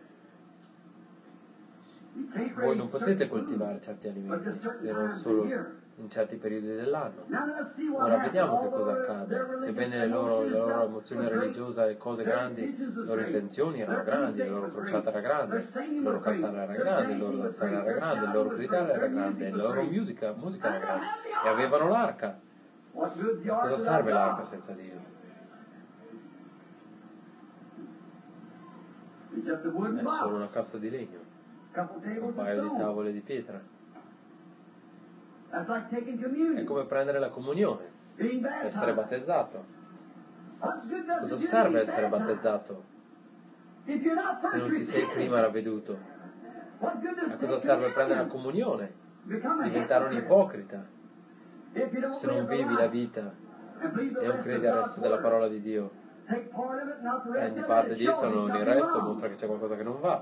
Voi non potete coltivare certi alimenti se non solo in certi periodi dell'anno. Ora vediamo che cosa accade. Sebbene la loro emozione religiosa e cose grandi, le loro intenzioni erano grandi, la loro crociata era grande, il loro cantare era grande, il loro danzare era grande, il loro gridare era grande, la loro musica era grande, e avevano l'arca. Ma cosa serve l'arca senza Dio? È solo una cassa di legno, un paio di tavole di pietra. È come prendere la comunione, essere battezzato. Cosa serve essere battezzato se non ti sei prima ravveduto? A cosa serve prendere la comunione? Diventare un ipocrita se non vivi la vita e non credi al resto della parola di Dio. Prendi parte di essa, non il resto, mostra che c'è qualcosa che non va.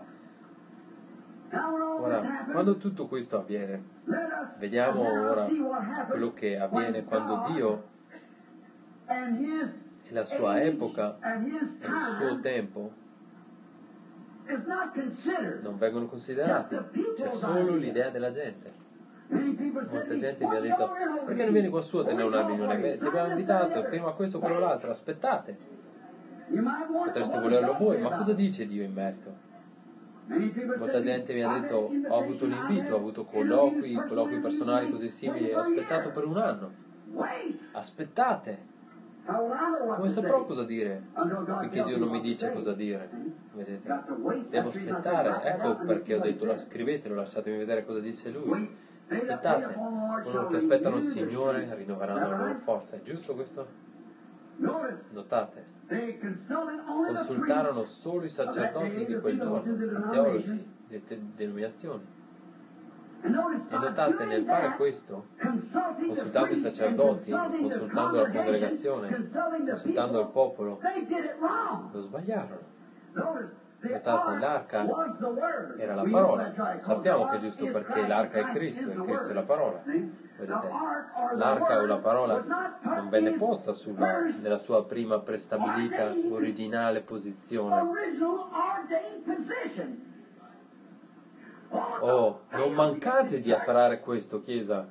Ora, quando tutto questo avviene, vediamo ora quello che avviene quando Dio e la sua epoca e il suo tempo non vengono considerati. C'è solo l'idea della gente. Molta gente mi ha detto: perché non vieni qua su a tenere una riunione? Beh, ti abbiamo invitato, prima questo, quello, l'altro, aspettate. Potreste volerlo voi, ma cosa dice Dio in merito? Molta gente mi ha detto: ho avuto l'invito, ho avuto colloqui personali così simili, ho aspettato per un anno. Aspettate! Come saprò cosa dire finché Dio non mi dice cosa dire? Vedete? Devo aspettare. Ecco perché ho detto: scrivetelo, lasciatemi vedere cosa disse Lui. Aspettate. Coloro che aspettano il Signore rinnoveranno la loro forza. È giusto questo? Notate? Consultarono solo i sacerdoti di quel giorno, i teologi, le denominazioni. E notate, nel fare questo, consultando i sacerdoti, consultando la congregazione, consultando il popolo, lo sbagliarono. Notate, l'arca era la parola. Sappiamo che è giusto perché l'arca è Cristo e Cristo è la parola. Vedete? L'arca o la parola non venne posta nella sua prima prestabilita, originale posizione. Oh, non mancate di afferrare questo, Chiesa.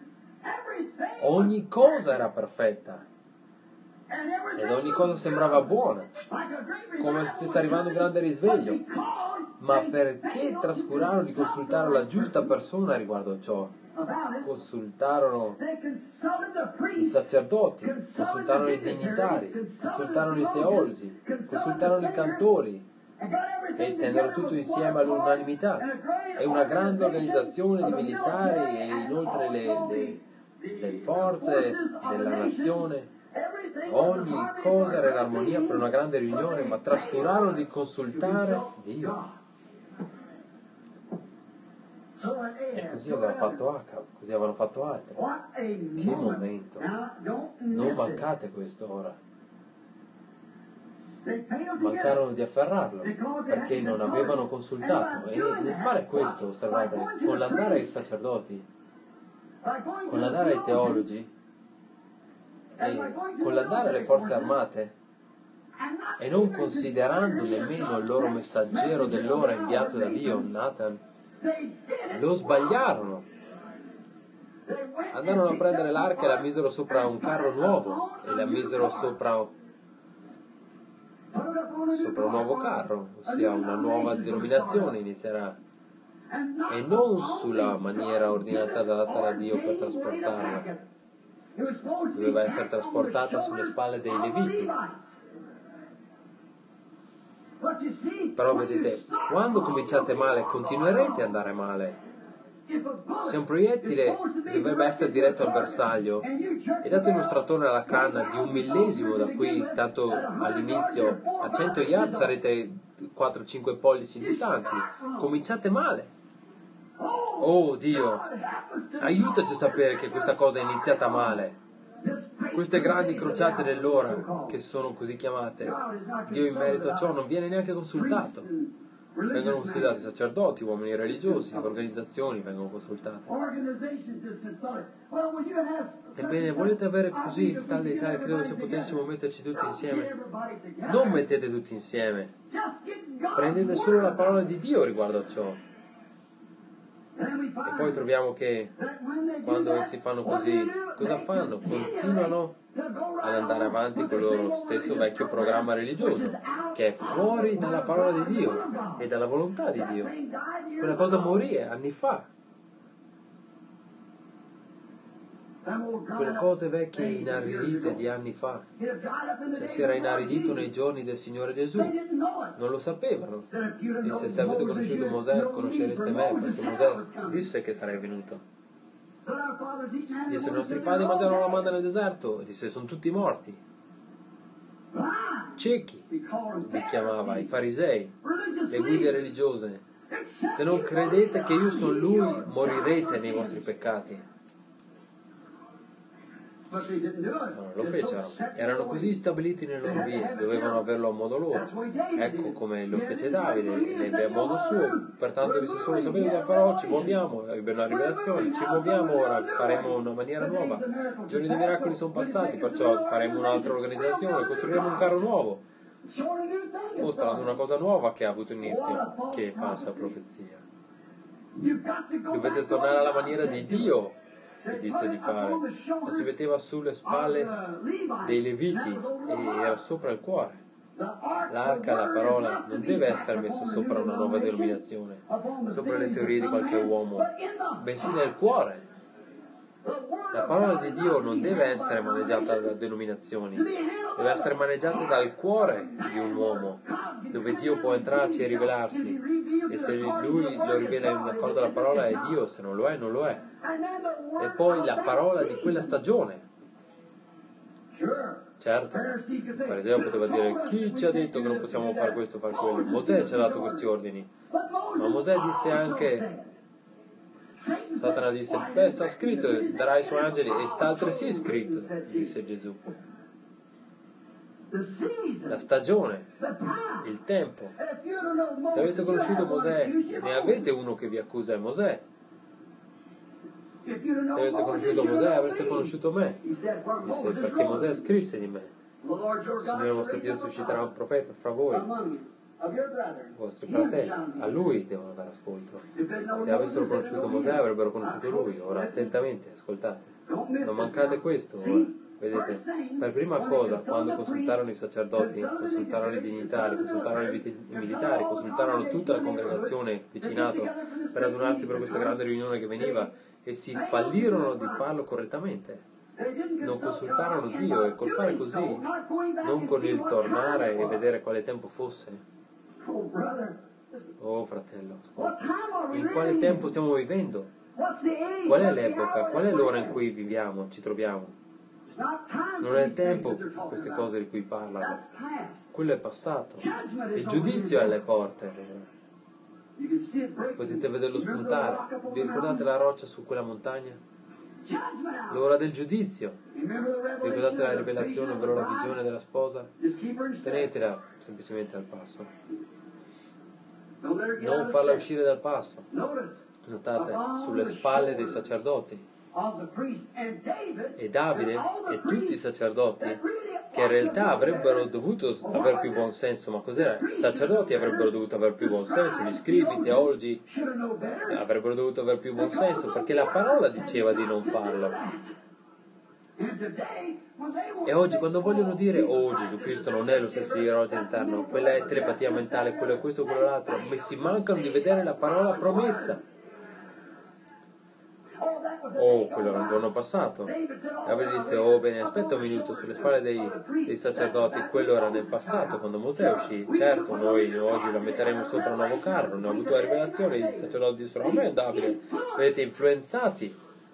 Ogni cosa era perfetta ed ogni cosa sembrava buona, come se stesse arrivando un grande risveglio. Ma perché trascurarono di consultare la giusta persona riguardo a ciò? Consultarono i sacerdoti, consultarono i dignitari, consultarono i teologi, consultarono i cantori e tennero tutto insieme all'unanimità. È una grande organizzazione di militari e inoltre le forze della nazione. Ogni cosa era in armonia per una grande riunione, ma trascurarono di consultare Dio. E così aveva fatto Acab, così avevano fatto altri. Che momento! Non mancate questo ora. Mancarono di afferrarlo perché non avevano consultato. E nel fare questo, osservate, con l'andare ai sacerdoti, con l'andare ai teologi e con l'andare alle forze armate e non considerando nemmeno il loro messaggero dell'ora inviato da Dio, Nathan, lo sbagliarono. Andarono a prendere l'arca e la misero sopra un carro nuovo e la misero sopra un nuovo carro, ossia una nuova denominazione inizierà, e non sulla maniera ordinata data da Dio per trasportarla. Doveva essere trasportata sulle spalle dei Leviti. Però vedete, quando cominciate male continuerete ad andare male. Se un proiettile dovrebbe essere diretto al bersaglio e date uno stratone alla canna di 1/1000 da qui, tanto all'inizio a 100 yard sarete 4-5 pollici distanti. Cominciate male. Oh Dio, aiutaci a sapere che questa cosa è iniziata male. Queste grandi crociate dell'ora, che sono così chiamate, Dio in merito a ciò non viene neanche consultato. Vengono consultati sacerdoti, uomini religiosi, organizzazioni vengono consultate. Ebbene, volete avere così tale e tale, credo se potessimo metterci tutti insieme. Non mettete tutti insieme. Prendete solo la parola di Dio riguardo a ciò. E poi troviamo che quando essi fanno così, cosa fanno? Continuano ad andare avanti con il loro stesso vecchio programma religioso, che è fuori dalla parola di Dio e dalla volontà di Dio. Quella cosa morì anni fa. quelle cose vecchie inaridite di anni fa. Cioè, si era inaridito nei giorni del Signore Gesù. Non lo sapevano. Disse: se aveste conosciuto Mosè, conoscereste me, perché Mosè disse che sarei venuto. Disse: i nostri padri mangiarono la manna nel deserto. Disse: sono tutti morti. Ciechi li chiamava, i farisei, le guide religiose. Se non credete che io sono Lui, morirete nei vostri peccati. No, non lo fecero. Erano così stabiliti nelle loro vie, dovevano averlo a modo loro. Ecco come lo fece Davide, l'ebbe a modo suo. Pertanto disse solo: sapete cosa farò? Ci muoviamo. Ebbe una rivelazione: ci muoviamo ora, faremo una maniera nuova. I giorni dei miracoli sono passati, perciò faremo un'altra organizzazione, costruiremo un carro nuovo, mostrando una cosa nuova che ha avuto inizio, che è falsa profezia. Dovete tornare alla maniera di Dio che disse di fare. La si metteva sulle spalle dei Leviti e era sopra il cuore. L'arca, la parola, non deve essere messa sopra una nuova denominazione, sopra le teorie di qualche uomo, bensì nel cuore. La parola di Dio non deve essere maneggiata da denominazioni, deve essere maneggiata dal cuore di un uomo, dove Dio può entrarci e rivelarsi. E se Lui lo rivela in accordo alla parola è Dio, se non lo è, non lo è. E poi la parola di quella stagione. Certo, il fariseo poteva dire: chi ci ha detto che non possiamo fare questo o fare quello? Mosè ci ha dato questi ordini. Ma Mosè disse anche, Satana disse: beh, sta scritto, darai ai suoi angeli, e sta altresì scritto, disse Gesù. La stagione, il tempo. Se aveste conosciuto Mosè, ne avete uno che vi accusa, è Mosè. Se aveste conosciuto Mosè, avreste conosciuto me. Disse: perché Mosè scrisse di me. Il Signore vostro Dio susciterà un profeta fra voi, i vostri fratelli. A lui devono dare ascolto. Se avessero conosciuto Mosè, avrebbero conosciuto lui. Ora attentamente, ascoltate. Non mancate questo ora. Vedete, per prima cosa, quando consultarono i sacerdoti, consultarono i dignitari, consultarono i militari, consultarono tutta la congregazione vicinato per adunarsi per questa grande riunione che veniva, e si fallirono di farlo correttamente. Non consultarono Dio, e col fare così, non con il tornare e vedere quale tempo fosse. Oh fratello, ascolta, in quale tempo stiamo vivendo? Qual è l'epoca? Qual è l'ora in cui viviamo, ci troviamo? Non è il tempo per queste cose di cui parlano. Quello è passato. Il giudizio è alle porte. Potete vederlo spuntare. Vi ricordate la roccia su quella montagna? L'ora del giudizio. Vi ricordate la rivelazione, ovvero la visione della sposa? Tenetela semplicemente al passo. Non farla uscire dal passo. Notate, sulle spalle dei sacerdoti. E Davide e tutti i sacerdoti, che in realtà avrebbero dovuto aver più buon senso, ma cos'era? I sacerdoti avrebbero dovuto aver più buon senso, gli scribi, i teologi avrebbero dovuto aver più buon senso, perché la parola diceva di non farlo. E oggi quando vogliono dire: oh, Gesù Cristo non è lo stesso di oggi interno, quella è telepatia mentale, quello è questo, quello è l'altro, ma si mancano di vedere la parola promessa. Oh, quello era un giorno passato. Davide disse: oh bene, aspetta un minuto, sulle spalle dei sacerdoti. Quello era nel passato, quando Mosè uscì. Certo, noi oggi la metteremo sopra un nuovo carro. Ne ho avuto la rivelazione, i sacerdoti dissero: amen Davide. Vedete, influenzati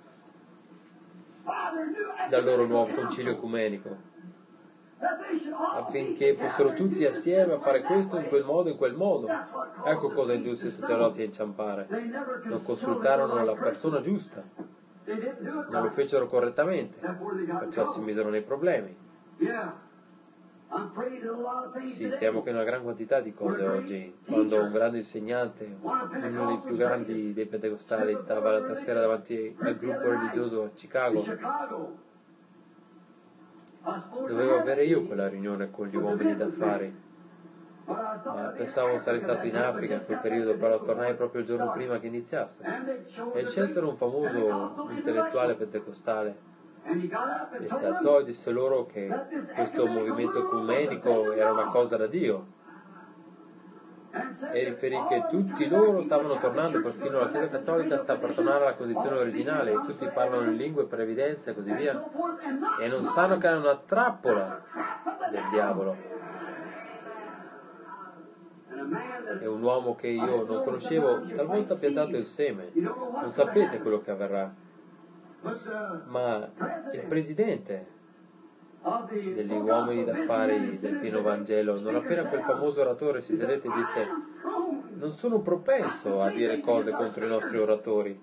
dal loro nuovo concilio ecumenico, affinché fossero tutti assieme a fare questo in quel modo, in quel modo. Ecco cosa indusse i sacerdoti a inciampare. Non consultarono la persona giusta, non lo fecero correttamente, perciò si misero nei problemi. Sì, temo che una gran quantità di cose oggi, quando un grande insegnante, uno dei più grandi dei pentecostali, stava l'altra sera davanti al gruppo religioso a Chicago, dovevo avere io quella riunione con gli uomini d'affari. Pensavo sarei stato in Africa in quel periodo, però tornai proprio il giorno prima che iniziasse. E scelsero un famoso intellettuale pentecostale e si alzò e disse loro che questo movimento ecumenico era una cosa da Dio. e riferì che tutti loro stavano tornando, perfino la Chiesa Cattolica sta per tornare alla condizione originale, e tutti parlano in lingue per evidenza e così via, e non sanno che è una trappola del diavolo. È un uomo che io non conoscevo, talvolta ha piantato il seme, non sapete quello che avverrà, ma il presidente degli uomini d'affari del pieno Vangelo, non appena quel famoso oratore si sedette, disse: non sono propenso a dire cose contro i nostri oratori,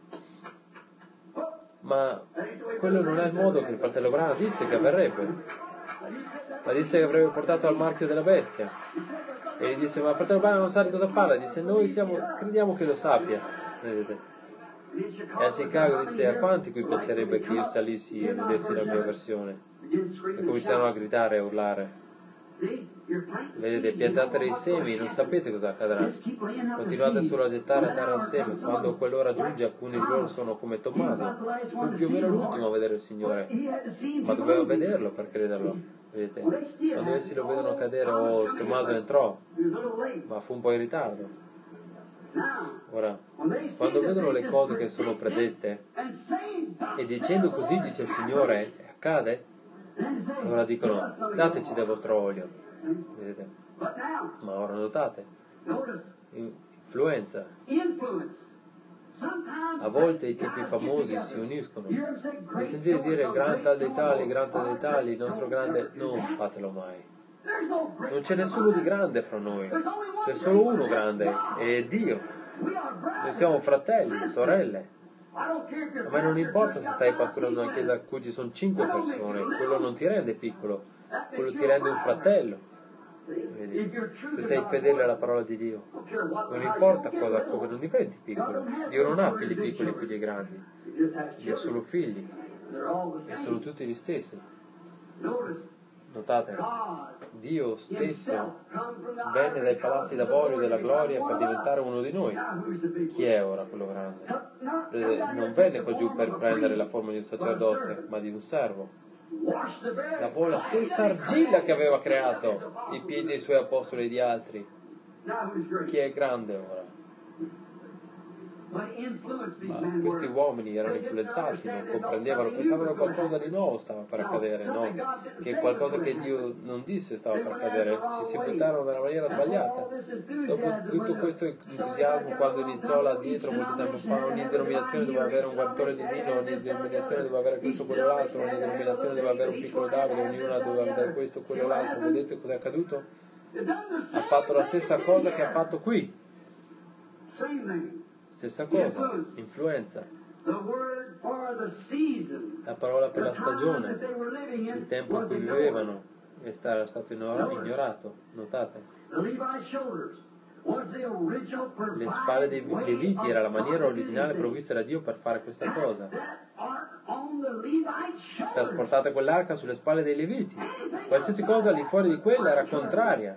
ma quello non è il modo che il fratello Branham disse che avverrebbe, ma disse che avrebbe portato al marchio della bestia. E gli disse: ma il fratello Branham non sa di cosa parla. Disse: noi crediamo che lo sappia, vedete. E a Chicago disse: a quanti qui piacerebbe che io salissi e vedessi la mia versione? E cominciarono a gridare e a urlare. Vedete, piantate dei semi, non sapete cosa accadrà. Continuate solo a gettare a terra il seme. Quando quell'ora giunge, alcuni di loro sono come Tommaso. Fu più o meno l'ultimo a vedere il Signore, ma doveva vederlo per crederlo. Vedete, quando essi lo vedono cadere, Tommaso entrò, ma fu un po' in ritardo. Ora, quando vedono le cose che sono predette e dicendo così dice il Signore e accade, allora dicono: dateci del vostro olio. Vedete? Ma ora notate, influenza. A volte i tipi famosi si uniscono. Mi sentite dire gran tal dei tali, il nostro grande. Non fatelo mai. Non c'è nessuno di grande fra noi, c'è solo uno grande, è Dio. Noi siamo fratelli, sorelle. A me non importa se stai pastorando una chiesa a cui ci sono 5 persone, quello non ti rende piccolo, quello ti rende un fratello. Vedi? Se sei fedele alla parola di Dio, non importa cosa, come non diventi piccolo. Dio non ha figli piccoli e figli grandi, Dio ha solo figli e sono tutti gli stessi. Notate, Dio stesso venne dai palazzi d'avorio della gloria per diventare uno di noi. Chi è ora quello grande? Non venne qua giù per prendere la forma di un sacerdote, ma di un servo. Lavò la stessa argilla che aveva creato i piedi dei suoi apostoli e di altri. Chi è grande ora? Ma questi uomini erano influenzati, non comprendevano, pensavano che qualcosa di nuovo stava per accadere, no, che qualcosa che Dio non disse stava per accadere, si buttarono nella maniera sbagliata. Dopo tutto questo entusiasmo, quando iniziò là dietro molto tempo fa, ogni denominazione doveva avere un guaritore divino, ogni denominazione doveva avere questo, quello, l'altro, ogni denominazione doveva avere un piccolo Davide, ognuna doveva avere questo, quello, l'altro. Vedete cosa è accaduto? Ha fatto la stessa cosa che ha fatto qui. Stessa cosa, influenza. La parola per la stagione, il tempo in cui vivevano, era stato ignorato. Notate? Le spalle dei Leviti era la maniera originale provvista da Dio per fare questa cosa. Trasportate quell'arca sulle spalle dei Leviti. Qualsiasi cosa al di fuori di quella era contraria.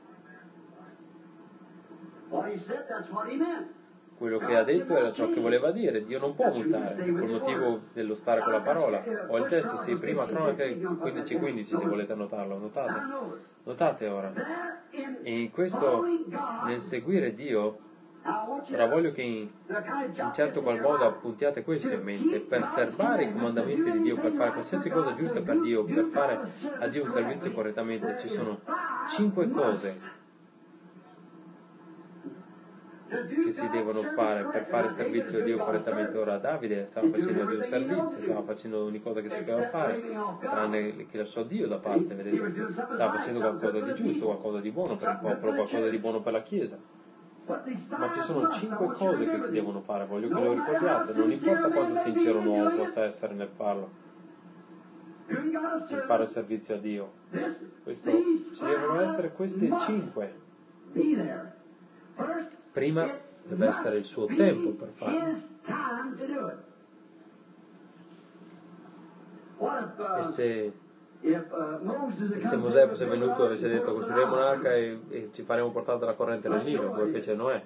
Quello che ha detto era ciò che voleva dire. Dio non può mutare, col motivo dello stare con la parola. Ho il testo, sì, prima Cronache 15:15, se volete notarlo. Notate ora. E in questo, nel seguire Dio, ora voglio che in certo qual modo appuntiate questo in mente: per serbare i comandamenti di Dio, per fare qualsiasi cosa giusta per Dio, per fare a Dio un servizio correttamente, ci sono 5 cose che si devono fare per fare servizio a Dio correttamente. Ora Davide stava facendo a Dio un servizio, stava facendo ogni cosa che sapeva fare, tranne che lasciò Dio da parte, vedete? Stava facendo qualcosa di giusto, qualcosa di buono per il popolo, qualcosa di buono per la Chiesa. Ma ci sono 5 cose che si devono fare, voglio che lo ricordiate, non importa quanto sincero un uomo possa essere nel farlo, nel fare servizio a Dio. Ci devono essere queste 5. Prima deve essere il suo tempo per farlo. E se Mosè fosse venuto e avesse detto: costruiremo un'arca e ci faremo portare dalla corrente del Nilo, come fece Noè.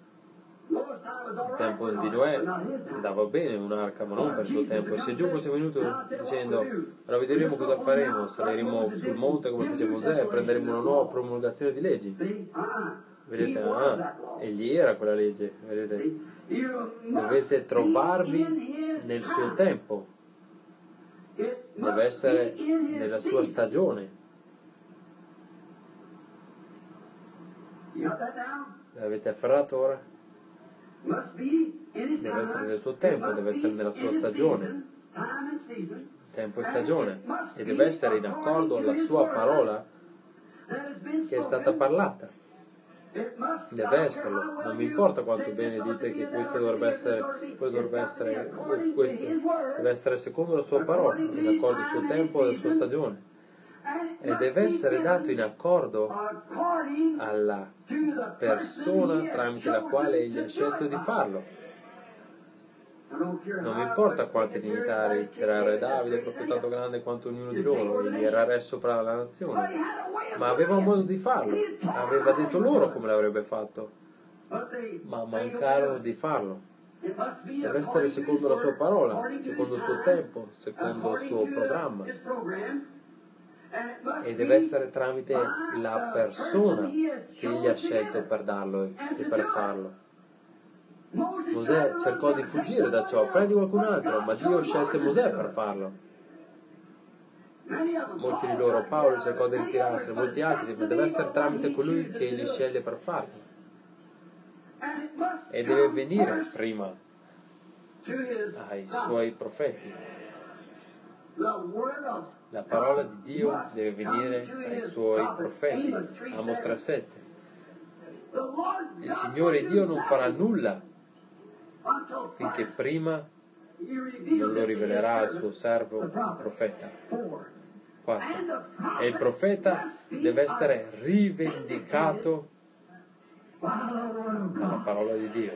Il tempo di Noè andava bene un'arca, ma non per il suo tempo. E se Gesù fosse venuto dicendo: ora vedremo cosa faremo, saliremo sul monte come fece Mosè e prenderemo una nuova promulgazione di leggi. Vedete, egli era quella legge, vedete? Dovete trovarvi nel suo tempo, deve essere nella sua stagione. L'avete afferrato ora? Deve essere nel suo tempo, deve essere nella sua stagione, tempo e stagione, e deve essere in accordo alla sua parola che è stata parlata. Deve esserlo, non mi importa quanto bene dite che questo dovrebbe essere, quello dovrebbe essere, questo deve essere secondo la sua parola, in accordo al suo tempo e alla sua stagione, e deve essere dato in accordo alla persona tramite la quale egli ha scelto di farlo. Non mi importa quanti dignitari, c'era il re Davide proprio tanto grande quanto ognuno di loro, egli era re sopra la nazione, ma aveva un modo di farlo, aveva detto loro come l'avrebbe fatto, ma mancarono di farlo. Deve essere secondo la sua parola, secondo il suo tempo, secondo il suo programma, e deve essere tramite la persona che egli ha scelto per darlo e per farlo. Mosè cercò di fuggire da ciò, prendi qualcun altro, ma Dio scelse Mosè per farlo. Molti di loro, Paolo cercò di ritirarsene, molti altri, ma deve essere tramite colui che egli sceglie per farlo. E deve venire prima ai suoi profeti. La parola di Dio deve venire ai suoi profeti. Amos 3:7. Il Signore Dio non farà nulla finché prima non lo rivelerà al suo servo, il profeta. 4. E il profeta deve essere rivendicato dalla parola di Dio.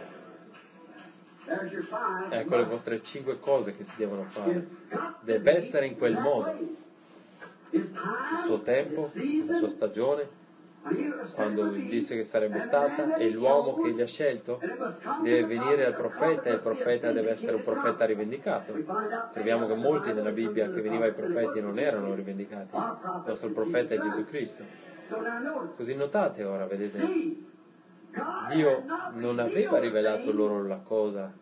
Ecco le vostre 5 cose che si devono fare. Deve essere in quel modo. Il suo tempo, la sua stagione, quando disse che sarebbe stata, e l'uomo che gli ha scelto deve venire al profeta, e il profeta deve essere un profeta rivendicato. Troviamo che molti nella Bibbia che venivano ai profeti non erano rivendicati. Il nostro profeta è Gesù Cristo. Così notate ora, vedete, Dio non aveva rivelato loro la cosa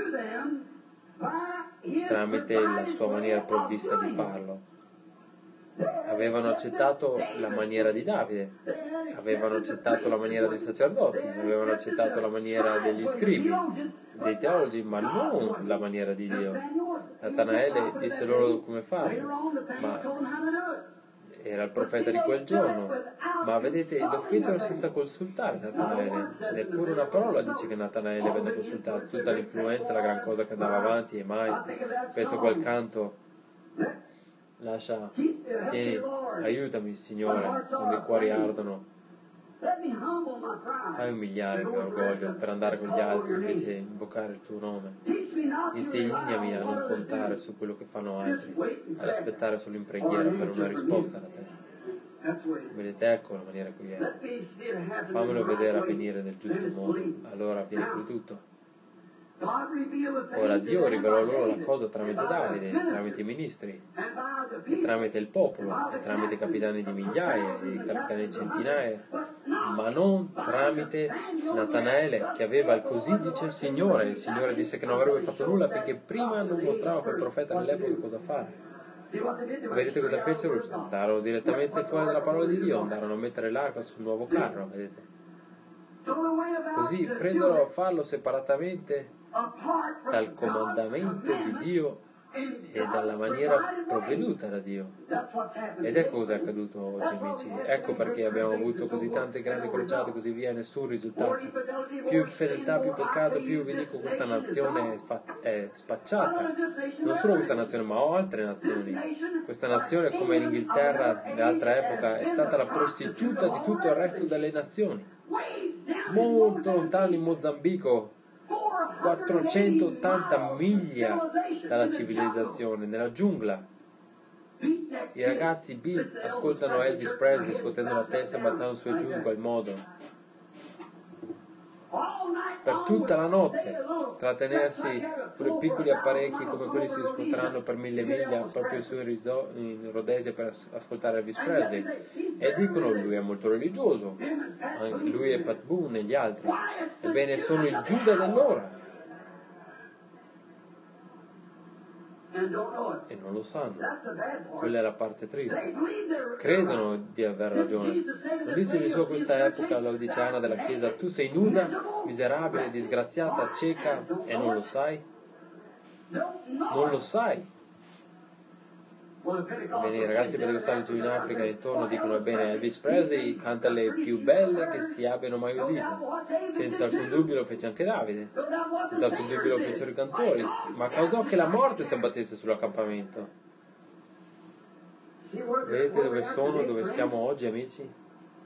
tramite la sua maniera provvista di farlo. Avevano accettato la maniera di Davide, avevano accettato la maniera dei sacerdoti, avevano accettato la maniera degli scribi, dei teologi, ma non la maniera di Dio. Natanaele disse loro come farlo, ma era il profeta di quel giorno, ma vedete, lo fecero senza consultare Natanaele, neppure una parola dice che Natanaele venne consultato. Tutta l'influenza, la gran cosa che andava avanti, e mai, penso quel canto, lascia, tieni, aiutami Signore, quando i cuori ardono, fai umiliare il mio orgoglio per andare con gli altri invece di invocare il tuo nome. Insegnami a non contare su quello che fanno altri, ad aspettare solo in preghiera per una risposta da te. Vedete, ecco la maniera qui è. Fammelo vedere avvenire nel giusto modo, allora avviene tutto. Ora Dio rivelò loro la cosa tramite Davide, tramite i ministri, e tramite il popolo, e tramite i capitani di migliaia, e i capitani di centinaia, ma non tramite Natanaele, che aveva il così dice il Signore. Il Signore disse che non avrebbe fatto nulla finché prima non mostrava a quel profeta nell'epoca cosa fare. Vedete cosa fecero? Andarono direttamente fuori dalla parola di Dio, andarono a mettere l'arca sul nuovo carro, vedete? Così presero a farlo separatamente dal comandamento di Dio e dalla maniera provveduta da Dio. Ed ecco cosa è accaduto oggi, amici. Ecco perché abbiamo avuto così tante grandi crociate e così via, nessun risultato. Più fedeltà, più peccato, più vi dico questa nazione è spacciata. Non solo questa nazione, ma altre nazioni. Questa nazione, come l'Inghilterra nell'altra epoca, è stata la prostituta di tutto il resto delle nazioni. Molto lontano in Mozambico, 480 miglia dalla civilizzazione, nella giungla. I ragazzi ascoltano Elvis Presley scuotendo la testa e balzando su e giù in quel modo. per tutta la notte, trattenersi con piccoli apparecchi come quelli si sposteranno per 1000 miglia proprio su in Rhodesia per ascoltare Elvis Presley, e dicono lui è molto religioso, lui è Pat Boone e gli altri. Ebbene, sono il Giuda dell'ora e non lo sanno. Quella è la parte triste. Credono di aver ragione. Non disse Gesù a questa epoca laodiceana della Chiesa: tu sei nuda, miserabile, disgraziata, cieca e non lo sai? Non lo sai? Ebbene, i ragazzi pentecostali giù in Africa intorno dicono: ebbene, Elvis Presley canta le più belle che si abbiano mai udite. Senza alcun dubbio lo fece anche Davide, senza alcun dubbio lo fecero i cantori, ma causò che la morte si abbattesse sull'accampamento. Vedete dove sono, dove siamo oggi, amici?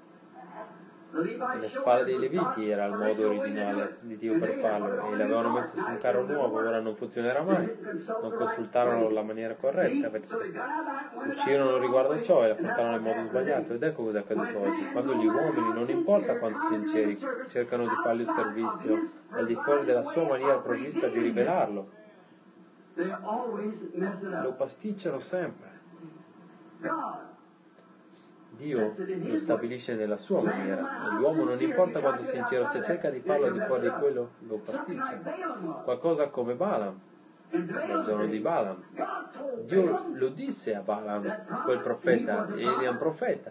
Le spalle dei Leviti era il modo originale di Dio per farlo, e le avevano messe su un carro nuovo. Ora non funzionerà mai. Non consultarono la maniera corretta, uscirono riguardo a ciò e affrontarono il modo sbagliato. Ed ecco cosa è accaduto oggi: quando gli uomini, non importa quanto sinceri, cercano di fargli il servizio al di fuori della sua maniera provvista di rivelarlo, lo pasticciano sempre. Dio lo stabilisce nella sua maniera, e l'uomo, non importa quanto sincero, se cerca di farlo al di fuori di quello, lo pasticcia. Qualcosa come Balaam, nel giorno di Balaam. Dio lo disse a Balaam, quel profeta, egli è un profeta.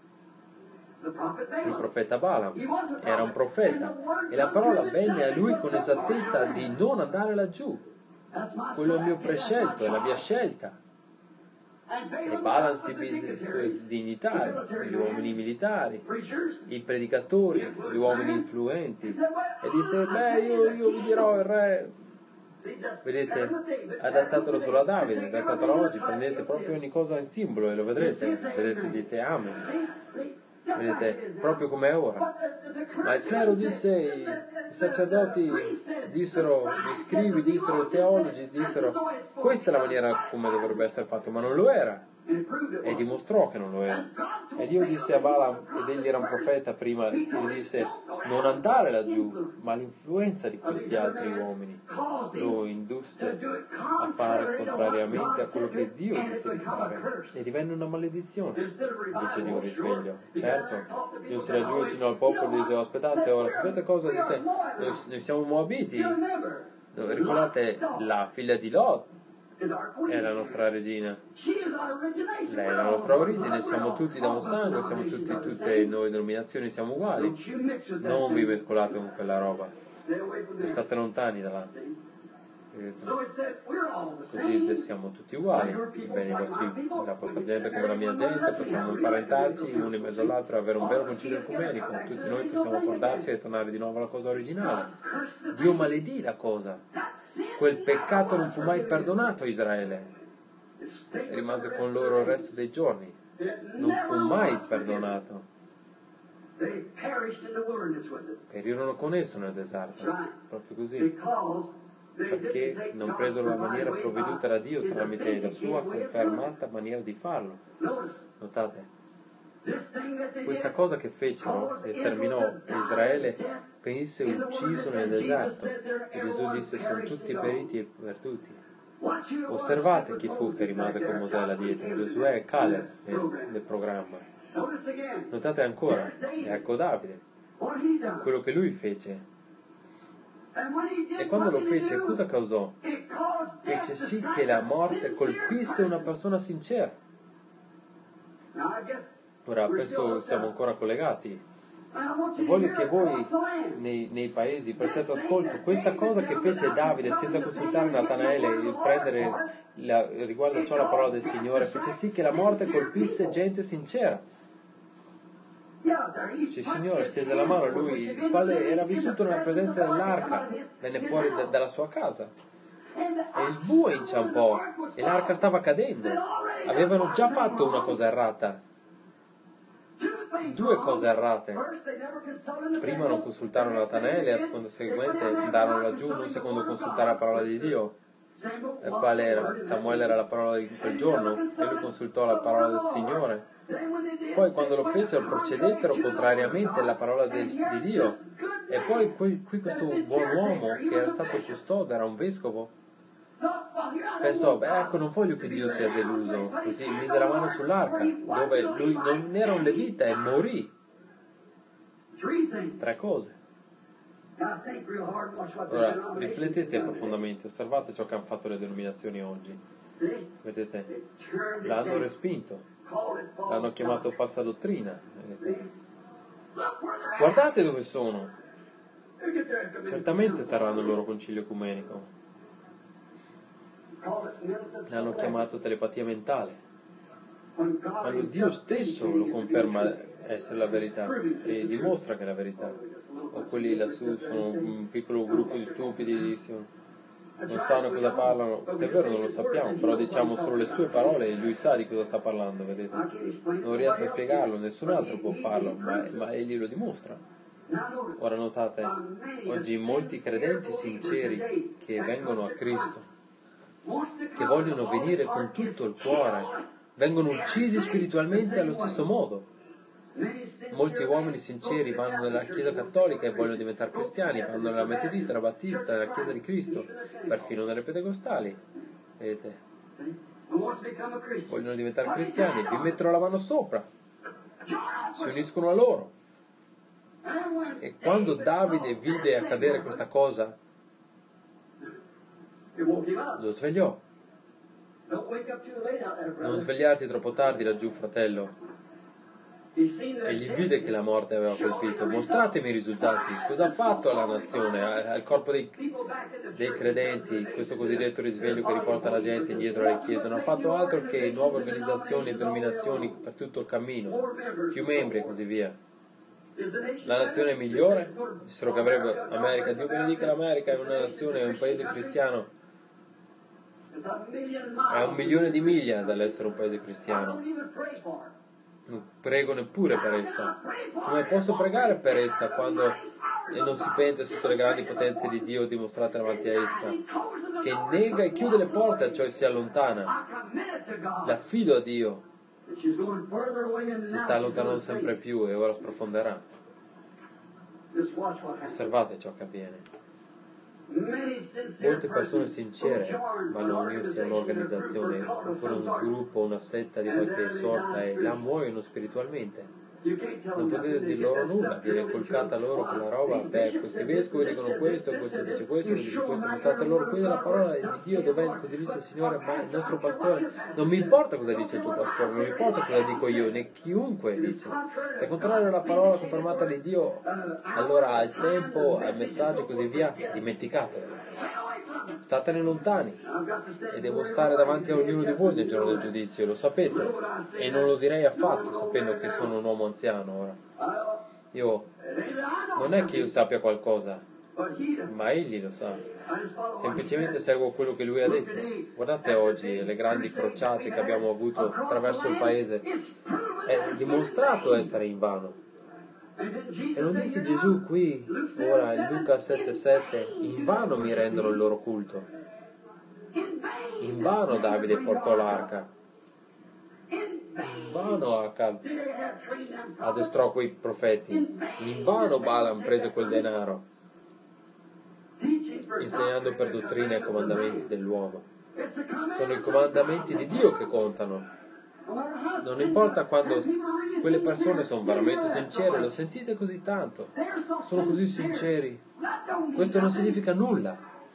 Il profeta Balaam era un profeta, e la parola venne a lui con esattezza di non andare laggiù. Quello è il mio prescelto, è la mia scelta. E Balaam si mise con i dignitari, gli uomini militari, i predicatori, gli uomini influenti, e disse: beh, io vi dirò il re. Vedete, adattatelo solo a Davide, adattatelo oggi, prendete proprio ogni cosa in simbolo e lo vedrete, dite amen. Vedete, proprio come è ora. Ma il clero disse, i sacerdoti dissero, gli scribi dissero, i teologi dissero: questa è la maniera come dovrebbe essere fatto, ma non lo era, e dimostrò che non lo era. E Dio disse a Balaam, ed egli era un profeta prima, gli disse: non andare laggiù, ma l'influenza di questi altri uomini lo indusse a fare contrariamente a quello che Dio disse di fare, e divenne una maledizione invece di un risveglio. Certo, giunse laggiù sino al popolo e disse: aspettate, ora sapete cosa? Disse: noi siamo moabiti. Ricordate la figlia di Lot è la nostra regina, lei è la nostra origine, siamo tutti da un sangue, siamo tutte noi denominazioni, siamo uguali. Non vi mescolate con quella roba, state lontani da là. Così dite: siamo tutti uguali. Bene, la vostra gente come la mia gente, possiamo imparentarci uno in mezzo all'altro e avere un vero concilio ecumenico. Tutti noi possiamo accordarci e tornare di nuovo alla cosa originale. Dio maledì la cosa. Quel peccato non fu mai perdonato a Israele, rimase con loro il resto dei giorni, non fu mai perdonato. Perirono con esso nel deserto, proprio così, perché non presero la maniera provveduta da Dio tramite la sua confermata maniera di farlo. Notate, questa cosa che fecero determinò che Israele venisse ucciso nel deserto, e Gesù disse: sono tutti periti e perduti. Osservate chi fu che rimase con Mosè là dietro: Giosuè e Caleb nel programma. Notate ancora, ecco Davide, quello che lui fece. E quando lo fece, cosa causò? Fece sì che la morte colpisse una persona sincera. Ora penso siamo ancora collegati. Voglio che voi nei paesi prestiate ascolto. Questa cosa che fece Davide senza consultare Natanaele e prendere riguardo a ciò la parola del Signore, fece sì che la morte colpisse gente sincera. Sì, Signore stese la mano a lui, il quale era vissuto nella presenza dell'arca, venne fuori dalla sua casa e il bue inciampò e l'arca stava cadendo. Avevano già fatto una cosa errata, due cose errate. Prima non consultarono Natanaele, e a seconda seguente andarono laggiù non secondo consultare la parola di Dio. E quale era? Samuele era la parola di quel giorno e lui consultò la parola del Signore. Poi quando lo fecero procedettero contrariamente alla parola di Dio E poi qui questo buon uomo che era stato custode, era un vescovo, pensò, beh ecco, non voglio che Dio sia deluso, così mise la mano sull'arca, dove lui non era un levita e morì. 3 cose. Ora, riflettete profondamente, osservate ciò che hanno fatto le denominazioni oggi. Vedete? L'hanno respinto, l'hanno chiamato falsa dottrina. Vedete? Guardate dove sono. Certamente terranno il loro concilio ecumenico. L'hanno chiamato telepatia mentale, quando Dio stesso lo conferma essere la verità e dimostra che è la verità. O quelli lassù sono un piccolo gruppo di stupidi, non sanno cosa parlano. Questo è vero, non lo sappiamo, però diciamo solo le sue parole e lui sa di cosa sta parlando, vedete? Non riesco a spiegarlo, nessun altro può farlo, ma egli lo dimostra. Ora notate, oggi molti credenti sinceri che vengono a Cristo, che vogliono venire con tutto il cuore, vengono uccisi spiritualmente allo stesso modo. Molti uomini sinceri vanno nella Chiesa cattolica e vogliono diventare cristiani, vanno nella metodista, nella battista, nella Chiesa di Cristo, perfino nelle pentecostali. Vedete? Vogliono diventare cristiani, vi mettono la mano sopra, si uniscono a loro. E quando Davide vide accadere questa cosa, lo svegliò. Non svegliarti troppo tardi laggiù, fratello. Egli vide che la morte aveva colpito. Mostratemi i risultati. Cosa ha fatto alla nazione, al corpo dei credenti, questo cosiddetto risveglio che riporta la gente indietro alle chiese? Non ha fatto altro che nuove organizzazioni e denominazioni per tutto il cammino, più membri e così via. La nazione è migliore? Dissero che avrebbe America. Dio benedica l'America, è una nazione, è un paese cristiano. A 1 milione di miglia dall'essere un paese cristiano. Non prego neppure per essa. Come posso pregare per essa quando non si pente sotto le grandi potenze di Dio dimostrate davanti a essa, che nega e chiude le porte a ciò e si allontana? L'affido a Dio. Si sta allontanando sempre più e ora sprofonderà. Osservate ciò che avviene. Molte persone sincere vanno a unirsi a un'organizzazione oppure un gruppo, una setta di qualche sorta e là muoiono spiritualmente. Non potete dir loro nulla, viene inculcata loro quella roba. Beh, questi vescovi dicono questo dice questo, mostrate loro qui nella parola di Dio dov'è, così dice il Signore, ma il nostro pastore, non mi importa cosa dice il tuo pastore, non mi importa cosa dico io, né chiunque dice. Se è contrario alla parola confermata di Dio, allora al tempo, al messaggio e così via, dimenticatelo. Statene lontani, e devo stare davanti a ognuno di voi nel giorno del giudizio, lo sapete, e non lo direi affatto sapendo che sono un uomo anziano ora. Non è che io sappia qualcosa, ma egli lo sa. Semplicemente seguo quello che lui ha detto. Guardate oggi le grandi crociate che abbiamo avuto attraverso il paese, è dimostrato essere invano. E non disse Gesù qui, ora in Luca 7,7, in vano mi rendono il loro culto. In vano Davide portò l'arca. In vano addestrò quei profeti. In vano Balaam prese quel denaro, insegnando per dottrine e comandamenti dell'uomo. Sono i comandamenti di Dio che contano. Non importa quando quelle persone sono veramente sincere, lo sentite così tanto, sono così sinceri. Questo non significa nulla.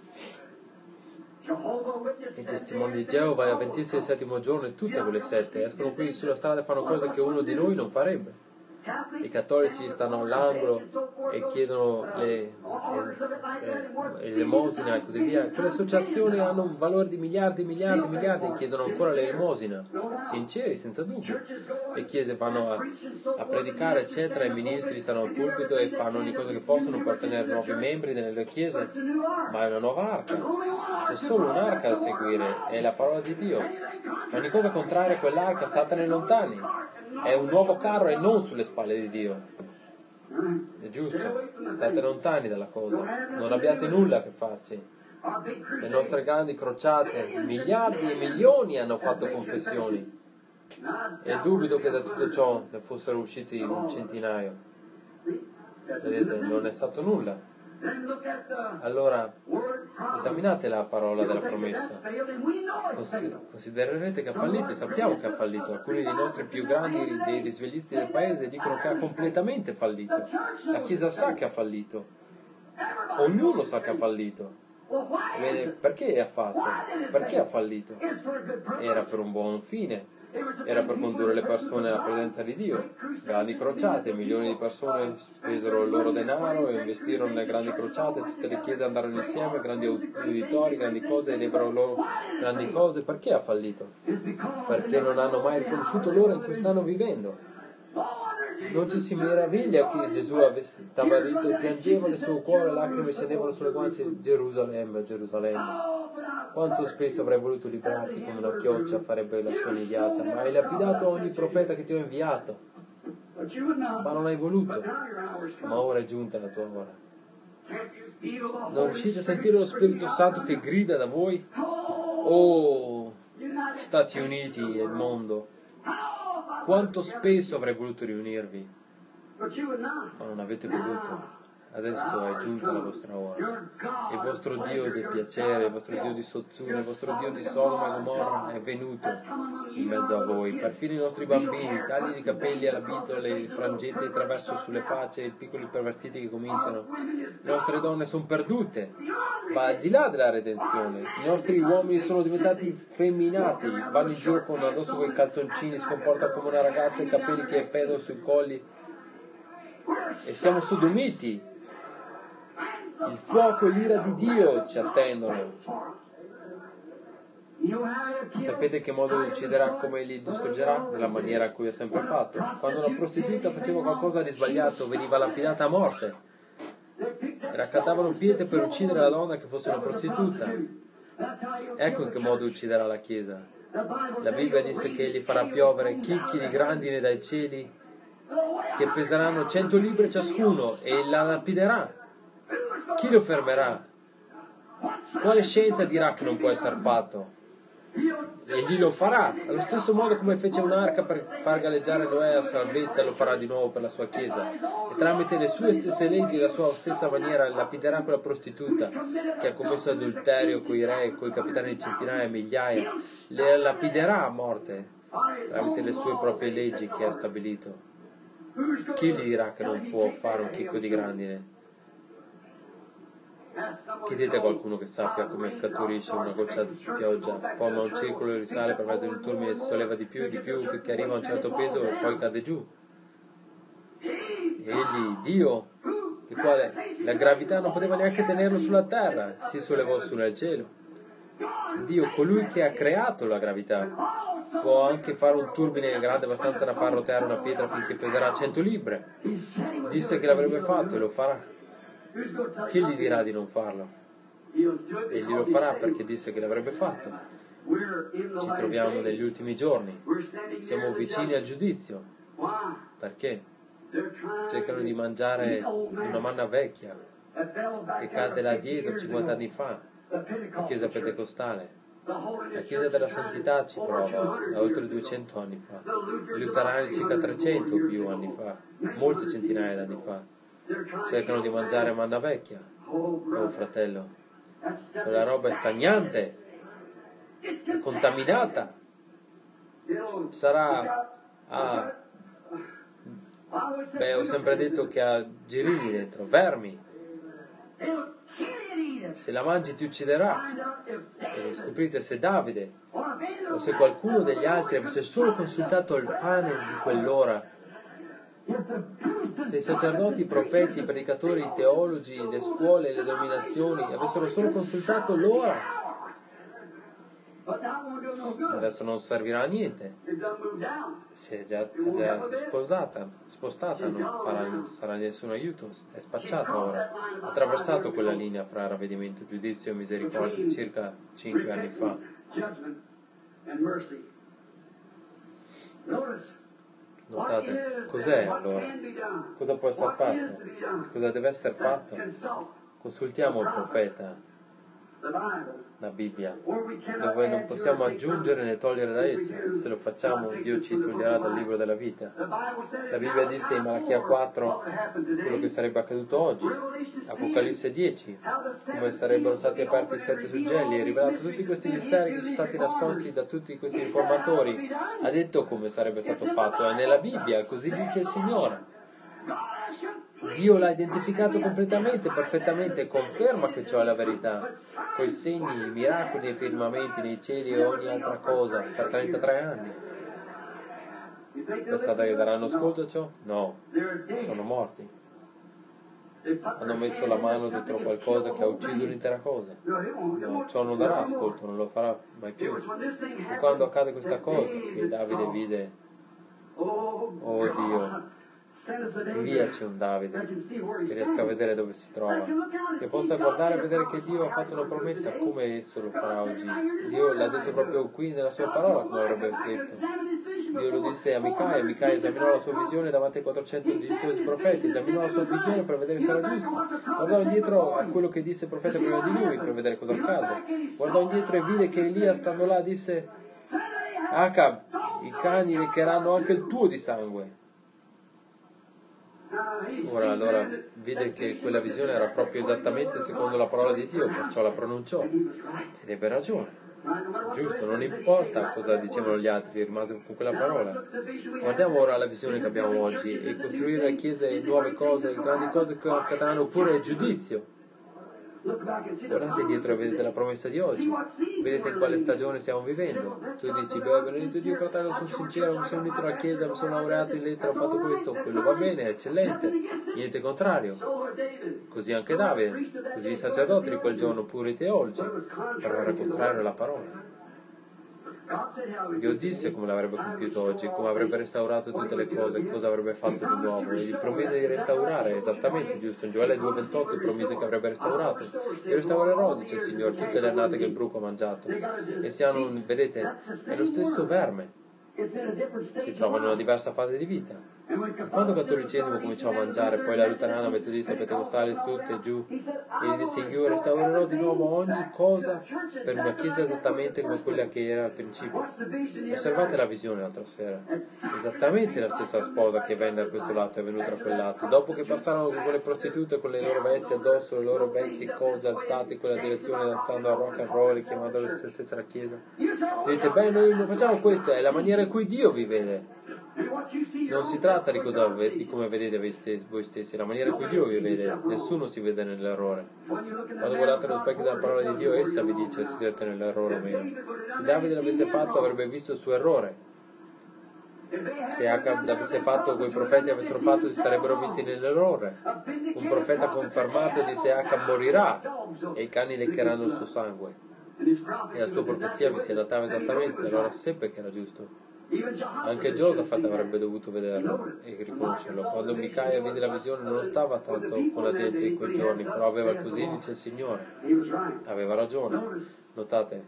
I testimoni di Geova avventissi il 7° giorno e tutte quelle sette escono qui sulla strada e fanno cose che uno di noi non farebbe. I cattolici stanno all'angolo e chiedono l'elemosina e così via. Quelle associazioni hanno un valore di miliardi e chiedono ancora l'elemosina. Sinceri, senza dubbio. Le chiese vanno a predicare, eccetera, i ministri stanno al pulpito e fanno ogni cosa che possono per ottenere nuovi membri nelle chiese, ma è una nuova arca. C'è solo un'arca da seguire, è la parola di Dio. Ogni cosa contraria a quell'arca, statene lontani. È un nuovo carro e non sulle spalle di Dio. È giusto, state lontani dalla cosa, non abbiate nulla a che farci. Le nostre grandi crociate, miliardi e milioni hanno fatto confessioni e dubito che da tutto ciò ne fossero usciti un centinaio. Vedete, non è stato nulla. Allora, esaminate la parola della promessa. Considererete che ha fallito, e sappiamo che ha fallito. Alcuni dei nostri più grandi dei risveglisti del paese dicono che ha completamente fallito. La Chiesa sa che ha fallito. Ognuno sa che ha fallito. Bene, perché ha fatto? Perché ha fallito? Era per un buon fine. Era per condurre le persone alla presenza di Dio. Grandi crociate, milioni di persone spesero il loro denaro e investirono nelle grandi crociate, tutte le chiese andarono insieme, grandi uditori, grandi cose, ed ebbero loro grandi cose. Perché ha fallito? Perché non hanno mai riconosciuto l'ora in cui stanno vivendo. Non ci si meraviglia che Gesù stava ritto e piangeva nel suo cuore, lacrime scendevano sulle guance. Gerusalemme, Gerusalemme, quanto spesso avrei voluto librarti come una chioccia farebbe la sua nidiata, ma hai lapidato ogni profeta che ti ho inviato. Ma non hai voluto. Ma ora è giunta la tua ora. Non riuscite a sentire lo Spirito Santo che grida da voi? Oh, Stati Uniti e il mondo, quanto spesso avrei voluto riunirvi, ma non avete voluto. Adesso è giunta la vostra ora. Il vostro Dio del piacere, il vostro Dio di Sozzura, il vostro Dio di Sodoma e Gomorra è venuto in mezzo a voi. Perfino i nostri bambini, tagli di capelli alla vita, le frangette di traverso sulle facce, i piccoli pervertiti che cominciano. Le nostre donne sono perdute, ma al di là della redenzione, i nostri uomini sono diventati femminati, vanno in giro con addosso quei calzoncini, si comportano come una ragazza, i capelli che pendono sui colli, e siamo sodomiti. Il fuoco e l'ira di Dio ci attendono. Sapete che modo ucciderà, come li distruggerà? Della maniera in cui ha sempre fatto. Quando una prostituta faceva qualcosa di sbagliato, veniva lapidata a morte. Raccattavano pietre per uccidere la donna che fosse una prostituta. Ecco in che modo ucciderà la Chiesa. La Bibbia disse che egli farà piovere chicchi di grandine dai cieli, che peseranno 100 libbre ciascuno, e la lapiderà. Chi lo fermerà? Quale scienza dirà che non può essere fatto? Egli lo farà, allo stesso modo come fece un'arca per far galleggiare Noè a salvezza, lo farà di nuovo per la sua Chiesa, e tramite le sue stesse leggi e la sua stessa maniera lapiderà quella prostituta che ha commesso adulterio coi re, coi capitani di centinaia e migliaia, le lapiderà a morte tramite le sue proprie leggi che ha stabilito. Chi gli dirà che non può fare un chicco di grandine? Chiedete a qualcuno che sappia come scaturisce una goccia di pioggia, forma un circolo e risale per mezzo di un turbine, si solleva di più finché arriva a un certo peso e poi cade giù. Egli, Dio, il quale la gravità non poteva neanche tenerlo sulla terra, si sollevò su nel cielo. Dio, colui che ha creato la gravità, può anche fare un turbine grande abbastanza da far roteare una pietra finché peserà 100 libbre. Disse che l'avrebbe fatto e lo farà. Chi gli dirà di non farlo? Egli lo farà perché disse che l'avrebbe fatto. Ci troviamo negli ultimi giorni. Siamo vicini al giudizio. Perché? Cercano di mangiare una manna vecchia che cade là dietro 50 anni fa, la Chiesa pentecostale. La Chiesa della Santità ci prova da oltre 200 anni fa. I luterani circa 300 più anni fa, molte centinaia di anni fa. Cercano di mangiare manna vecchia. Oh fratello, quella roba è stagnante, è contaminata, sarà ho sempre detto che ha girini dentro, vermi. Se la mangi ti ucciderà. E scoprite se Davide o se qualcuno degli altri avesse solo consultato il pane di quell'ora, se i sacerdoti, i profeti, i predicatori, i teologi, le scuole, le denominazioni avessero solo consultato l'ora, adesso non servirà a niente. Si è già spostata, non sarà nessun aiuto, è spacciata ora. Ha attraversato quella linea fra ravvedimento, giudizio e misericordia circa 5 anni fa. Notate, cos'è allora? Cosa può essere fatto? Cosa deve essere fatto? Consultiamo il profeta. la Bibbia, dove non possiamo aggiungere né togliere da essa, e se lo facciamo Dio ci toglierà dal libro della vita. La Bibbia disse in Malachia 4 quello che sarebbe accaduto oggi, Apocalisse 10 come sarebbero stati aperti 7 suggelli e rivelato tutti questi misteri che sono stati nascosti da tutti questi informatori. Ha detto come sarebbe stato fatto, è nella Bibbia, così dice il Signore. Dio l'ha identificato completamente, perfettamente, e conferma che ciò è la verità, coi segni, i miracoli e i firmamenti nei cieli e ogni altra cosa, per 33 anni. Pensate che daranno ascolto a ciò? No, sono morti. Hanno messo la mano dentro qualcosa che ha ucciso l'intera cosa. No, ciò non darà ascolto, non lo farà mai più. Fu quando accade questa cosa che Davide vide, oh Dio, inviaci un Davide che riesca a vedere dove si trova, che possa guardare e vedere che Dio ha fatto una promessa come esso lo farà oggi. Dio l'ha detto proprio qui nella sua parola, come avrebbe detto. Dio lo disse a Micaia. Micaia esaminò la sua visione davanti ai 400 digitosi profeti, esaminò la sua visione per vedere se era giusta, guardò indietro a quello che disse il profeta prima di lui per vedere cosa accadde, guardò indietro e vide che Elia, stando là, disse: Acab, i cani leccheranno anche il tuo di sangue. Ora allora vide che quella visione era proprio esattamente secondo la parola di Dio, perciò la pronunciò, ed ebbe ragione. Giusto, non importa cosa dicevano gli altri, rimase con quella parola. Guardiamo ora la visione che abbiamo oggi, e costruire le chiese, nuove cose, grandi cose che accadranno pure il giudizio. Guardate indietro e vedete la promessa di oggi, vedete in quale stagione stiamo vivendo. Tu dici: beh, benedetto Dio, fratello, sono sincero, mi sono unito alla chiesa, mi sono laureato in lettera, ho fatto questo, quello va bene, è eccellente, niente contrario. Così anche Davide, così i sacerdoti di quel giorno, pure i teologi, però era contrario alla parola. Dio disse come l'avrebbe compiuto oggi, come avrebbe restaurato tutte le cose, cosa avrebbe fatto di nuovo, e gli promise di restaurare, esattamente, giusto, in Gioele 2,28 promise che avrebbe restaurato. Io restaurerò, dice il Signore, tutte le annate che il bruco ha mangiato, e si hanno, vedete, è lo stesso verme, si trovano in una diversa fase di vita. E quando il cattolicesimo cominciò a mangiare, poi la luterana, metodista, pentecostale, tutte giù, e gli disse: io restaurerò di nuovo ogni cosa per una chiesa esattamente come quella che era al principio. Osservate la visione l'altra sera, esattamente la stessa sposa che venne da questo lato è venuta da quel lato, dopo che passarono con quelle prostitute con le loro vesti addosso, le loro vecchie cose alzate in quella direzione, danzando a rock and roll e chiamando le stesse la chiesa. Dite: beh, noi non facciamo questo, è la maniera in cui Dio vi vede. Non si tratta di come vedete voi stessi, la maniera in cui Dio vi vede. Nessuno si vede nell'errore. Quando guardate allo specchio della parola di Dio, essa vi dice se siete nell'errore o meno. Se Davide l'avesse fatto, avrebbe visto il suo errore. Se Acab l'avesse fatto, quei profeti avessero fatto, si sarebbero visti nell'errore. Un profeta confermato disse: Acab morirà e i cani leccheranno il suo sangue. E la sua profezia vi si adattava esattamente, allora seppe che era giusto. Anche Giosafat avrebbe dovuto vederlo e riconoscerlo. Quando Micaia vide la visione non stava tanto con la gente di quei giorni, però aveva così, dice il Signore. Aveva ragione. Notate,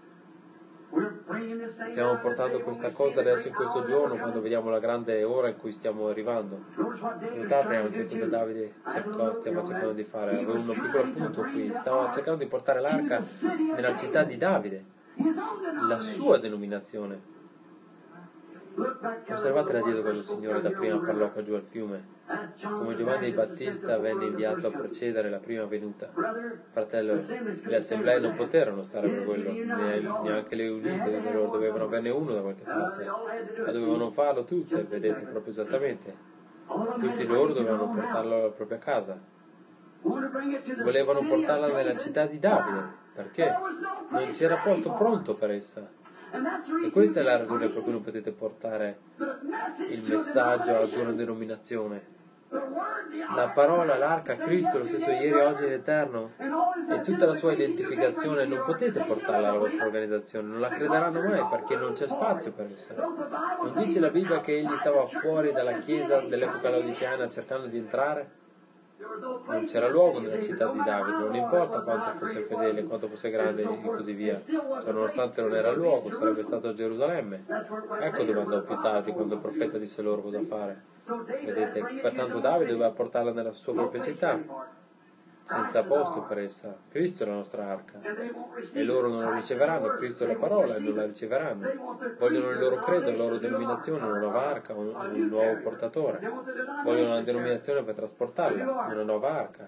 stiamo portando questa cosa adesso in questo giorno, quando vediamo la grande ora in cui stiamo arrivando. Notate anche cosa Davide stava cercando di fare. Aveva un piccolo appunto qui, stava cercando di portare l'arca nella città di Davide, la sua denominazione. Osservate da dietro quando il Signore dapprima parlò qua giù al fiume, come Giovanni il Battista venne inviato a precedere la prima venuta. Fratello, le assemblee non poterono stare per quello, neanche le unite di loro, dovevano averne uno da qualche parte, ma dovevano farlo tutte, vedete, proprio esattamente. Tutti loro dovevano portarlo alla propria casa. Volevano portarla nella città di Davide, perché? Non c'era posto pronto per essa. E questa è la ragione per cui non potete portare il messaggio ad una denominazione. La parola, l'arca, Cristo, lo stesso ieri, oggi e in eterno, e tutta la sua identificazione non potete portarla alla vostra organizzazione, non la crederanno mai perché non c'è spazio per essa. Non dice la Bibbia che egli stava fuori dalla chiesa dell'epoca laodiceana cercando di entrare? Non c'era luogo nella città di Davide, non importa quanto fosse fedele, quanto fosse grande e così via, cioè, nonostante non era luogo, sarebbe stato a Gerusalemme. Ecco dove andò più tardi, quando il profeta disse loro cosa fare. Vedete, pertanto Davide doveva portarla nella sua propria città. senza posto per essa. Cristo è la nostra arca. E loro non la riceveranno, Cristo è la parola e non la riceveranno. Vogliono il loro credo, la loro denominazione, una nuova arca, un nuovo portatore. Vogliono una denominazione per trasportarla, una nuova arca.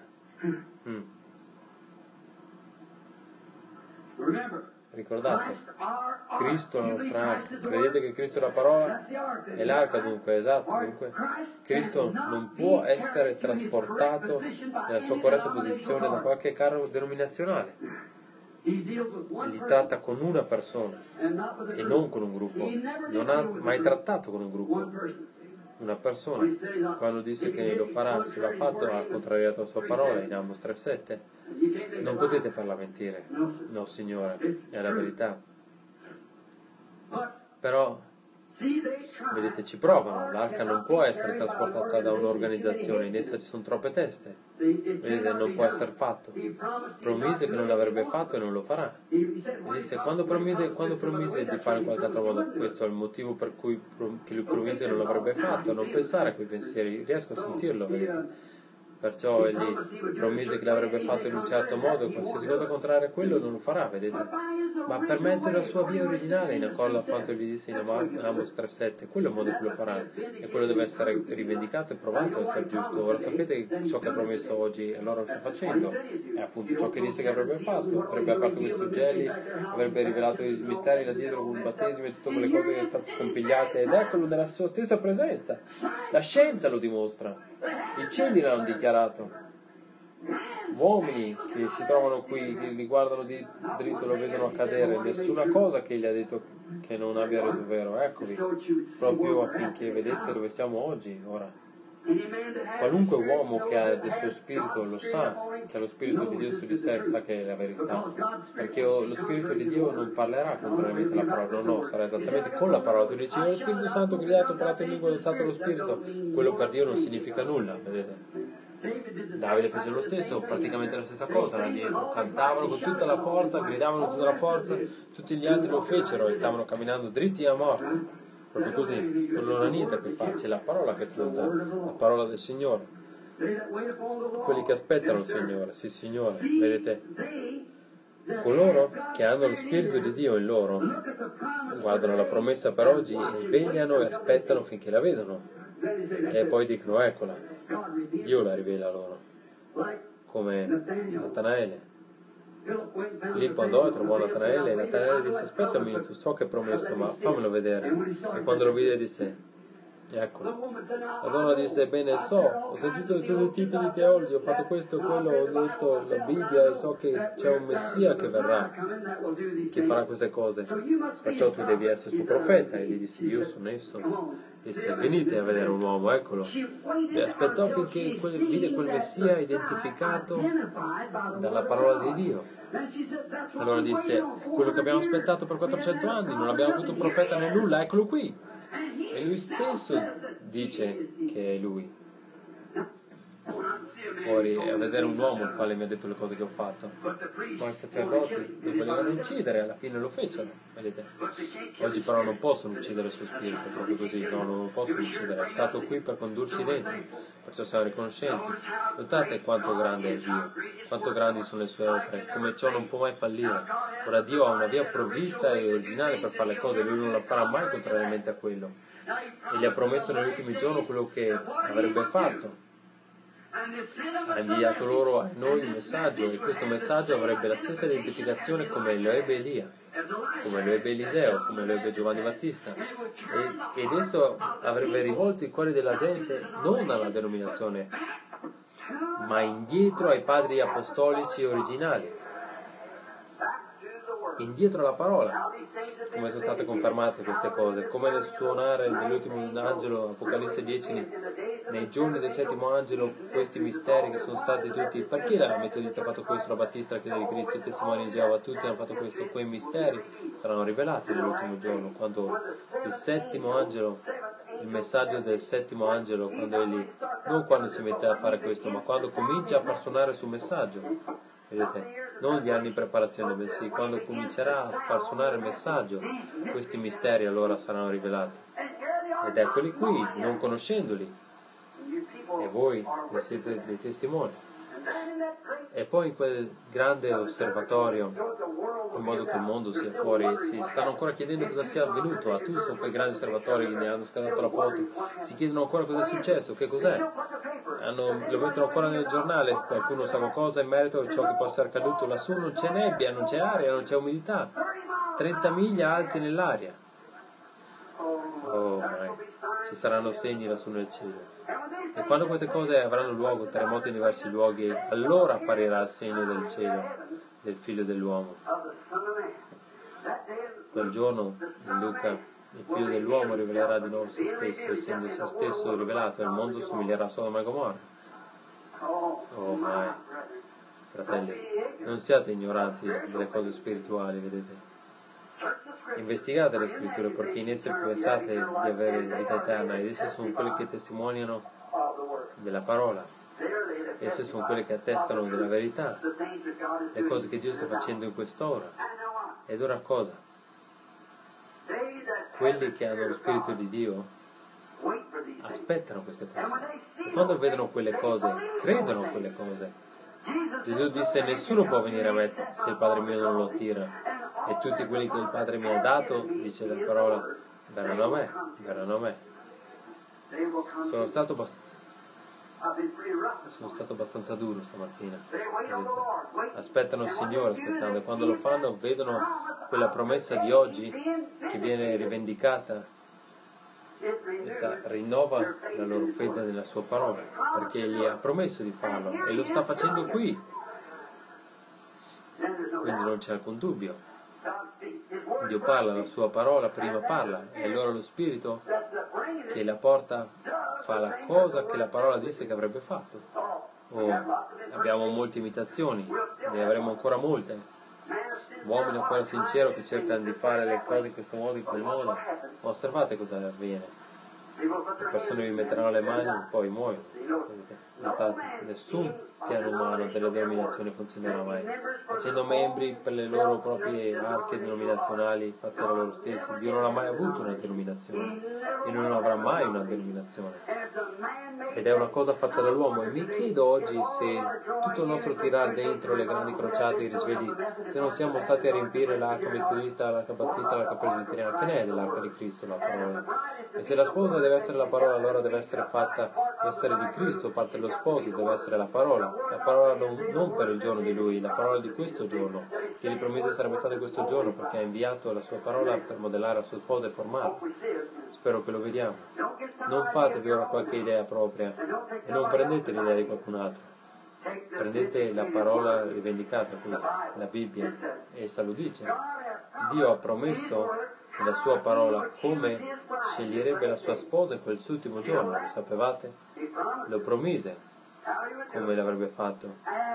Ricordate, Cristo è la nostra arca. Credete che Cristo è la parola? È l'arca dunque, esatto. Dunque, Cristo non può essere trasportato nella sua corretta posizione da qualche carro denominazionale. Egli tratta con una persona e non con un gruppo. Non ha mai trattato con un gruppo. Una persona, quando disse che lo farà, se l'ha fatto, ha contrariato la sua parola in Amos 3,7. Non potete farla mentire. No, Signore, è la verità. Però, vedete, ci provano. L'arca non può essere trasportata da un'organizzazione, in essa ci sono troppe teste. Vedete, non può essere fatto. Promise che non l'avrebbe fatto e non lo farà. E disse, quando promise di fare in qualche altro modo, questo è il motivo per cui che lui promise che non l'avrebbe fatto. Non pensare a quei pensieri, riesco a sentirlo, vedete. Perciò egli promise che l'avrebbe fatto in un certo modo, qualsiasi cosa contraria a quello non lo farà, vedete. Ma per mezzo della sua via originale, in accordo a quanto gli disse in Amos 3,7, quello è il modo che lo farà, e quello deve essere rivendicato e provato ad essere giusto. Ora sapete ciò che ha promesso oggi, allora lo sta facendo, è appunto ciò che disse che avrebbe fatto, avrebbe aperto questi ugelli, avrebbe rivelato i misteri là dietro con il battesimo e tutte quelle cose che sono state scompigliate, ed eccolo nella sua stessa presenza. La scienza lo dimostra, i cieli l'hanno dichiarato. Uomini che si trovano qui, che li guardano di dritto, lo vedono accadere, nessuna cosa che gli ha detto che non abbia reso vero. Eccovi, proprio affinché vedeste dove siamo oggi, ora. Qualunque uomo che ha del suo spirito lo sa, che ha lo spirito di Dio su di sé, sa che è la verità, perché lo spirito di Dio non parlerà contrariamente alla parola, no, sarà esattamente con la parola. Tu dici, lo Spirito Santo ha gridato, parlato in lingua, ha alzato lo spirito, quello per Dio non significa nulla, vedete. Davide fece lo stesso, praticamente la stessa cosa là dietro, cantavano con tutta la forza, gridavano con tutta la forza, tutti gli altri lo fecero e stavano camminando dritti a morte, proprio così, non ha niente a che farci, è la parola che conta, la parola del Signore. Quelli che aspettano il Signore, sì Signore, vedete, coloro che hanno lo Spirito di Dio in loro guardano la promessa per oggi e vegliano e aspettano finché la vedono e poi dicono eccola. Dio la rivela loro, come Natanaele. Filippo andò e trovò Natanaele e Natanaele disse, aspetta un minuto, so che hai promesso, ma fammelo vedere. E quando lo vide disse, eccolo. La donna disse, bene, ho sentito di tutti i tipi di teologi, ho fatto questo e quello, ho letto la Bibbia e so che c'è un Messia che verrà, che farà queste cose, perciò tu devi essere suo profeta. E gli disse, io sono esso. Disse, venite a vedere un uomo, eccolo. E aspettò finché vide quel Messia identificato dalla parola di Dio. Allora disse, quello che abbiamo aspettato per 400 anni, non abbiamo avuto un profeta né nulla, eccolo qui. E lui stesso dice che è lui. Fuori a vedere un uomo il quale mi ha detto le cose che ho fatto. Ma i sacerdoti lo volevano uccidere, alla fine lo fecero, vedete. Oggi però non possono uccidere il suo spirito, proprio così, no, non lo possono uccidere, è stato qui per condurci dentro, perciò siamo riconoscenti. Notate quanto grande è Dio, quanto grandi sono le sue opere, come ciò non può mai fallire. Ora Dio ha una via provvista e originale per fare le cose, Lui non la farà mai contrariamente a quello. E gli ha promesso negli ultimi giorni quello che avrebbe fatto. Ha inviato loro a noi un messaggio e questo messaggio avrebbe la stessa identificazione come lo ebbe Elia, come lo ebbe Eliseo, come lo ebbe Giovanni Battista ed esso avrebbe rivolto i cuori della gente non alla denominazione ma indietro ai padri apostolici originali, indietro alla parola, come sono state confermate queste cose, come nel suonare dell'ultimo angelo, Apocalisse 10, nei giorni del settimo angelo, questi misteri che sono stati tutti, perché la Metodista ha fatto questo, la Battista, la Chiesa di Cristo, i testimoni di Geova, tutti hanno fatto questo, quei misteri saranno rivelati nell'ultimo giorno, quando il settimo angelo, il messaggio del settimo angelo, quando egli, non quando si mette a fare questo, ma quando comincia a far suonare sul messaggio, vedete? Non gli anni di preparazione, bensì quando comincerà a far suonare il messaggio, questi misteri allora saranno rivelati. Ed eccoli qui, non conoscendoli. E voi ne siete dei testimoni. E poi in quel grande osservatorio, in modo che il mondo sia fuori, si stanno ancora chiedendo cosa sia avvenuto a Tucson, quei grandi osservatori che ne hanno scattato la foto, si chiedono ancora cosa è successo, che cos'è. Lo mettono ancora nel giornale, qualcuno sa qualcosa in merito a ciò che possa essere accaduto. Lassù non c'è nebbia, non c'è aria, non c'è umidità, 30 miglia alti nell'aria. Oh, ci saranno segni lassù nel cielo. E quando queste cose avranno luogo, terremoti in diversi luoghi, allora apparirà il segno del cielo, del figlio dell'uomo. Quel giorno, in Luca, il figlio dell'uomo rivelerà di nuovo se stesso, essendo se stesso rivelato, e il mondo somiglierà a Sodoma e Gomorra. Oh mai, fratelli, non siate ignoranti delle cose spirituali, vedete? Investigate le scritture, perché in esse pensate di avere vita eterna, ed esse sono quelle che testimoniano della parola. Esse sono quelle che attestano della verità, le cose che Dio sta facendo in quest'ora. Ed ora cosa? Quelli che hanno lo Spirito di Dio aspettano queste cose. E quando vedono quelle cose, credono a quelle cose. Gesù disse: nessuno può venire a me se il Padre mio non lo attira. E tutti quelli che il Padre mi ha dato, dice la parola, verranno a me, verranno a me. Sono stato abbastanza duro stamattina. Aspettano il Signore, aspettando, e quando lo fanno vedono quella promessa di oggi che viene rivendicata. Essa rinnova la loro fede nella sua parola, perché gli ha promesso di farlo e lo sta facendo qui. Quindi non c'è alcun dubbio. Dio parla, la sua parola prima parla, e allora lo Spirito che la porta fa la cosa che la parola disse che avrebbe fatto. Abbiamo molte imitazioni, ne avremo ancora molte. Uomini ancora sinceri che cercano di fare le cose in questo modo, in quel modo. Ma osservate cosa avviene. Le persone vi metteranno le mani e poi muoiono. Notate, nessun piano umano delle denominazioni funzionerà mai. Facendo membri per le loro proprie arche denominazionali fatte da loro stessi, Dio non ha mai avuto una denominazione e non avrà mai una denominazione. Ed è una cosa fatta dall'uomo, e mi chiedo oggi se tutto il nostro tirare dentro le grandi crociate, i risvegli, se non siamo stati a riempire l'arca metodista, l'arca battista, l'arca presbiteriana. Che ne è dell'arca di Cristo la parola? E se la sposa deve essere la parola, allora deve essere fatta, deve essere di Cristo, parte lo sposo, deve essere la parola non per il giorno di Lui, la parola di questo giorno, che gli promise sarebbe stata in questo giorno, perché ha inviato la sua parola per modellare la sua sposa e formarla. Spero che lo vediamo. Non fatevi ora qualche idea propria e non prendete l'idea di qualcun altro. Prendete la parola rivendicata qui, la Bibbia, e essa lo dice. Dio ha promesso nella sua parola come sceglierebbe la sua sposa in quel suo ultimo giorno, lo sapevate? Lo promise come l'avrebbe fatto.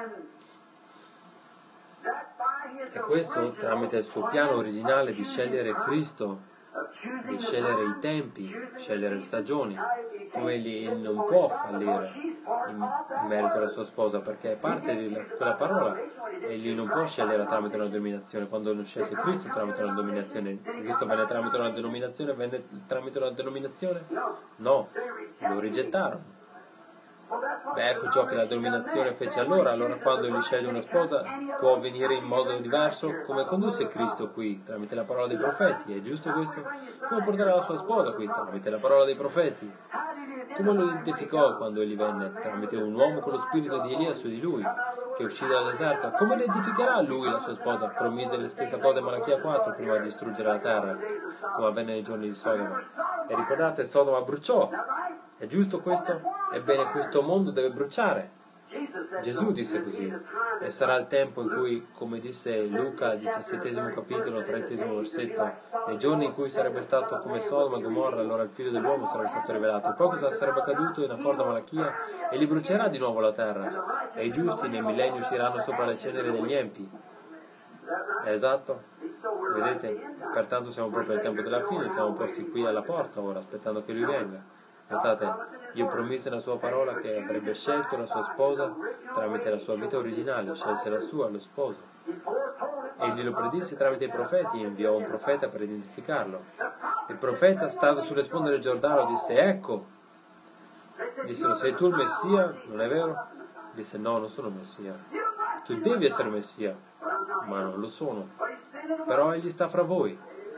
E questo tramite il suo piano originale di scegliere Cristo, di scegliere i tempi, scegliere le stagioni, come egli non può fallire in merito alla sua sposa, perché è parte di quella parola. Egli non può scegliere tramite una denominazione. Quando non scelse Cristo tramite una denominazione, Cristo venne tramite una denominazione, venne tramite una denominazione? No, lo rigettarono. Beh, ecco ciò che la denominazione fece allora quando egli sceglie una sposa può avvenire in modo diverso, come condusse Cristo qui, tramite la parola dei profeti. È giusto questo? Come porterà la sua sposa qui, tramite la parola dei profeti? Come lo identificò quando egli venne, tramite un uomo con lo spirito di Elia su di lui, che uscì dal deserto? Come identificherà lui la sua sposa? Promise le stesse cose in Malachia 4 prima di distruggere la terra, come avvenne nei giorni di Sodoma. E ricordate, Sodoma bruciò. È giusto questo? Ebbene, questo mondo deve bruciare. Gesù disse così. E sarà il tempo in cui, come disse Luca, 17 capitolo, 30 versetto, nei giorni in cui sarebbe stato come Sodoma e Gomorra, allora il figlio dell'uomo sarebbe stato rivelato. E poi cosa sarebbe accaduto in accordo a Malachia? E li brucerà di nuovo la terra. E i giusti nel millennio usciranno sopra le ceneri degli empi. È esatto? Vedete? Pertanto siamo proprio al tempo della fine, siamo posti qui alla porta ora, aspettando che lui venga. Notate, Dio promise la sua parola che avrebbe scelto la sua sposa tramite la sua vita originale, scelse la sua, lo sposo. Egli lo predisse tramite i profeti e inviò un profeta per identificarlo. Il profeta, stando sulle sponde del Giordano, disse: ecco. Dissero: sei tu il Messia? Non è vero? Disse: no, non sono Messia. Tu devi essere Messia, ma non lo sono. Però egli sta fra voi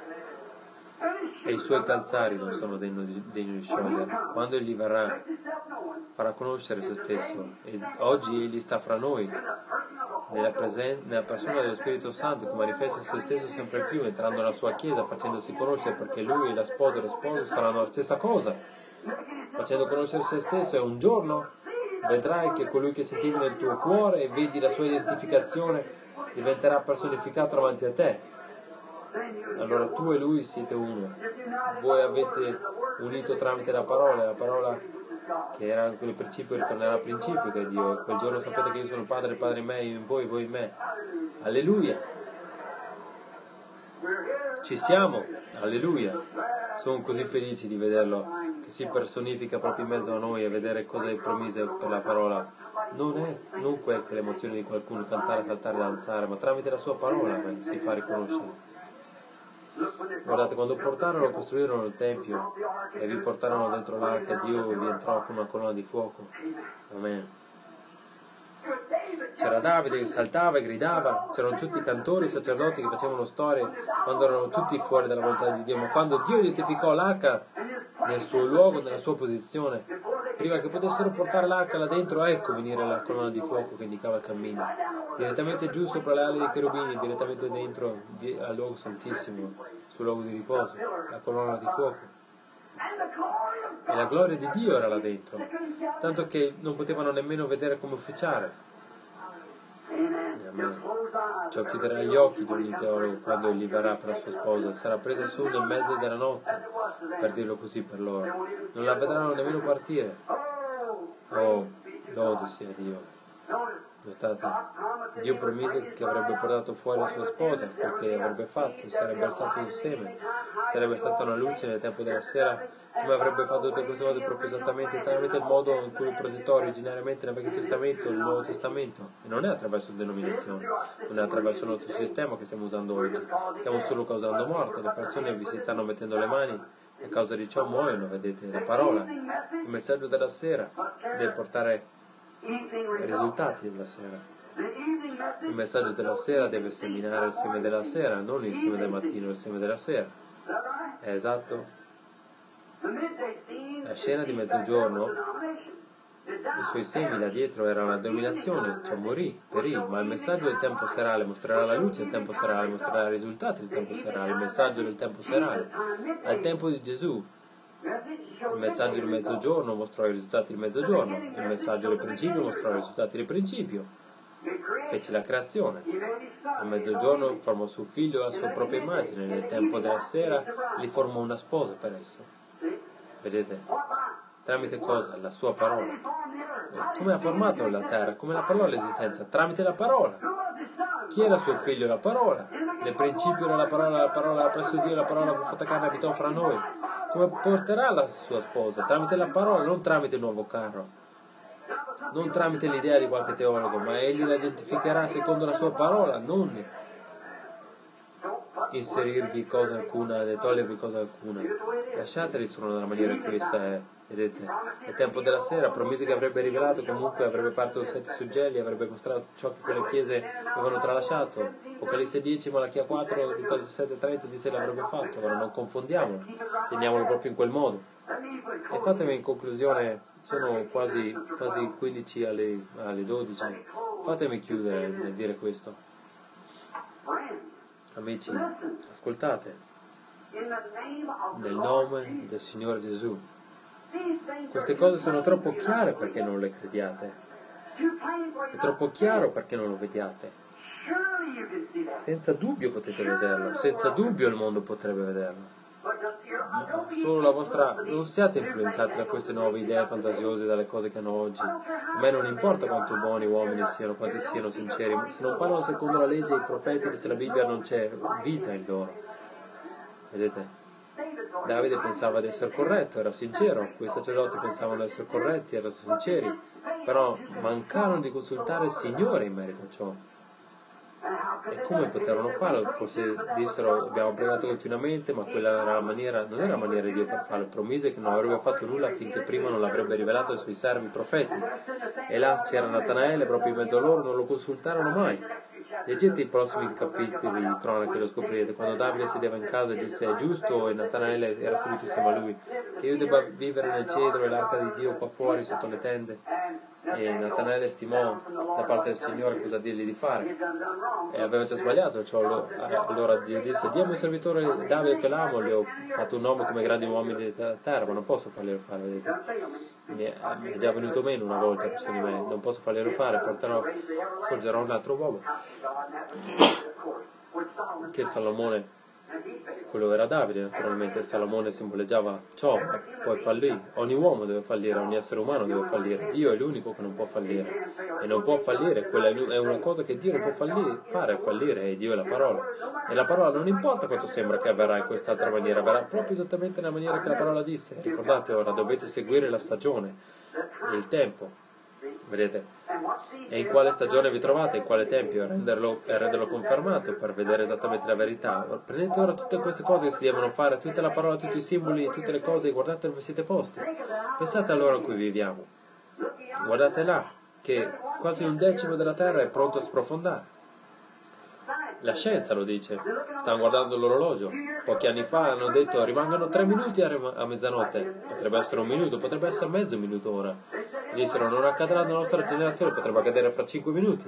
e i suoi calzari non sono degni di sciogliere. Quando egli verrà, farà conoscere se stesso, e oggi egli sta fra noi nella persona dello Spirito Santo, che manifesta se stesso sempre più, entrando nella sua chiesa, facendosi conoscere, perché lui e la sposa e lo sposo saranno la stessa cosa, facendo conoscere se stesso. E un giorno vedrai che colui che sentivi nel tuo cuore e vedi la sua identificazione diventerà personificato davanti a te. Allora tu e lui siete uno. Voi avete unito tramite la parola che era quel principio ritornerà al principio, che è Dio. E quel giorno sapete che io sono il Padre, il Padre in me, io in voi, voi in me. Alleluia. Ci siamo. Alleluia. Sono così felici di vederlo, che si personifica proprio in mezzo a noi, e vedere cosa è promise per la parola. Non è dunque che l'emozione di qualcuno, cantare, saltare, danzare, ma tramite la sua parola si fa riconoscere. Guardate, quando costruirono il Tempio e vi portarono dentro l'arca, Dio vi entrò con una colonna di fuoco. Amen. C'era Davide che saltava e gridava, c'erano tutti i cantori, i sacerdoti che facevano storie quando erano tutti fuori dalla volontà di Dio, ma quando Dio identificò l'arca nel suo luogo, nella sua posizione, prima che potessero portare l'arca là dentro, ecco venire la colonna di fuoco che indicava il cammino, direttamente giù sopra le ali dei cherubini, direttamente dentro al luogo santissimo, sul luogo di riposo, la colonna di fuoco. E la gloria di Dio era là dentro, tanto che non potevano nemmeno vedere come ufficiare. Amen. Ciò chiuderà gli occhi di ogni teologo quando egli verrà per la sua sposa, sarà presa su nel mezzo della notte, per dirlo così per loro. Non la vedranno nemmeno partire. Oh, lode sia Dio. Notate, Dio promise che avrebbe portato fuori la sua sposa, quel che avrebbe fatto, sarebbe stato un seme, sarebbe stata una luce nel tempo della sera, come avrebbe fatto tutte queste cose proprio esattamente tramite il modo in cui lo progettò originariamente nel Vecchio Testamento e nel Nuovo Testamento. E non è attraverso denominazioni, non è attraverso il nostro sistema che stiamo usando oggi, stiamo solo causando morte, le persone vi si stanno mettendo le mani e a causa di ciò muoiono. Vedete, la parola, il messaggio della sera deve portare i risultati della sera. Il messaggio della sera deve seminare il seme della sera, non il seme del mattino, il seme della sera. È esatto? La scena di mezzogiorno, i suoi semi là dietro era una denominazione, cioè perì, ma il messaggio del tempo serale mostrerà la luce del tempo serale, mostrerà i risultati del tempo serale, il messaggio del tempo serale. Al tempo di Gesù, il messaggio del mezzogiorno mostrò i risultati del mezzogiorno, il messaggio del principio mostrò i risultati del principio, fece la creazione. Al mezzogiorno formò suo figlio alla sua propria immagine, nel tempo della sera gli formò una sposa per esso. Vedete? Tramite cosa? La sua parola. Come ha formato la terra? Come la parola l'esistenza? Tramite la parola. Chi era suo figlio? La parola. Nel principio era la parola presso Dio, la parola fu fatta carne e abitò fra noi. Come porterà la sua sposa? Tramite la parola, non tramite il nuovo carro, non tramite l'idea di qualche teologo, ma egli la identificherà secondo la sua parola, non inserirvi cosa alcuna né togliervi cosa alcuna. Lasciateli solo nella maniera in cui essa è. Vedete, nel tempo della sera promise che avrebbe rivelato, comunque avrebbe parto 7 suggelli, avrebbe mostrato ciò che quelle chiese avevano tralasciato. Apocalisse 10, Malachia 4, Luca 17:30 disse l'avrebbe fatto. Ora non confondiamolo, teniamolo proprio in quel modo. E fatemi in conclusione, sono quasi 15 alle 12, fatemi chiudere nel dire questo. Amici, ascoltate, nel nome del Signore Gesù, queste cose sono troppo chiare perché non le crediate, è troppo chiaro perché non lo vediate. Senza dubbio potete vederlo, senza dubbio il mondo potrebbe vederlo. Ma solo la vostra, non siate influenzati da queste nuove idee fantasiose, dalle cose che hanno oggi. A me non importa quanto buoni uomini siano, quanti siano sinceri, se non parlano secondo la legge e i profeti, se la Bibbia non c'è vita in loro. Vedete? Davide pensava di essere corretto, era sincero, quei sacerdoti pensavano di essere corretti, erano sinceri, però mancarono di consultare il Signore in merito a ciò. E come potevano farlo? Forse dissero: abbiamo pregato continuamente, ma quella era la maniera, non era la maniera di Dio per farlo. Promise che non avrebbe fatto nulla finché prima non l'avrebbe rivelato ai suoi servi profeti. E là c'era Natanaele proprio in mezzo a loro, non lo consultarono mai. Leggete i prossimi capitoli di Cronache e lo scoprirete. Quando Davide sedeva in casa e disse: è giusto, e Natanaele era seduto insieme a lui, che io debba vivere nel cedro e l'arca di Dio qua fuori sotto le tende. E Natanaele stimò da parte del Signore cosa dirgli di fare, e aveva già sbagliato, allora Dio disse: Dio, mio servitore Davide che l'amo, gli ho fatto un nome come grandi uomini della terra, ma non posso farglielo fare, vedete, mi è già venuto meno una volta verso di me, non posso farglielo fare, sorgerà un altro uomo. Che Salomone, quello era Davide, naturalmente. Salomone simboleggiava ciò, ma poi fallì. Ogni uomo deve fallire, ogni essere umano deve fallire. Dio è l'unico che non può fallire, e non può fallire, quella è una cosa che Dio non può fallire, e Dio è la parola. E la parola non importa quanto sembra che avverrà in quest'altra maniera, avverrà proprio esattamente nella maniera che la parola disse. Ricordate, ora dovete seguire la stagione e il tempo, vedete? E in quale stagione vi trovate, in quale tempio, e renderlo confermato per vedere esattamente la verità. Prendete ora tutte queste cose che si devono fare, tutta la parola, tutti i simboli, tutte le cose, guardate dove siete posti. Pensate all'ora in cui viviamo. Guardate là, che quasi 1/10 della terra è pronto a sprofondare. La scienza lo dice, stanno guardando l'orologio. Pochi anni fa hanno detto: rimangono 3 minuti a mezzanotte. Potrebbe essere 1 minuto, potrebbe essere mezzo minuto ora. Dissero: non accadrà nella nostra generazione, potrebbe accadere fra 5 minuti.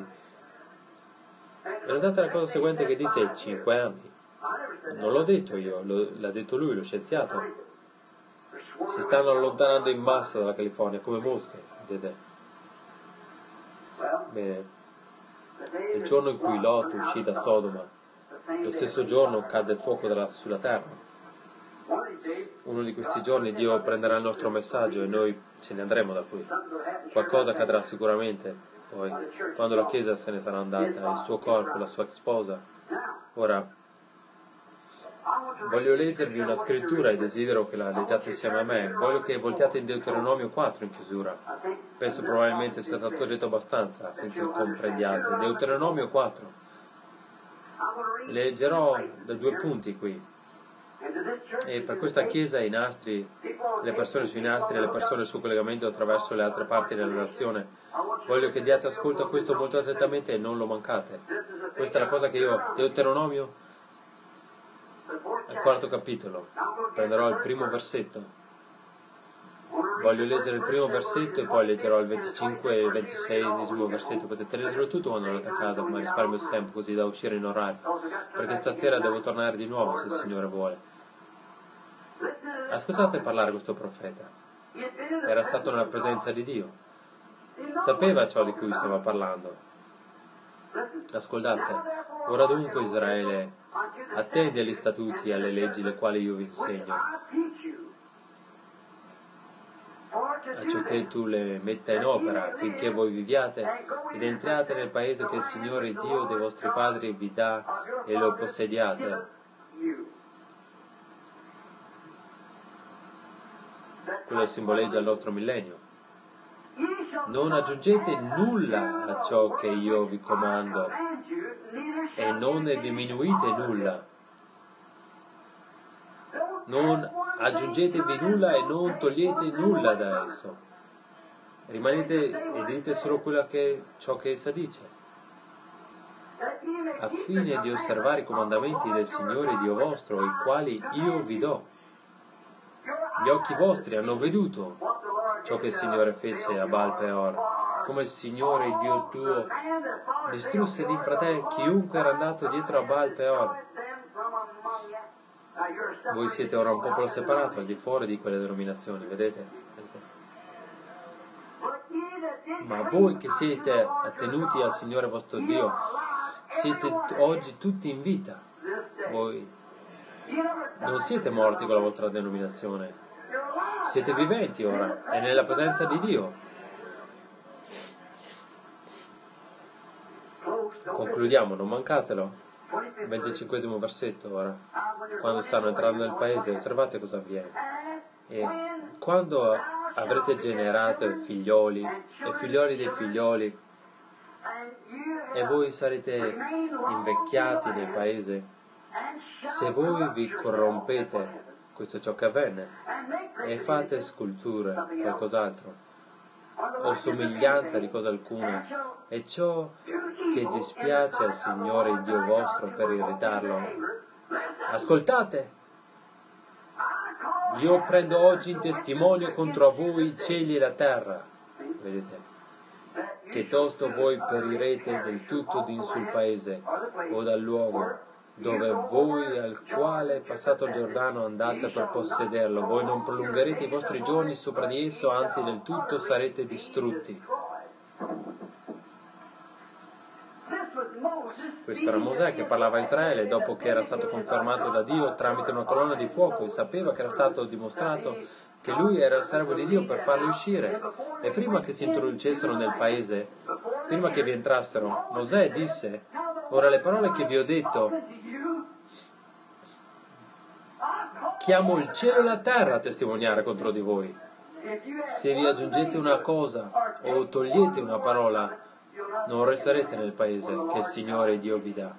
E notate la cosa seguente che disse: 5 anni. Non l'ho detto io, l'ha detto lui, lo scienziato. Si stanno allontanando in massa dalla California come mosche, vedete? Bene. Il giorno in cui Lot uscì da Sodoma, lo stesso giorno cadde il fuoco sulla terra. Uno di questi giorni Dio prenderà il nostro messaggio e noi ce ne andremo da qui. Qualcosa accadrà sicuramente, poi, quando la Chiesa se ne sarà andata, il suo corpo, la sua sposa. Ora, voglio leggervi una scrittura e desidero che la leggiate insieme a me. Voglio che voltiate in Deuteronomio 4 in chiusura. Penso probabilmente sia stato detto abbastanza affinché comprendiate. Deuteronomio 4. Leggerò da 2 punti qui. E per questa chiesa i nastri, le persone sui nastri e le persone sul collegamento attraverso le altre parti della nazione, voglio che diate ascolto a questo molto attentamente e non lo mancate. Questa è la cosa che io, Deuteronomio, al 4º capitolo, prenderò il primo versetto. Voglio leggere il primo versetto e poi leggerò il 25 e il 26esimo versetto. Potete leggerlo tutto quando andate a casa, ma risparmio il tempo così da uscire in orario, perché stasera devo tornare di nuovo se il Signore vuole. Ascoltate parlare questo profeta. Era stato nella presenza di Dio, sapeva ciò di cui stava parlando. Ascoltate. Ora dunque, Israele, attendi agli statuti e alle leggi le quali io vi insegno, acciò tu le metta in opera affinché voi viviate ed entriate nel paese che il Signore Dio dei vostri padri vi dà e lo possediate. Quello simboleggia il nostro millennio. Non aggiungete nulla a ciò che io vi comando e non ne diminuite nulla. Non aggiungetevi nulla e non togliete nulla da esso. Rimanete e dite solo ciò che essa dice, a fine di osservare i comandamenti del Signore Dio vostro, i quali io vi do. Gli occhi vostri hanno veduto ciò che il Signore fece a Baal Peor, come il Signore Dio tuo distrusse dinfra te chiunque era andato dietro a Baal Peor. Voi siete ora un popolo separato al di fuori di quelle denominazioni, vedete? Ma voi che siete attenuti al Signore vostro Dio, siete oggi tutti in vita. Voi non siete morti con la vostra denominazione, siete viventi ora e nella presenza di Dio. Concludiamo, non mancatelo. 25esimo versetto ora. Quando stanno entrando nel paese, osservate cosa avviene. E quando avrete generato figlioli e figlioli dei figlioli, e voi sarete invecchiati nel paese. Se voi vi corrompete, questo è ciò che avvenne, e fate sculture, qualcos'altro, o somiglianza di cosa alcuna, e ciò che dispiace al Signore il Dio vostro per irritarlo. Ascoltate! Io prendo oggi in testimonio contro voi i cieli e la terra, vedete, che tosto voi perirete del tutto sul paese o dal luogo dove voi al quale è passato il Giordano andate per possederlo. Voi non prolungherete i vostri giorni sopra di esso, anzi del tutto sarete distrutti. Questo era Mosè che parlava a Israele dopo che era stato confermato da Dio tramite una colonna di fuoco e sapeva che era stato dimostrato che lui era il servo di Dio per farli uscire. E prima che si introducessero nel paese, prima che vi entrassero, Mosè disse: ora le parole che vi ho detto chiamo il cielo e la terra a testimoniare contro di voi. Se vi aggiungete una cosa o togliete una parola, non resterete nel paese che il Signore Dio vi dà.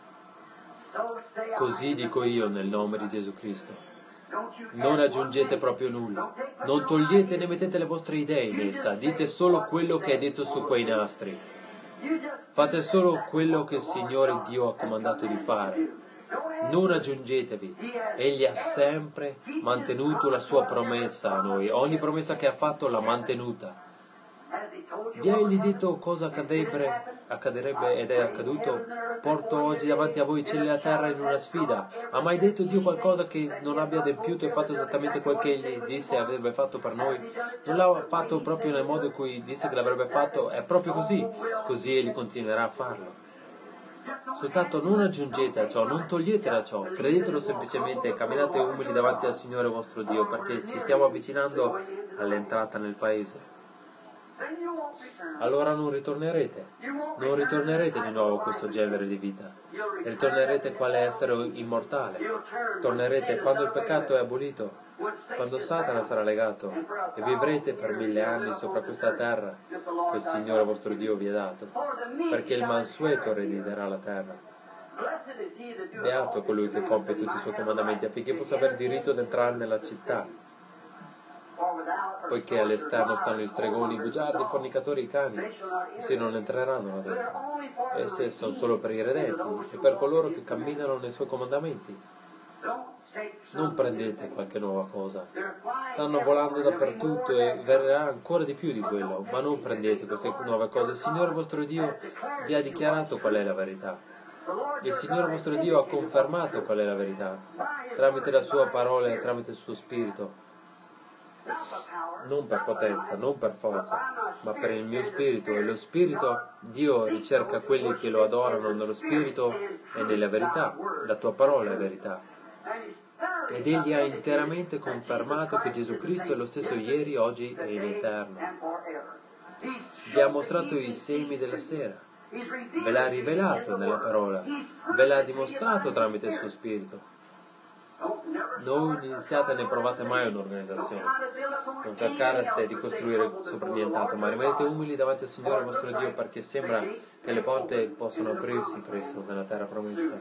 Così dico io nel nome di Gesù Cristo. Non aggiungete proprio nulla, non togliete né mettete le vostre idee in essa, dite solo quello che è detto su quei nastri. Fate solo quello che il Signore Dio ha comandato di fare. Non aggiungetevi. Egli ha sempre mantenuto la sua promessa a noi. Ogni promessa che ha fatto l'ha mantenuta. Vi ha egli detto cosa accadrebbe ed è accaduto? Porto oggi davanti a voi cieli e la terra in una sfida. Ha mai detto Dio qualcosa che non abbia adempiuto e fatto esattamente quel che egli disse e avrebbe fatto per noi? Non l'ha fatto proprio nel modo in cui disse che l'avrebbe fatto? È proprio così. Così egli continuerà a farlo. Soltanto non aggiungete a ciò, non togliete da ciò, credetelo semplicemente e camminate umili davanti al Signore vostro Dio, perché ci stiamo avvicinando all'entrata nel paese. Allora non ritornerete di nuovo a questo genere di vita, ritornerete quale essere immortale, tornerete quando il peccato è abolito, quando Satana sarà legato, e vivrete per 1000 anni sopra questa terra che il Signore vostro Dio vi ha dato, perché il mansueto erediterà la terra. Beato colui che compie tutti i suoi comandamenti affinché possa aver diritto ad entrare nella città, poiché all'esterno stanno gli stregoni, i bugiardi, i fornicatori, i cani, essi non entreranno là dentro. Essi sono solo per i redenti e per coloro che camminano nei suoi comandamenti. Non prendete qualche nuova cosa. Stanno volando dappertutto e verrà ancora di più di quello, ma non prendete queste nuove cose. Il Signore vostro Dio vi ha dichiarato qual è la verità. Il Signore vostro Dio ha confermato qual è la verità, tramite la sua parola e tramite il suo spirito. Non per potenza, non per forza, ma per il mio spirito. E lo spirito, Dio ricerca quelli che lo adorano nello spirito e nella verità. La tua parola è verità. Ed egli ha interamente confermato che Gesù Cristo è lo stesso ieri, oggi e in eterno. Vi ha mostrato i semi della sera, ve l'ha rivelato nella parola, ve l'ha dimostrato tramite il suo spirito. Non iniziate né provate mai un'organizzazione, non cercate di costruire sopra nient'altro, ma rimanete umili davanti al Signore vostro Dio, perché sembra che le porte possono aprirsi presto nella terra promessa.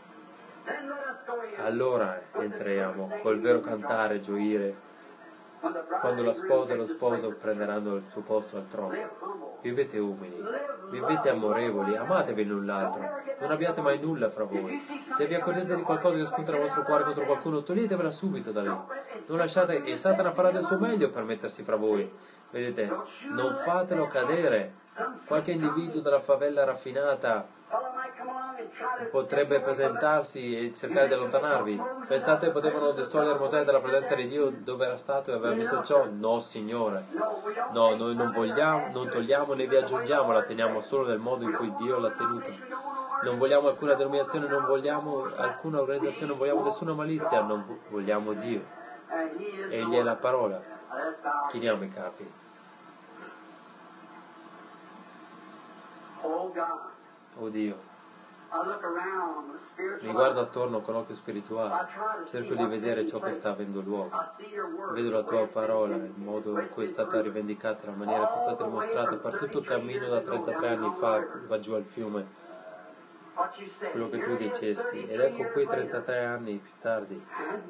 Allora entriamo col vero cantare e gioire, quando la sposa e lo sposo prenderanno il suo posto al trono. Vivete umili, vivete amorevoli, amatevi l'un l'altro, non abbiate mai nulla fra voi. Se vi accorgete di qualcosa che spunta nel vostro cuore contro qualcuno, toglietevela subito da lì. Non lasciate, e Satana farà del suo meglio per mettersi fra voi. Vedete, non fatelo cadere. Qualche individuo della favela raffinata potrebbe presentarsi e cercare di allontanarvi. Pensate che potevano distogliere Mosè dalla presenza di Dio dove era stato e aveva visto ciò? No, Signore. No, noi non togliamo né vi aggiungiamo, la teniamo solo nel modo in cui Dio l'ha tenuta. Non vogliamo alcuna denominazione, non vogliamo alcuna organizzazione, non vogliamo nessuna malizia, non vogliamo Dio. Egli è la parola. Chiniamo i capi. Oh Dio, Mi guardo attorno con occhio spirituale, cerco di vedere ciò che sta avendo luogo. Vedo la tua parola, il modo in cui è stata rivendicata, la maniera in cui è stata dimostrata per tutto il cammino da 33 anni fa va giù al fiume, quello che tu dicessi. Ed ecco qui 33 anni più tardi.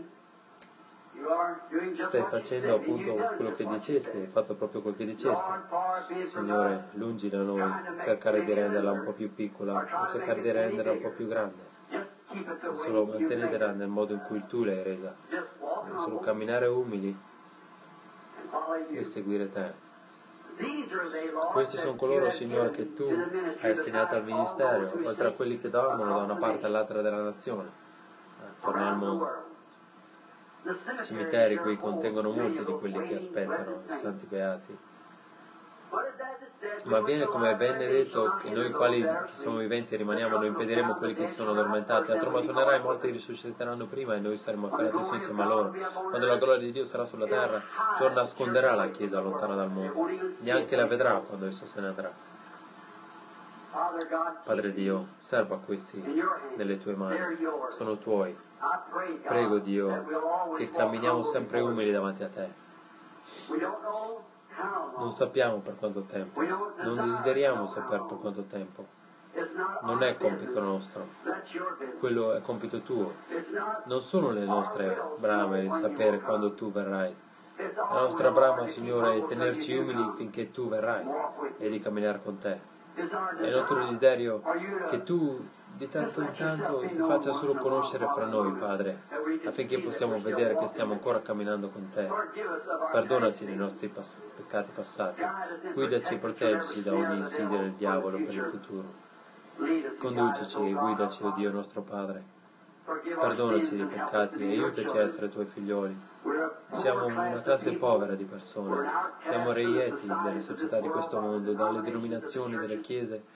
Stai facendo appunto quello che dicesti, hai fatto proprio quel che dicesti. Signore, lungi da noi cercare di renderla un po' più piccola o cercare di renderla un po' più grande. Solo mantenetela nel modo in cui tu l'hai resa. Solo camminare umili e seguire te. Questi sono coloro, Signore, che tu hai assegnato al ministero, oltre a quelli che dormono da una parte all'altra della nazione, attorno al mondo. I cimiteri qui contengono molti di quelli che aspettano i santi beati. Ma viene come venne detto che noi quali che siamo viventi rimaniamo, noi impediremo quelli che sono addormentati. La tromba suonerà e molti risusciteranno prima e noi saremo afferrati su insieme a loro. Quando la gloria di Dio sarà sulla terra, ciò nasconderà la Chiesa lontana dal mondo. Neanche la vedrà quando essa se ne andrà. Padre Dio, serva questi nelle tue mani, sono tuoi. Prego Dio che camminiamo sempre umili davanti a te. Non sappiamo per quanto tempo, non desideriamo sapere per quanto tempo. Non è compito nostro, quello è compito tuo. Non sono le nostre brame il sapere quando tu verrai. La nostra brama, Signore, è tenerci umili finché tu verrai e di camminare con te. È il nostro desiderio che tu di tanto in tanto ti faccia solo conoscere fra noi, Padre, affinché possiamo vedere che stiamo ancora camminando con te. Perdonaci dei nostri peccati passati, guidaci e proteggici da ogni insidia del diavolo per il futuro. Conducici e guidaci, o Dio nostro Padre. Perdonaci dei peccati e aiutaci a essere tuoi figlioli. Siamo una classe povera di persone, siamo reieti delle società di questo mondo, dalle denominazioni, delle chiese.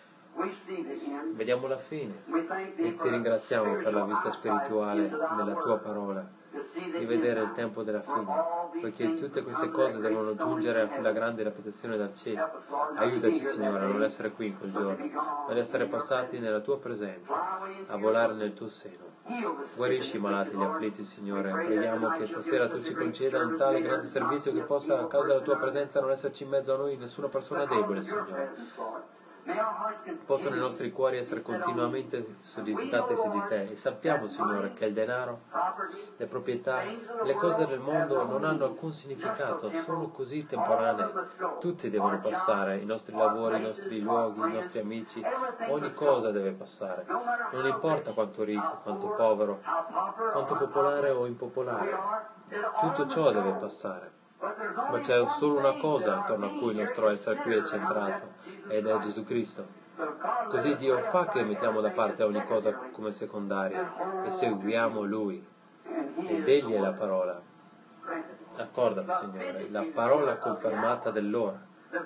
Vediamo la fine e ti ringraziamo per la vista spirituale della tua parola, di vedere il tempo della fine, poiché tutte queste cose devono giungere a quella grande ripetizione dal cielo. Aiutaci, Signore, a non essere qui in quel giorno, ma ad essere passati nella tua presenza, a volare nel tuo seno. Guarisci i malati e gli afflitti, Signore. Preghiamo che stasera tu ci conceda un tale grande servizio che possa, a causa della tua presenza, non esserci in mezzo a noi nessuna persona debole, Signore. Possano i nostri cuori essere continuamente solidificati su di te e sappiamo, Signore, che il denaro, le proprietà, le cose del mondo non hanno alcun significato, sono così temporanee. Tutti devono passare, i nostri lavori, i nostri luoghi, i nostri amici, ogni cosa deve passare. Non importa quanto ricco, quanto povero, quanto popolare o impopolare, tutto ciò deve passare. Ma c'è solo una cosa attorno a cui il nostro essere qui è centrato, ed è Gesù Cristo. Così Dio fa che mettiamo da parte ogni cosa come secondaria e seguiamo Lui. Ed Egli è la parola. Accordami, Signore, la parola confermata dell'ora.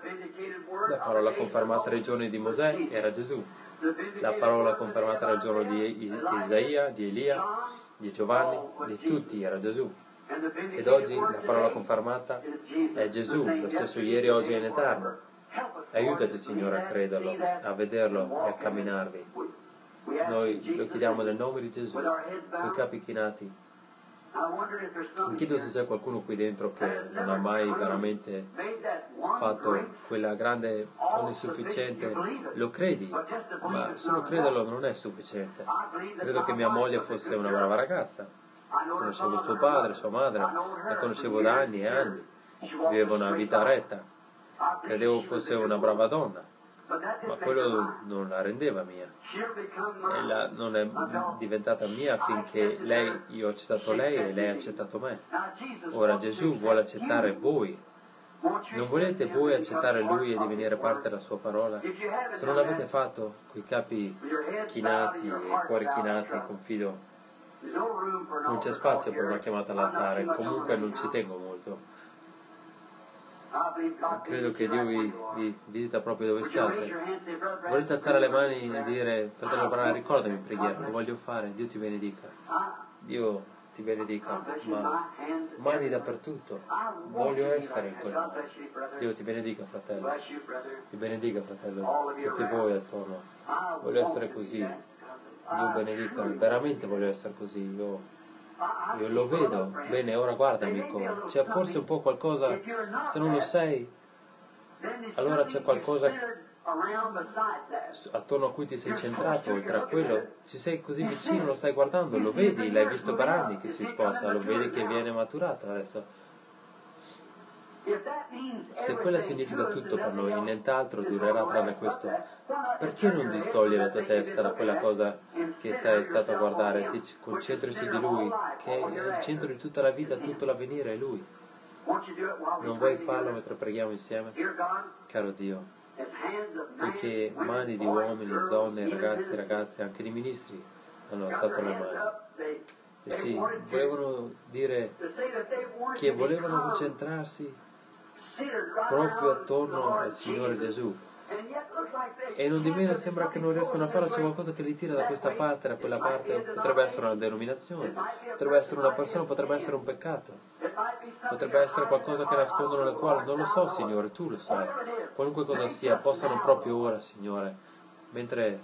La parola confermata nei giorni di Mosè era Gesù. La parola confermata nel giorno di Isaia, di Elia, di Giovanni, di tutti era Gesù. Ed oggi la parola confermata è Gesù, lo stesso ieri, oggi e in eterno. Aiutaci, Signore, a crederlo, a vederlo e a camminarvi. Noi lo chiediamo nel nome di Gesù, coi capi chinati. Mi chiedo se c'è qualcuno qui dentro che non ha mai veramente fatto quella grande, non è sufficiente. Lo credi, ma solo crederlo non è sufficiente. Credo che mia moglie fosse una brava ragazza. Conoscevo suo padre, sua madre, la conoscevo da anni e anni, viveva una vita retta, credevo fosse una brava donna, ma quello non la rendeva mia. Ella non è diventata mia finché io ho accettato lei e lei ha accettato me. Ora Gesù vuole accettare voi. Non volete voi accettare Lui e divenire parte della Sua parola? Se non l'avete fatto, coi capi chinati e cuori chinati, confido, non c'è spazio per una chiamata all'altare, comunque non ci tengo molto. Credo che Dio vi visita proprio dove siate. Vorreste alzare le mani e dire: fratello Branham, ricordami in preghiera, lo voglio fare, Dio ti benedica. Dio ti benedica, ma mani dappertutto, voglio essere in quel modo. Dio ti benedica, fratello. Ti benedica, fratello, tutti voi attorno. Voglio essere così. Dio benedica, veramente voglio essere così, io lo vedo. Bene, ora guarda amico, c'è forse un po' qualcosa, se non lo sei, allora c'è qualcosa attorno a cui ti sei centrato, oltre a quello, ci sei così vicino, lo stai guardando, lo vedi, l'hai visto per anni che si sposta, lo vedi che viene maturato adesso. Se quella significa tutto per noi, nient'altro durerà tranne questo, perché non distogli la tua testa da quella cosa che sei stato a guardare, ti concentri su di Lui, che è il centro di tutta la vita, tutto l'avvenire è Lui. Non vuoi farlo mentre preghiamo insieme? Caro Dio, poiché mani di uomini, donne, ragazzi e ragazze, anche di ministri, hanno alzato le mani. E sì, volevano dire che volevano concentrarsi proprio attorno al Signore Gesù, e non di meno sembra che non riescono a farlo, c'è qualcosa che li tira da questa parte, da quella parte. Potrebbe essere una denominazione, potrebbe essere una persona, potrebbe essere un peccato, potrebbe essere qualcosa che nascondono nel cuore, non lo so Signore, Tu lo sai. Qualunque cosa sia, possano proprio ora Signore, mentre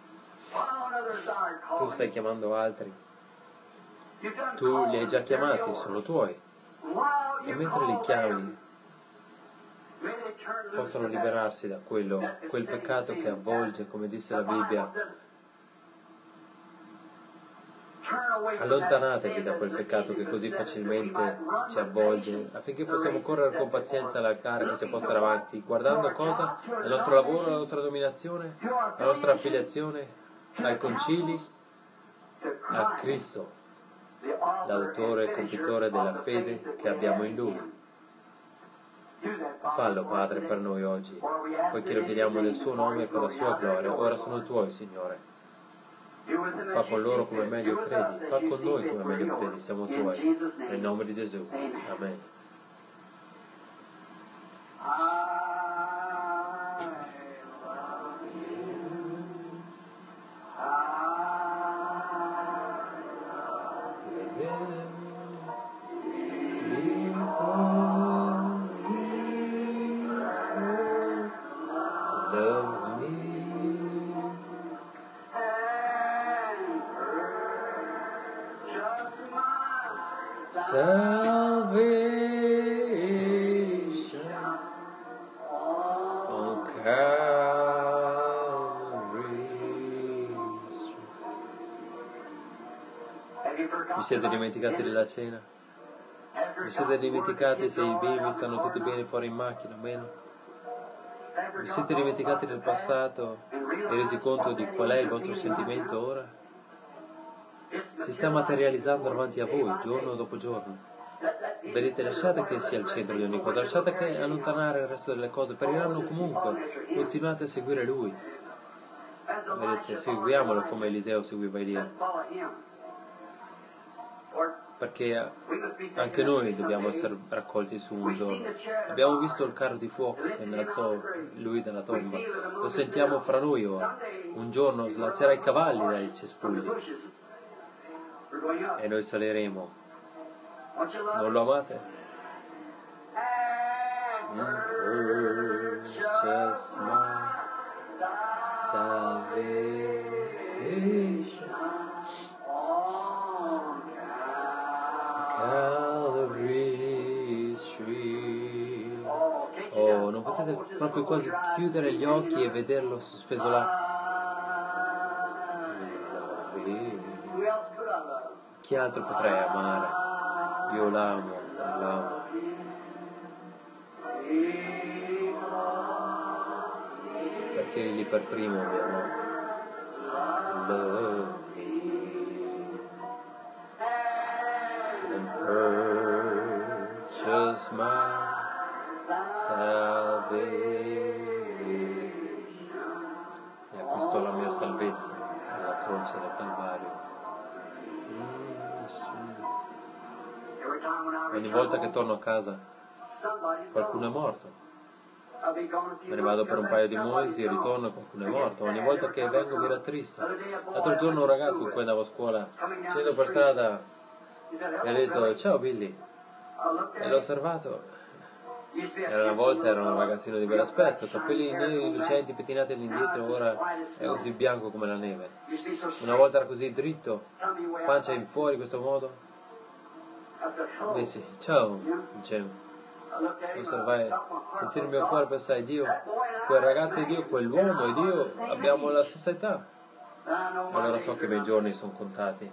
Tu stai chiamando altri, Tu li hai già chiamati, sono Tuoi, e mentre li chiami possano liberarsi da quel peccato che avvolge, come disse la Bibbia. Allontanatevi da quel peccato che così facilmente ci avvolge, affinché possiamo correre con pazienza alla gara che ci è posta davanti, guardando cosa? Il nostro lavoro, la nostra dominazione, la nostra affiliazione ai concili, a Cristo, l'autore e compitore della fede che abbiamo in Lui. Fallo, Padre, per noi oggi, poiché lo chiediamo nel Suo nome e per la Sua gloria. Ora sono Tuoi, Signore. Fa con loro come meglio credi, fa con noi come meglio credi, siamo Tuoi. Nel nome di Gesù. Amen. Salvation on Calvary. Vi siete dimenticati della cena? Vi siete dimenticati se i bimbi stanno tutti bene fuori in macchina o meno? Vi siete dimenticati del passato e resi conto di qual è il vostro sentimento ora? Si sta materializzando davanti a voi, giorno dopo giorno. Vedete, lasciate che sia il centro di ogni cosa, lasciate che allontanare il resto delle cose, periranno comunque, continuate a seguire Lui. Vedete, seguiamolo come Eliseo seguiva Elia. Perché anche noi dobbiamo essere raccolti su un giorno. Abbiamo visto il carro di fuoco che innalzò lui dalla tomba, lo sentiamo fra noi ora. Un giorno slaccerà i cavalli dai cespugli e noi saliremo. Non lo amate? Purchase my salvation. Calvary Street. Oh, non potete proprio quasi chiudere gli occhi e vederlo sospeso là? Chi altro potrei amare? Io l'amo, l'amo. Perché egli per primo mi amò. Love me and purchase my salvation. E acquistò la mia salvezza alla croce del Calvario. Ogni volta che torno a casa qualcuno è morto. Me ne vado per un paio di mesi e ritorno e qualcuno è morto. Ogni volta che vengo mi rattristo. L'altro giorno un ragazzo con cui andavo a scuola, scendendo per strada, mi ha detto ciao Billy, e l'ho osservato Era una volta era un ragazzino di bell'aspetto, capelli neri, lucenti, pettinati all'indietro, ora è così bianco come la neve. Una volta era così dritto, pancia in fuori in questo modo. Dissi, ciao, Jim. Osservai, sentire il mio cuore e pensai, Dio, quel ragazzo è Dio, quell'uomo è Dio, abbiamo la stessa età. Allora so che i miei giorni sono contati.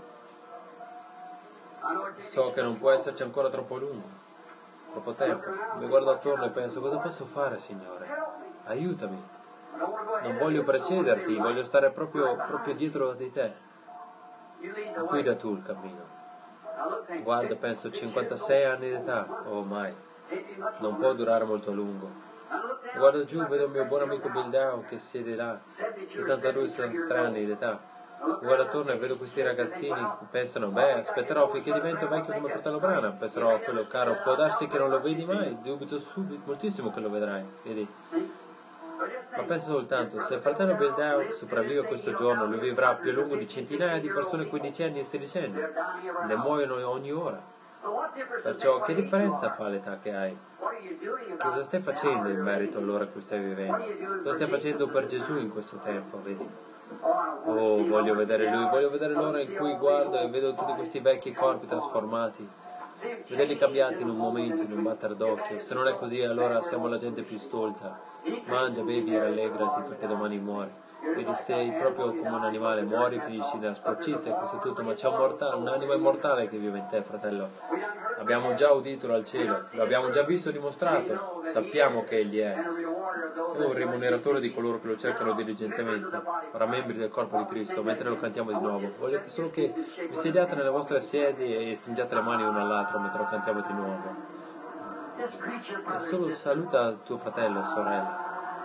So che non può esserci ancora troppo lungo. Troppo tempo. Mi guardo attorno e penso, cosa posso fare, Signore? Aiutami. Non voglio precederti, voglio stare proprio dietro di te. Guida tu il cammino. Guarda, penso 56 anni di età, oh mai. Non può durare molto a lungo. Guardo giù, vedo il mio buon amico Bill Dow che siede là, 72-73 anni di età. Guardo attorno e vedo questi ragazzini che pensano, beh, aspetterò finché divento vecchio come fratello Branham, penserò a quello caro, può darsi che non lo vedi mai, dubito subito, moltissimo che lo vedrai, vedi? Ma pensa soltanto, se il fratello Bill Dow sopravvive a questo giorno, lui vivrà più a lungo di centinaia di persone 15 e 16 ne muoiono ogni ora. Perciò che differenza fa l'età che hai? Cosa stai facendo in merito all'ora in cui stai vivendo? Cosa stai facendo per Gesù in questo tempo, vedi? Oh, voglio vedere Lui, voglio vedere l'ora in cui guardo e vedo tutti questi vecchi corpi trasformati, vederli cambiati in un momento, in un batter d'occhio. Se non è così, allora siamo la gente più stolta. Mangia, bevi e rallegrati perché domani muori. Vedi, sei proprio come un animale, muori, finisci nella sporcizia, questo è tutto, ma c'è un'anima immortale che vive in te, fratello. Abbiamo già udito dal cielo, lo abbiamo già visto dimostrato, sappiamo che Egli è un rimuneratore di coloro che lo cercano diligentemente, ora membri del corpo di Cristo, mentre lo cantiamo di nuovo. Voglio solo che vi sediate nelle vostre sedie e stringiate le mani l'uno all'altro mentre lo cantiamo di nuovo. E solo saluta tuo fratello e sorella.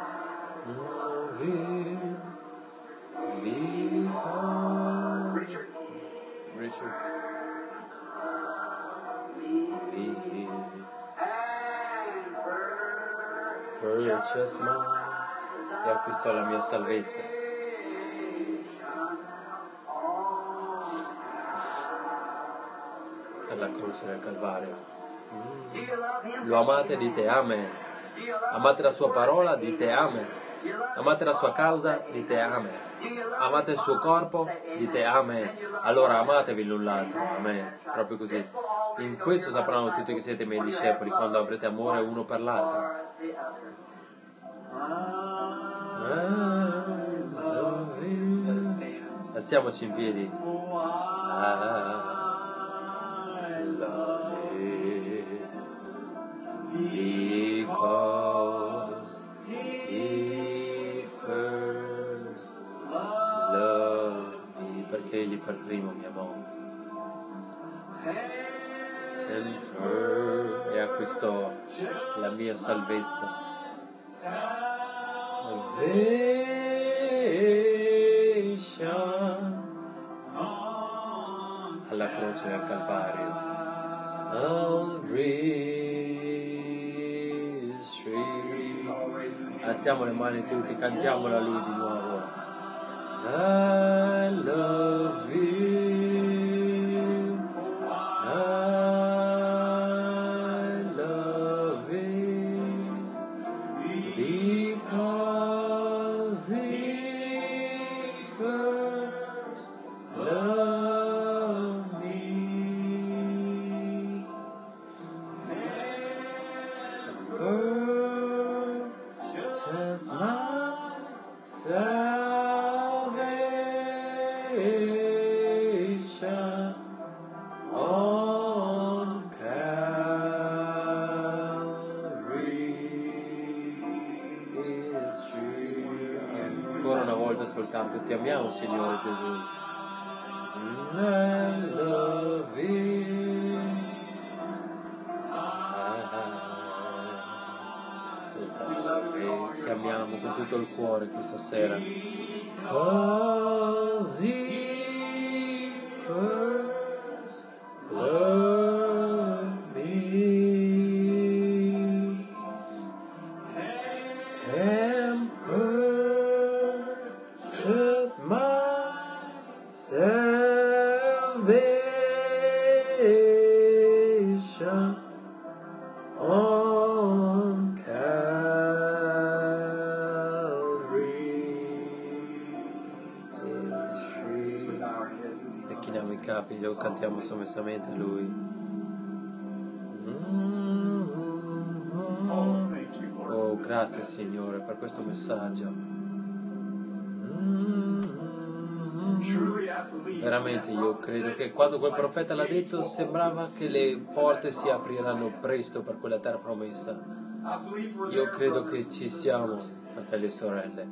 Richard. Purchase mine, e acquistò la mia salvezza. Alla croce del Calvario. Lo amate? Dite Amen. Amate la sua parola? Dite Amen. Amate la sua causa? Dite Amen. Amate il suo corpo? Dite Amen. Allora amatevi l'un l'altro. Amen. Proprio così. In questo sapranno tutti che siete miei discepoli, quando avrete amore uno per l'altro. Alziamoci in piedi. I love it because he first loved me, perché egli per primo mi amò e acquistò la mia salvezza. Alla croce del Calvario. Alziamo le mani tutti, cantiamolo a Lui di nuovo. I love you, I love you, because he first loved me. Purchase my salvation on Calvary is true. Ancora una volta soltanto ti amiamo, Signore Gesù. I love you. Ti amiamo con tutto il cuore questa sera. Così first love me and purchase my salvation on capi, lo cantiamo sommessamente a Lui. Oh, grazie Signore per questo messaggio. Veramente io credo che quando quel profeta l'ha detto sembrava che le porte si apriranno presto per quella terra promessa. Io credo che ci siamo, fratelli e sorelle.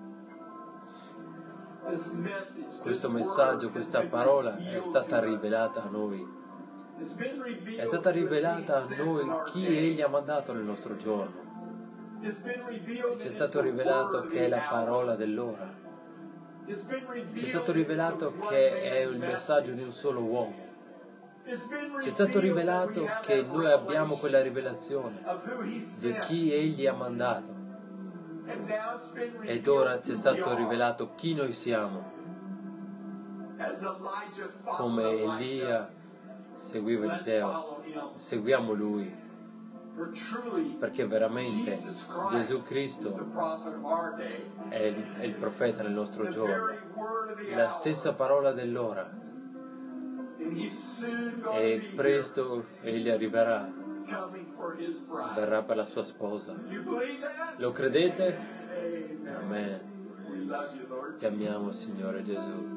Questo messaggio, questa parola è stata rivelata a noi. È stata rivelata a noi chi Egli ha mandato nel nostro giorno. Ci è stato rivelato che è la parola dell'ora. Ci è stato rivelato che è il messaggio di un solo uomo. Ci è stato rivelato che noi abbiamo quella rivelazione di chi Egli ha mandato. Ed ora ci è stato rivelato chi noi siamo. Come Elia seguiva Eliseo, seguiamo Lui. Perché veramente Gesù Cristo è il profeta del nostro giorno, la stessa parola dell'ora, e presto Egli arriverà, verrà per la sua sposa. Lo credete? Amen. Ti amiamo, Signore Gesù.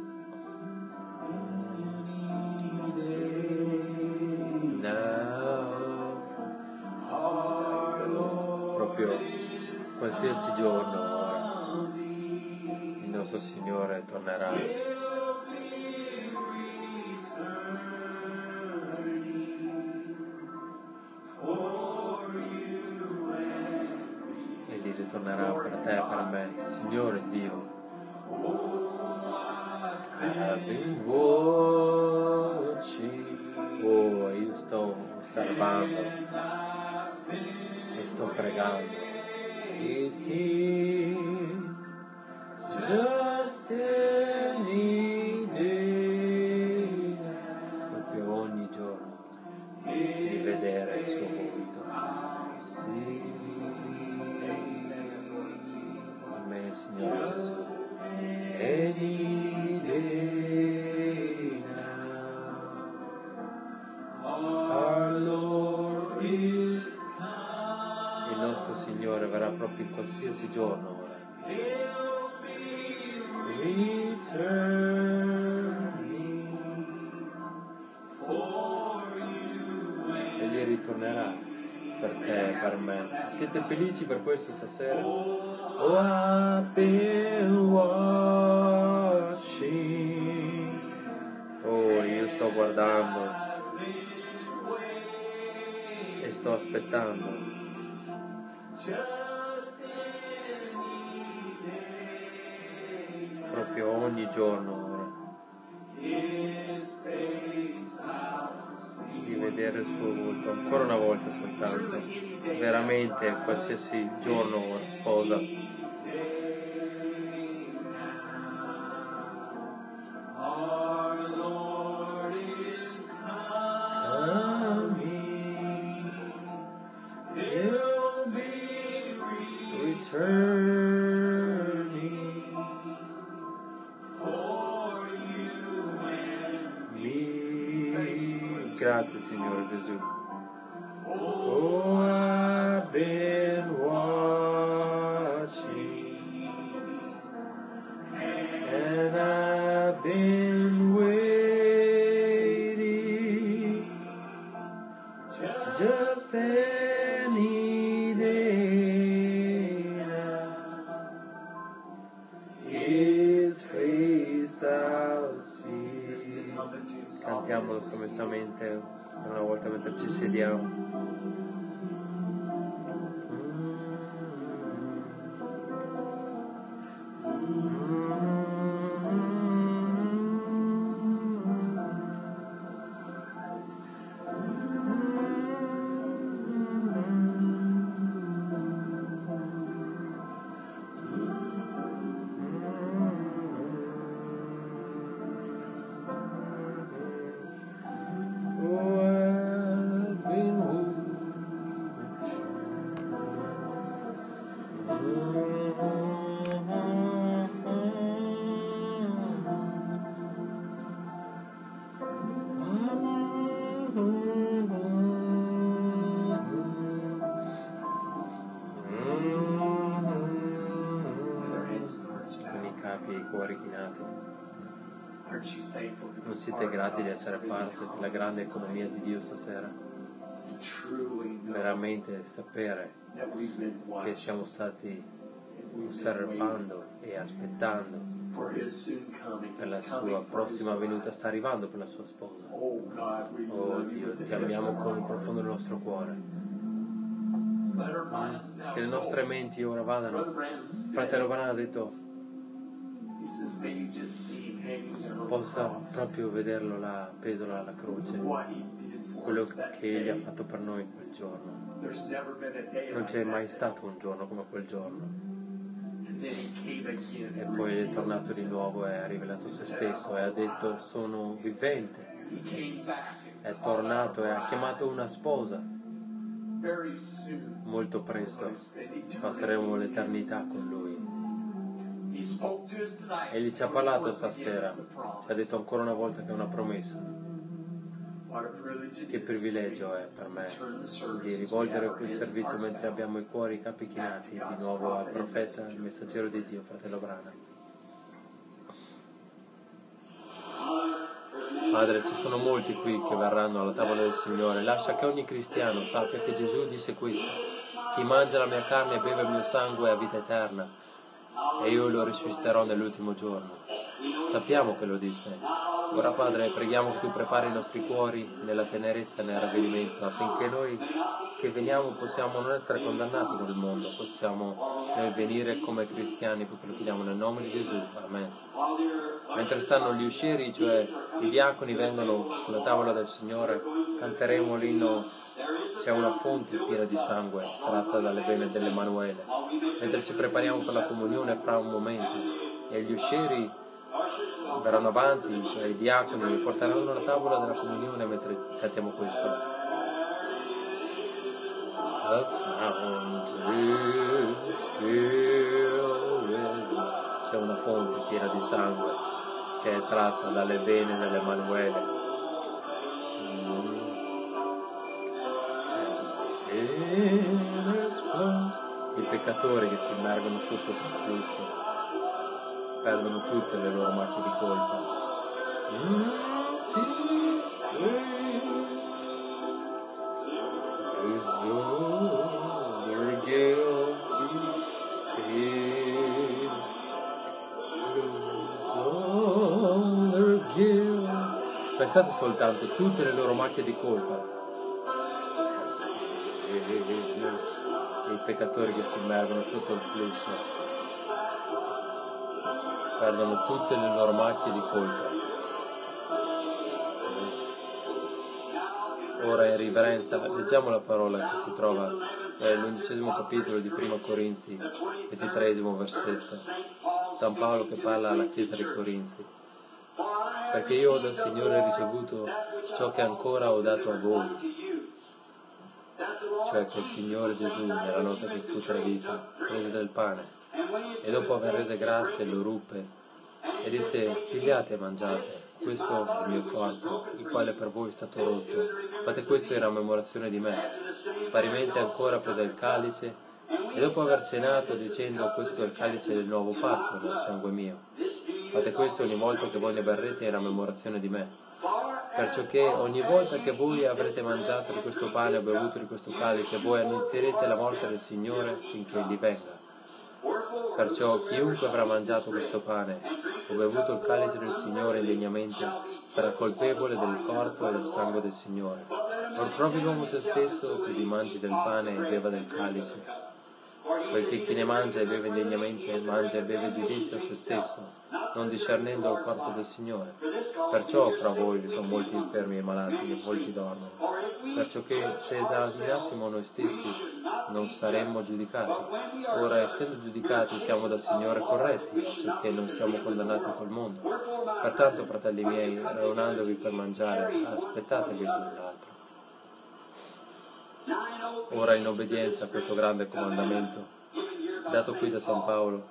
Proprio qualsiasi giorno ora il nostro Signore tornerà. Egli ritornerà per te e per me, Signore Dio. I've been watching. Oh, io sto osservando e sto pregando. It is just any day, proprio ogni giorno, di vedere il suo volto. Sì. Amen, Signore Gesù. Any day now, our Lord is come. Il nostro Signore verrà proprio in qualsiasi giorno ora. Egli ritornerà per te e per me. Siete felici per questo stasera? Oh, I've been watching. Oh, io sto guardando e sto aspettando. Proprio ogni giorno ora di vedere il suo volto ancora una volta soltanto, veramente qualsiasi giorno ora, sposa. Grazie Signore Gesù. Oh, I've been watching and I've been waiting just any day now. His face I'll see. Cantiamolo sommessamente una volta mentre ci sediamo. capi e i cuori chinati. Non siete grati di essere parte della grande economia di Dio stasera? Veramente sapere che siamo stati osservando e aspettando per la sua prossima venuta, sta arrivando per la sua sposa. Oh Dio, ti amiamo con il profondo del nostro cuore. Che le nostre menti ora vadano. Fratello Branham ha detto, possa proprio vederlo là, appeso là alla croce, quello che Egli ha fatto per noi quel giorno. Non c'è mai stato un giorno come quel giorno. E poi è tornato di nuovo e ha rivelato se stesso e ha detto sono vivente. È tornato e ha chiamato una sposa. Molto presto passeremo l'eternità con Lui. Egli ci ha parlato stasera, ci ha detto ancora una volta che è una promessa. Che privilegio è per me di rivolgere quel servizio mentre abbiamo i cuori, i capi chinati, di nuovo al profeta, il messaggero di Dio, fratello Branham. Padre, ci sono molti qui che verranno alla tavola del Signore. Lascia che ogni cristiano sappia che Gesù disse questo: chi mangia la mia carne e beve il mio sangue ha vita eterna, e io lo risusciterò nell'ultimo giorno. Sappiamo che lo disse. Ora Padre, preghiamo che Tu prepari i nostri cuori nella tenerezza e nel ravvedimento, affinché noi che veniamo possiamo non essere condannati con il mondo, possiamo noi venire come cristiani, perché lo chiediamo nel nome di Gesù. Amen. Mentre stanno gli uscieri, cioè i diaconi, vengono con la tavola del Signore, canteremo l'inno C'è una fonte piena di sangue tratta dalle vene dell'Emanuele. Mentre ci prepariamo per la comunione fra un momento, e gli uscieri verranno avanti, cioè i diaconi porteranno la tavola della comunione mentre cantiamo questo. C'è una fonte piena di sangue che è tratta dalle vene dell'Emanuele. I peccatori che si immergono sotto quel flusso perdono tutte le loro macchie di colpa. Pensate soltanto, tutte le loro macchie di colpa. I peccatori che si immergono sotto il flusso perdono tutte le loro macchie di colpa. Ora in riverenza leggiamo la parola che si trova nell'11° capitolo di Prima Corinzi, 23° versetto. San Paolo che parla alla chiesa dei Corinzi. Perché io ho dal Signore ricevuto ciò che ancora ho dato a voi, cioè che il Signore Gesù, nella notte che fu tradito, prese del pane e dopo aver rese grazie lo ruppe e disse: pigliate e mangiate, questo è il mio corpo, il quale per voi è stato rotto, fate questo in rammemorazione di me. Parimente ancora prese il calice e dopo aver cenato dicendo: questo è il calice del nuovo patto nel sangue mio, fate questo ogni volta che voi ne berrete in rammemorazione di me. Perciò che ogni volta che voi avrete mangiato di questo pane o bevuto di questo calice, voi annunzierete la morte del Signore finché Egli venga. Perciò chiunque avrà mangiato questo pane o bevuto il calice del Signore indegnamente sarà colpevole del corpo e del sangue del Signore. Or provi l'uomo se stesso, così mangi del pane e beva del calice. Poiché chi ne mangia e beve indegnamente mangia e beve giudizio a se stesso, non discernendo il corpo del Signore. Perciò fra voi vi sono molti infermi e malati e molti dormono. Perciò che se esaminassimo noi stessi non saremmo giudicati. Ora, essendo giudicati, siamo dal Signore corretti, perciò che non siamo condannati col mondo. Pertanto, fratelli miei, raunandovi per mangiare, aspettatevi l'un l'altro. Ora, in obbedienza a questo grande comandamento dato qui da San Paolo,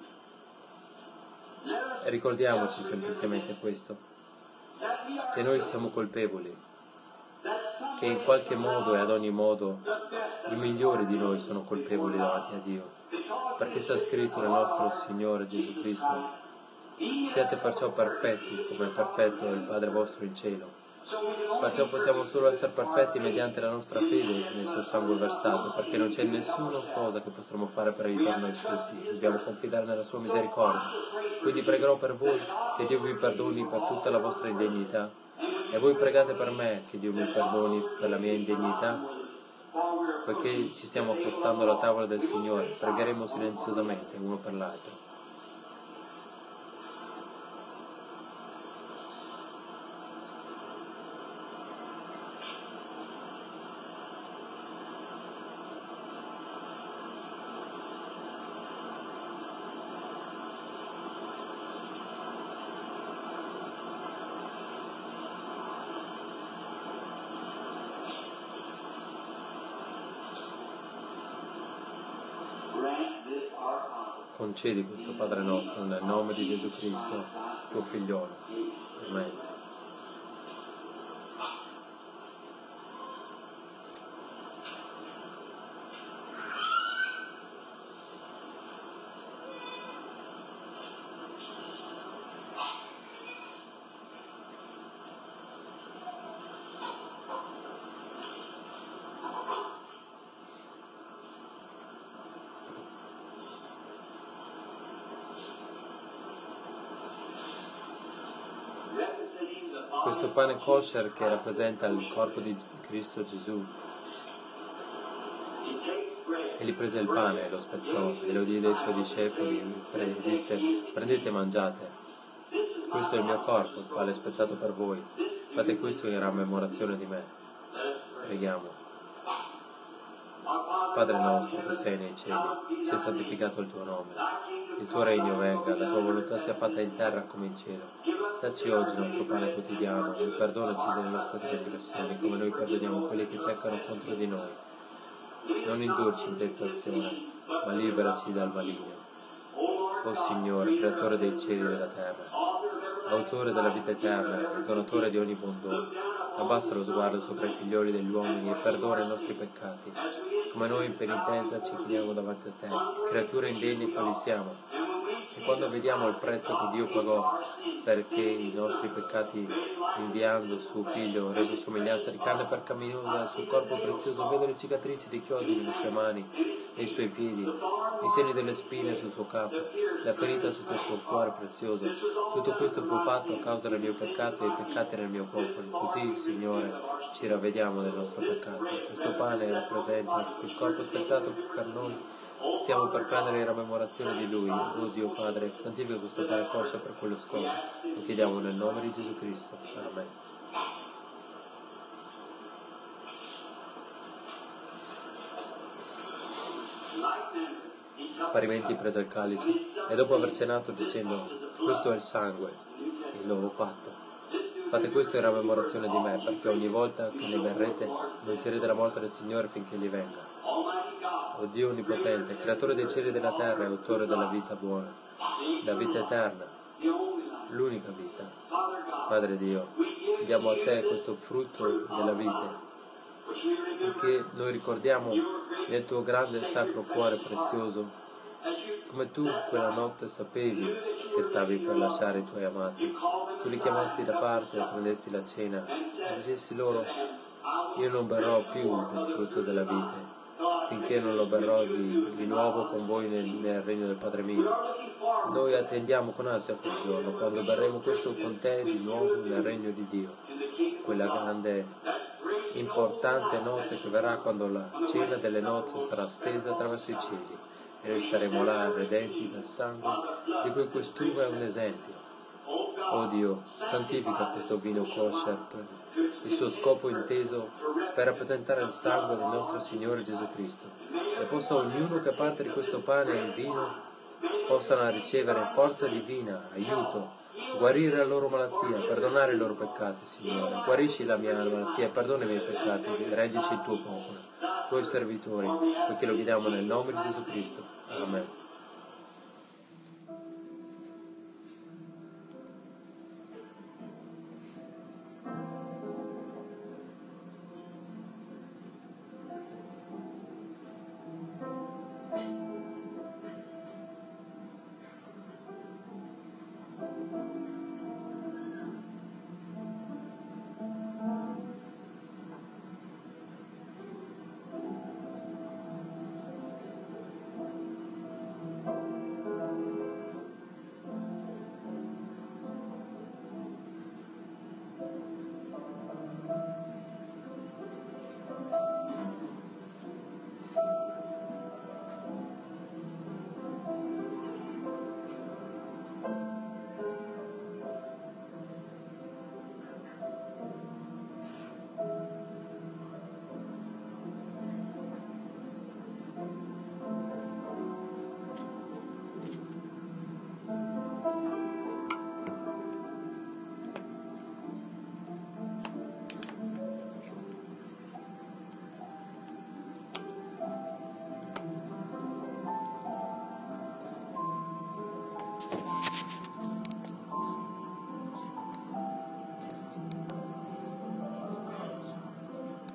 ricordiamoci semplicemente questo, che noi siamo colpevoli, che in qualche modo e ad ogni modo i migliori di noi sono colpevoli davanti a Dio, perché sta scritto nel nostro Signore Gesù Cristo: Siate perciò perfetti, come è perfetto il Padre vostro in cielo. Perciò possiamo solo essere perfetti mediante la nostra fede nel suo sangue versato, perché non c'è nessuna cosa che potremo fare per aiutare noi stessi, dobbiamo confidare nella sua misericordia. Quindi pregherò per voi che Dio vi perdoni per tutta la vostra indegnità, e voi pregate per me che Dio mi perdoni per la mia indegnità. Poiché ci stiamo accostando alla tavola del Signore, pregheremo silenziosamente uno per l'altro. Concedi questo Padre nostro nel nome di Gesù Cristo, tuo Figliolo. Amen. Questo pane kosher che rappresenta il corpo di Cristo Gesù. Egli prese il pane e lo spezzò e lo diede ai suoi discepoli e disse: prendete e mangiate. Questo è il mio corpo, il quale è spezzato per voi. Fate questo in rammemorazione di me. Preghiamo. Padre nostro che sei nei cieli, sia santificato il tuo nome. Il tuo regno venga, la tua volontà sia fatta in terra come in cielo. Dacci oggi il nostro pane quotidiano e perdonaci delle nostre trasgressioni, come noi perdoniamo quelli che peccano contro di noi. Non indurci in tentazione, ma liberaci dal maligno. O Signore, creatore dei cieli e della terra, autore della vita eterna e donatore di ogni buon dono, abbassa lo sguardo sopra i figlioli degli uomini e perdona i nostri peccati, come noi in penitenza ci chiniamo davanti a te, creature indegne quali siamo. E quando vediamo il prezzo che Dio pagò perché i nostri peccati, inviando suo figlio reso somiglianza di carne percaminosa sul corpo prezioso, vedo le cicatrici dei chiodi nelle sue mani, nei suoi piedi, i segni delle spine sul suo capo, la ferita sotto il suo cuore prezioso. Tutto questo fu fatto a causa del mio peccato e i peccati nel mio popolo. Così, Signore, ci ravvediamo del nostro peccato. Questo pane rappresenta il corpo spezzato per noi. Stiamo per prendere in rammemorazione di Lui. Oh Dio Padre, santifica questo pane kosher per quello scopo. Lo chiediamo nel nome di Gesù Cristo. Amen. Parimenti prese il calice e dopo aver cenato dicendo: questo è il sangue, il nuovo patto. Fate questo in rammemorazione di me, perché ogni volta che ne berrete penserete la morte del Signore finché Egli venga. O Dio Onnipotente, creatore dei cieli e della terra e autore della vita buona, la vita eterna, l'unica vita. Padre Dio, diamo a te questo frutto della vita, perché noi ricordiamo nel tuo grande e sacro cuore prezioso, come tu quella notte sapevi che stavi per lasciare i tuoi amati. Tu li chiamasti da parte e prendesti la cena e dicessi loro: io non berrò più del frutto della vite finché non lo berrò di nuovo con voi nel regno del Padre mio. Noi attendiamo con ansia quel giorno, quando berremo questo con te di nuovo nel regno di Dio, quella grande, importante notte che verrà, quando la cena delle nozze sarà stesa attraverso i cieli e noi staremo là redenti dal sangue di cui quest'uva è un esempio. Oh Dio, santifica questo vino kosher per il suo scopo inteso per rappresentare il sangue del nostro Signore Gesù Cristo, e possa ognuno che parte di questo pane e il vino possano ricevere forza divina, aiuto, guarire la loro malattia, perdonare i loro peccati. Signore, guarisci la mia malattia e perdona i miei peccati, rendici il tuo popolo, tuoi servitori, poiché lo chiediamo nel nome di Gesù Cristo. Amen.